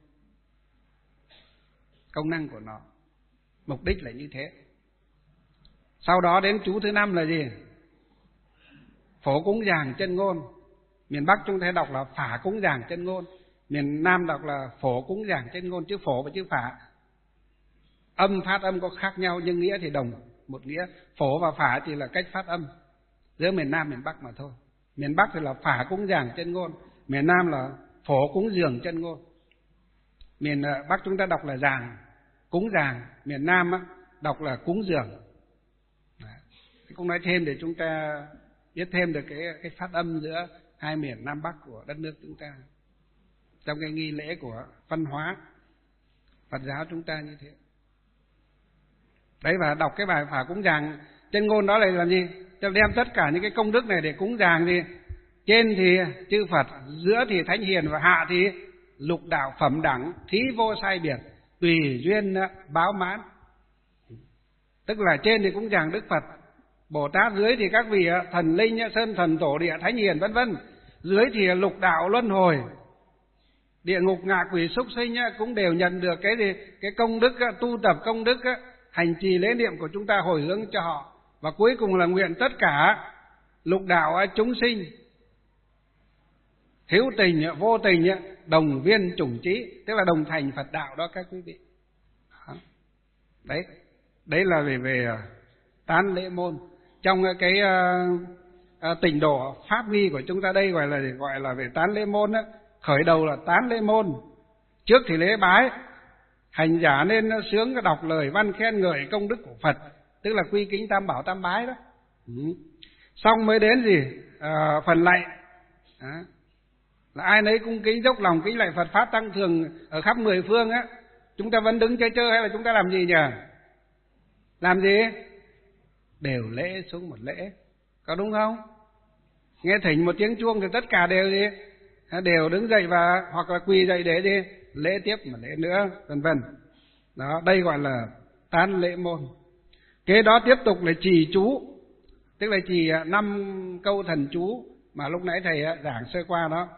công năng của nó, mục đích là như thế. Sau đó đến chú thứ 5 là gì? Phổ cúng dường chân ngôn. Miền Bắc chúng ta đọc là phả cúng dường chân ngôn, miền Nam đọc là phổ cúng dường chân ngôn. Chữ phổ và chữ phả âm, phát âm có khác nhau nhưng nghĩa thì đồng một nghĩa. Phổ và phả chỉ là cách phát âm giữa miền Nam miền Bắc mà thôi. Miền Bắc thì là phả cúng dường chân ngôn, miền Nam là phổ cúng dường chân ngôn. Miền Bắc chúng ta đọc là dường, cúng dường, miền Nam đọc là cúng dường. Cũng nói thêm để chúng ta biết thêm được cái phát âm giữa hai miền Nam Bắc của đất nước chúng ta trong cái nghi lễ của văn hóa Phật giáo chúng ta như thế. Đấy, và đọc cái bài phả cúng dường chân ngôn đó là làm gì? Cho đem tất cả những cái công đức này để cúng dường gì? Trên thì chư Phật, giữa thì thánh hiền và hạ thì lục đạo phẩm đẳng, thí vô sai biệt, tùy duyên báo mãn. Tức là trên thì cúng dường Đức Phật Bồ Tát, dưới thì các vị thần linh, sơn thần tổ địa, thánh hiền vân vân. Dưới thì lục đạo luân hồi, địa ngục ngạ quỷ súc sinh cũng đều nhận được cái gì? Cái công đức tu tập, công đức hành trì lễ niệm của chúng ta hồi hướng cho họ. Và cuối cùng là nguyện tất cả lục đạo chúng sinh hữu tình vô tình đồng viên chủng trí, tức là đồng thành Phật đạo đó các quý vị. Đấy là về tán lễ môn. Trong cái tịnh độ pháp nghi của chúng ta đây gọi là về tán lễ môn đó. Khởi đầu là tán lễ môn, trước thì lễ bái, hành giả nên sướng đọc lời văn khen ngợi công đức của Phật, tức là quy kính tam bảo tam bái đó. Xong mới đến gì? Phần lạy. Là ai nấy cung kính dốc lòng kính lạy Phật pháp tăng thường ở khắp mười phương á. Chúng ta vẫn đứng chơi hay là chúng ta làm gì nhỉ? Làm gì? Đều lễ xuống một lễ, có đúng không? Nghe thỉnh một tiếng chuông thì tất cả đều gì? Đều đứng dậy và hoặc là quỳ dậy để đi lễ tiếp một lễ nữa, vân vân. Đó, đây gọi là tán lễ môn. Kế đó tiếp tục là trì chú, tức là trì 5 câu thần chú mà lúc nãy thầy giảng sơ qua đó.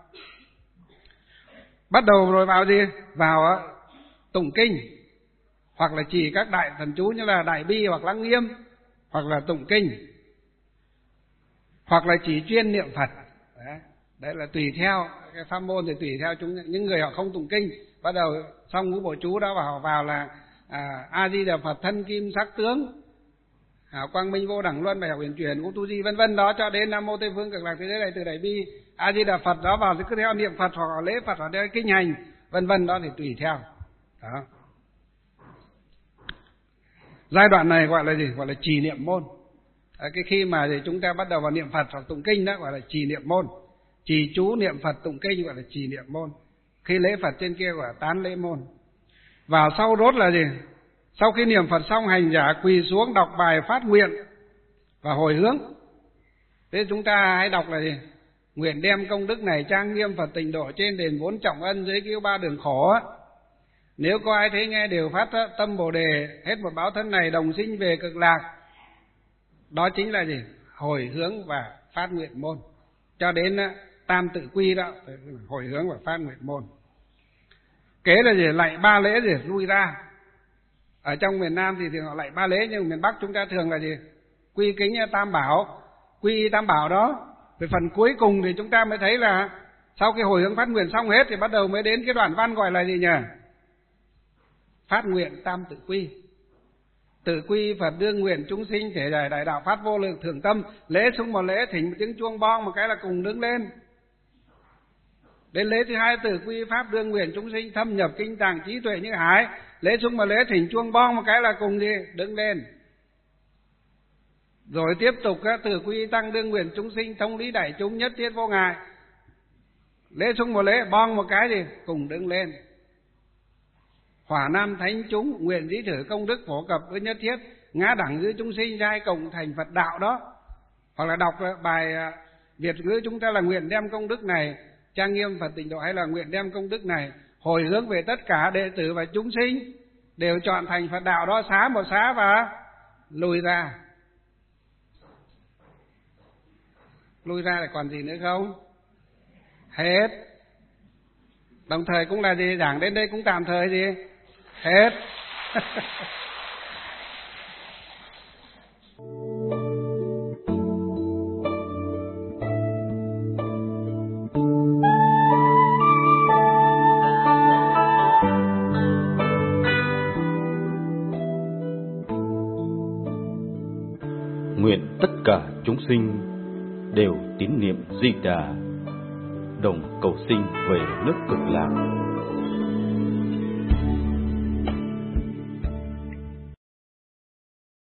Bắt đầu rồi vào gì? Vào tụng kinh, hoặc là trì các đại thần chú như là Đại Bi hoặc Lăng Nghiêm, hoặc là tụng kinh, hoặc là chỉ chuyên niệm Phật. Đấy là tùy theo cái pháp môn, thì tùy theo những người họ không tụng kinh, bắt đầu xong ngũ bộ chú đó vào là A Di Đà Phật thân kim sắc tướng, quang minh vô đẳng luân, bài học huyền chuyển cũng tu di vân vân đó, cho đến Nam Mô Tây Phương Cực Lạc Thế Giới Đại Từ Đại Bi A Di Đà Phật đó vào thì cứ theo niệm Phật hoặc là lễ Phật hoặc theo kinh hành vân vân đó, thì tùy theo đó. Giai đoạn này gọi là gì? Gọi là trì niệm môn. Cái khi mà thì chúng ta bắt đầu vào niệm Phật hoặc tụng kinh đó gọi là trì niệm môn. Trì chú niệm Phật tụng kinh gọi là trì niệm môn. Khi lễ Phật trên kia gọi là tán lễ môn. Vào sau rốt là gì? Sau khi niệm Phật xong, hành giả quỳ xuống đọc bài phát nguyện và hồi hướng. Thế chúng ta hãy đọc là gì? Nguyện đem công đức này trang nghiêm Phật tịnh độ trên đền 4 trọng ân, dưới cứu 3 đường khổ á. Nếu có ai thấy nghe đều phát tâm Bồ đề, hết một báo thân này đồng sinh về cực lạc. Đó chính là gì? Hồi hướng và phát nguyện môn. Cho đến tam tự quy đó, hồi hướng và phát nguyện môn. Kế là gì? Lạy 3 lễ gì? Lui ra. Ở trong miền Nam thì thường họ lạy 3 lễ, nhưng miền Bắc chúng ta thường là gì? Quy kính tam bảo. Quy tam bảo đó. Về phần cuối cùng thì chúng ta mới thấy là sau khi hồi hướng phát nguyện xong hết thì bắt đầu mới đến cái đoạn văn gọi là gì nhỉ? Phát nguyện tam tự quy. Tự quy Phật đương nguyện chúng sinh thể giải đại đạo phát vô lượng thượng tâm. Lễ xung một lễ, thỉnh một tiếng chuông bong một cái là cùng đứng lên. Đến lễ thứ hai, tự quy pháp đương nguyện chúng sinh thâm nhập kinh tàng trí tuệ như hải. Lễ xung một lễ, thỉnh chuông bong một cái là cùng gì? Đứng lên. Rồi tiếp tục tự quy tăng đương nguyện chúng sinh thông lý đại chúng nhất thiết vô ngại. Lễ xung một lễ, bong một cái gì? Cùng đứng lên. Hỏa nam thánh chúng nguyện dĩ thử công đức phổ cập với nhất thiết ngã đẳng dưới chúng sinh giai cộng thành Phật đạo đó. Hoặc là đọc bài Việt ngữ chúng ta là nguyện đem công đức này trang nghiêm Phật tịnh độ, hay là nguyện đem công đức này hồi hướng về tất cả đệ tử và chúng sinh đều chọn thành Phật đạo đó. Xá một xá và lùi ra. Lùi ra là còn gì nữa không? Hết. Đồng thời cũng là gì? Giảng đến đây cũng tạm thời gì? Hết. Nguyện tất cả chúng sinh đều tín niệm Di Đà, đồng cầu sinh về nước Cực Lạc.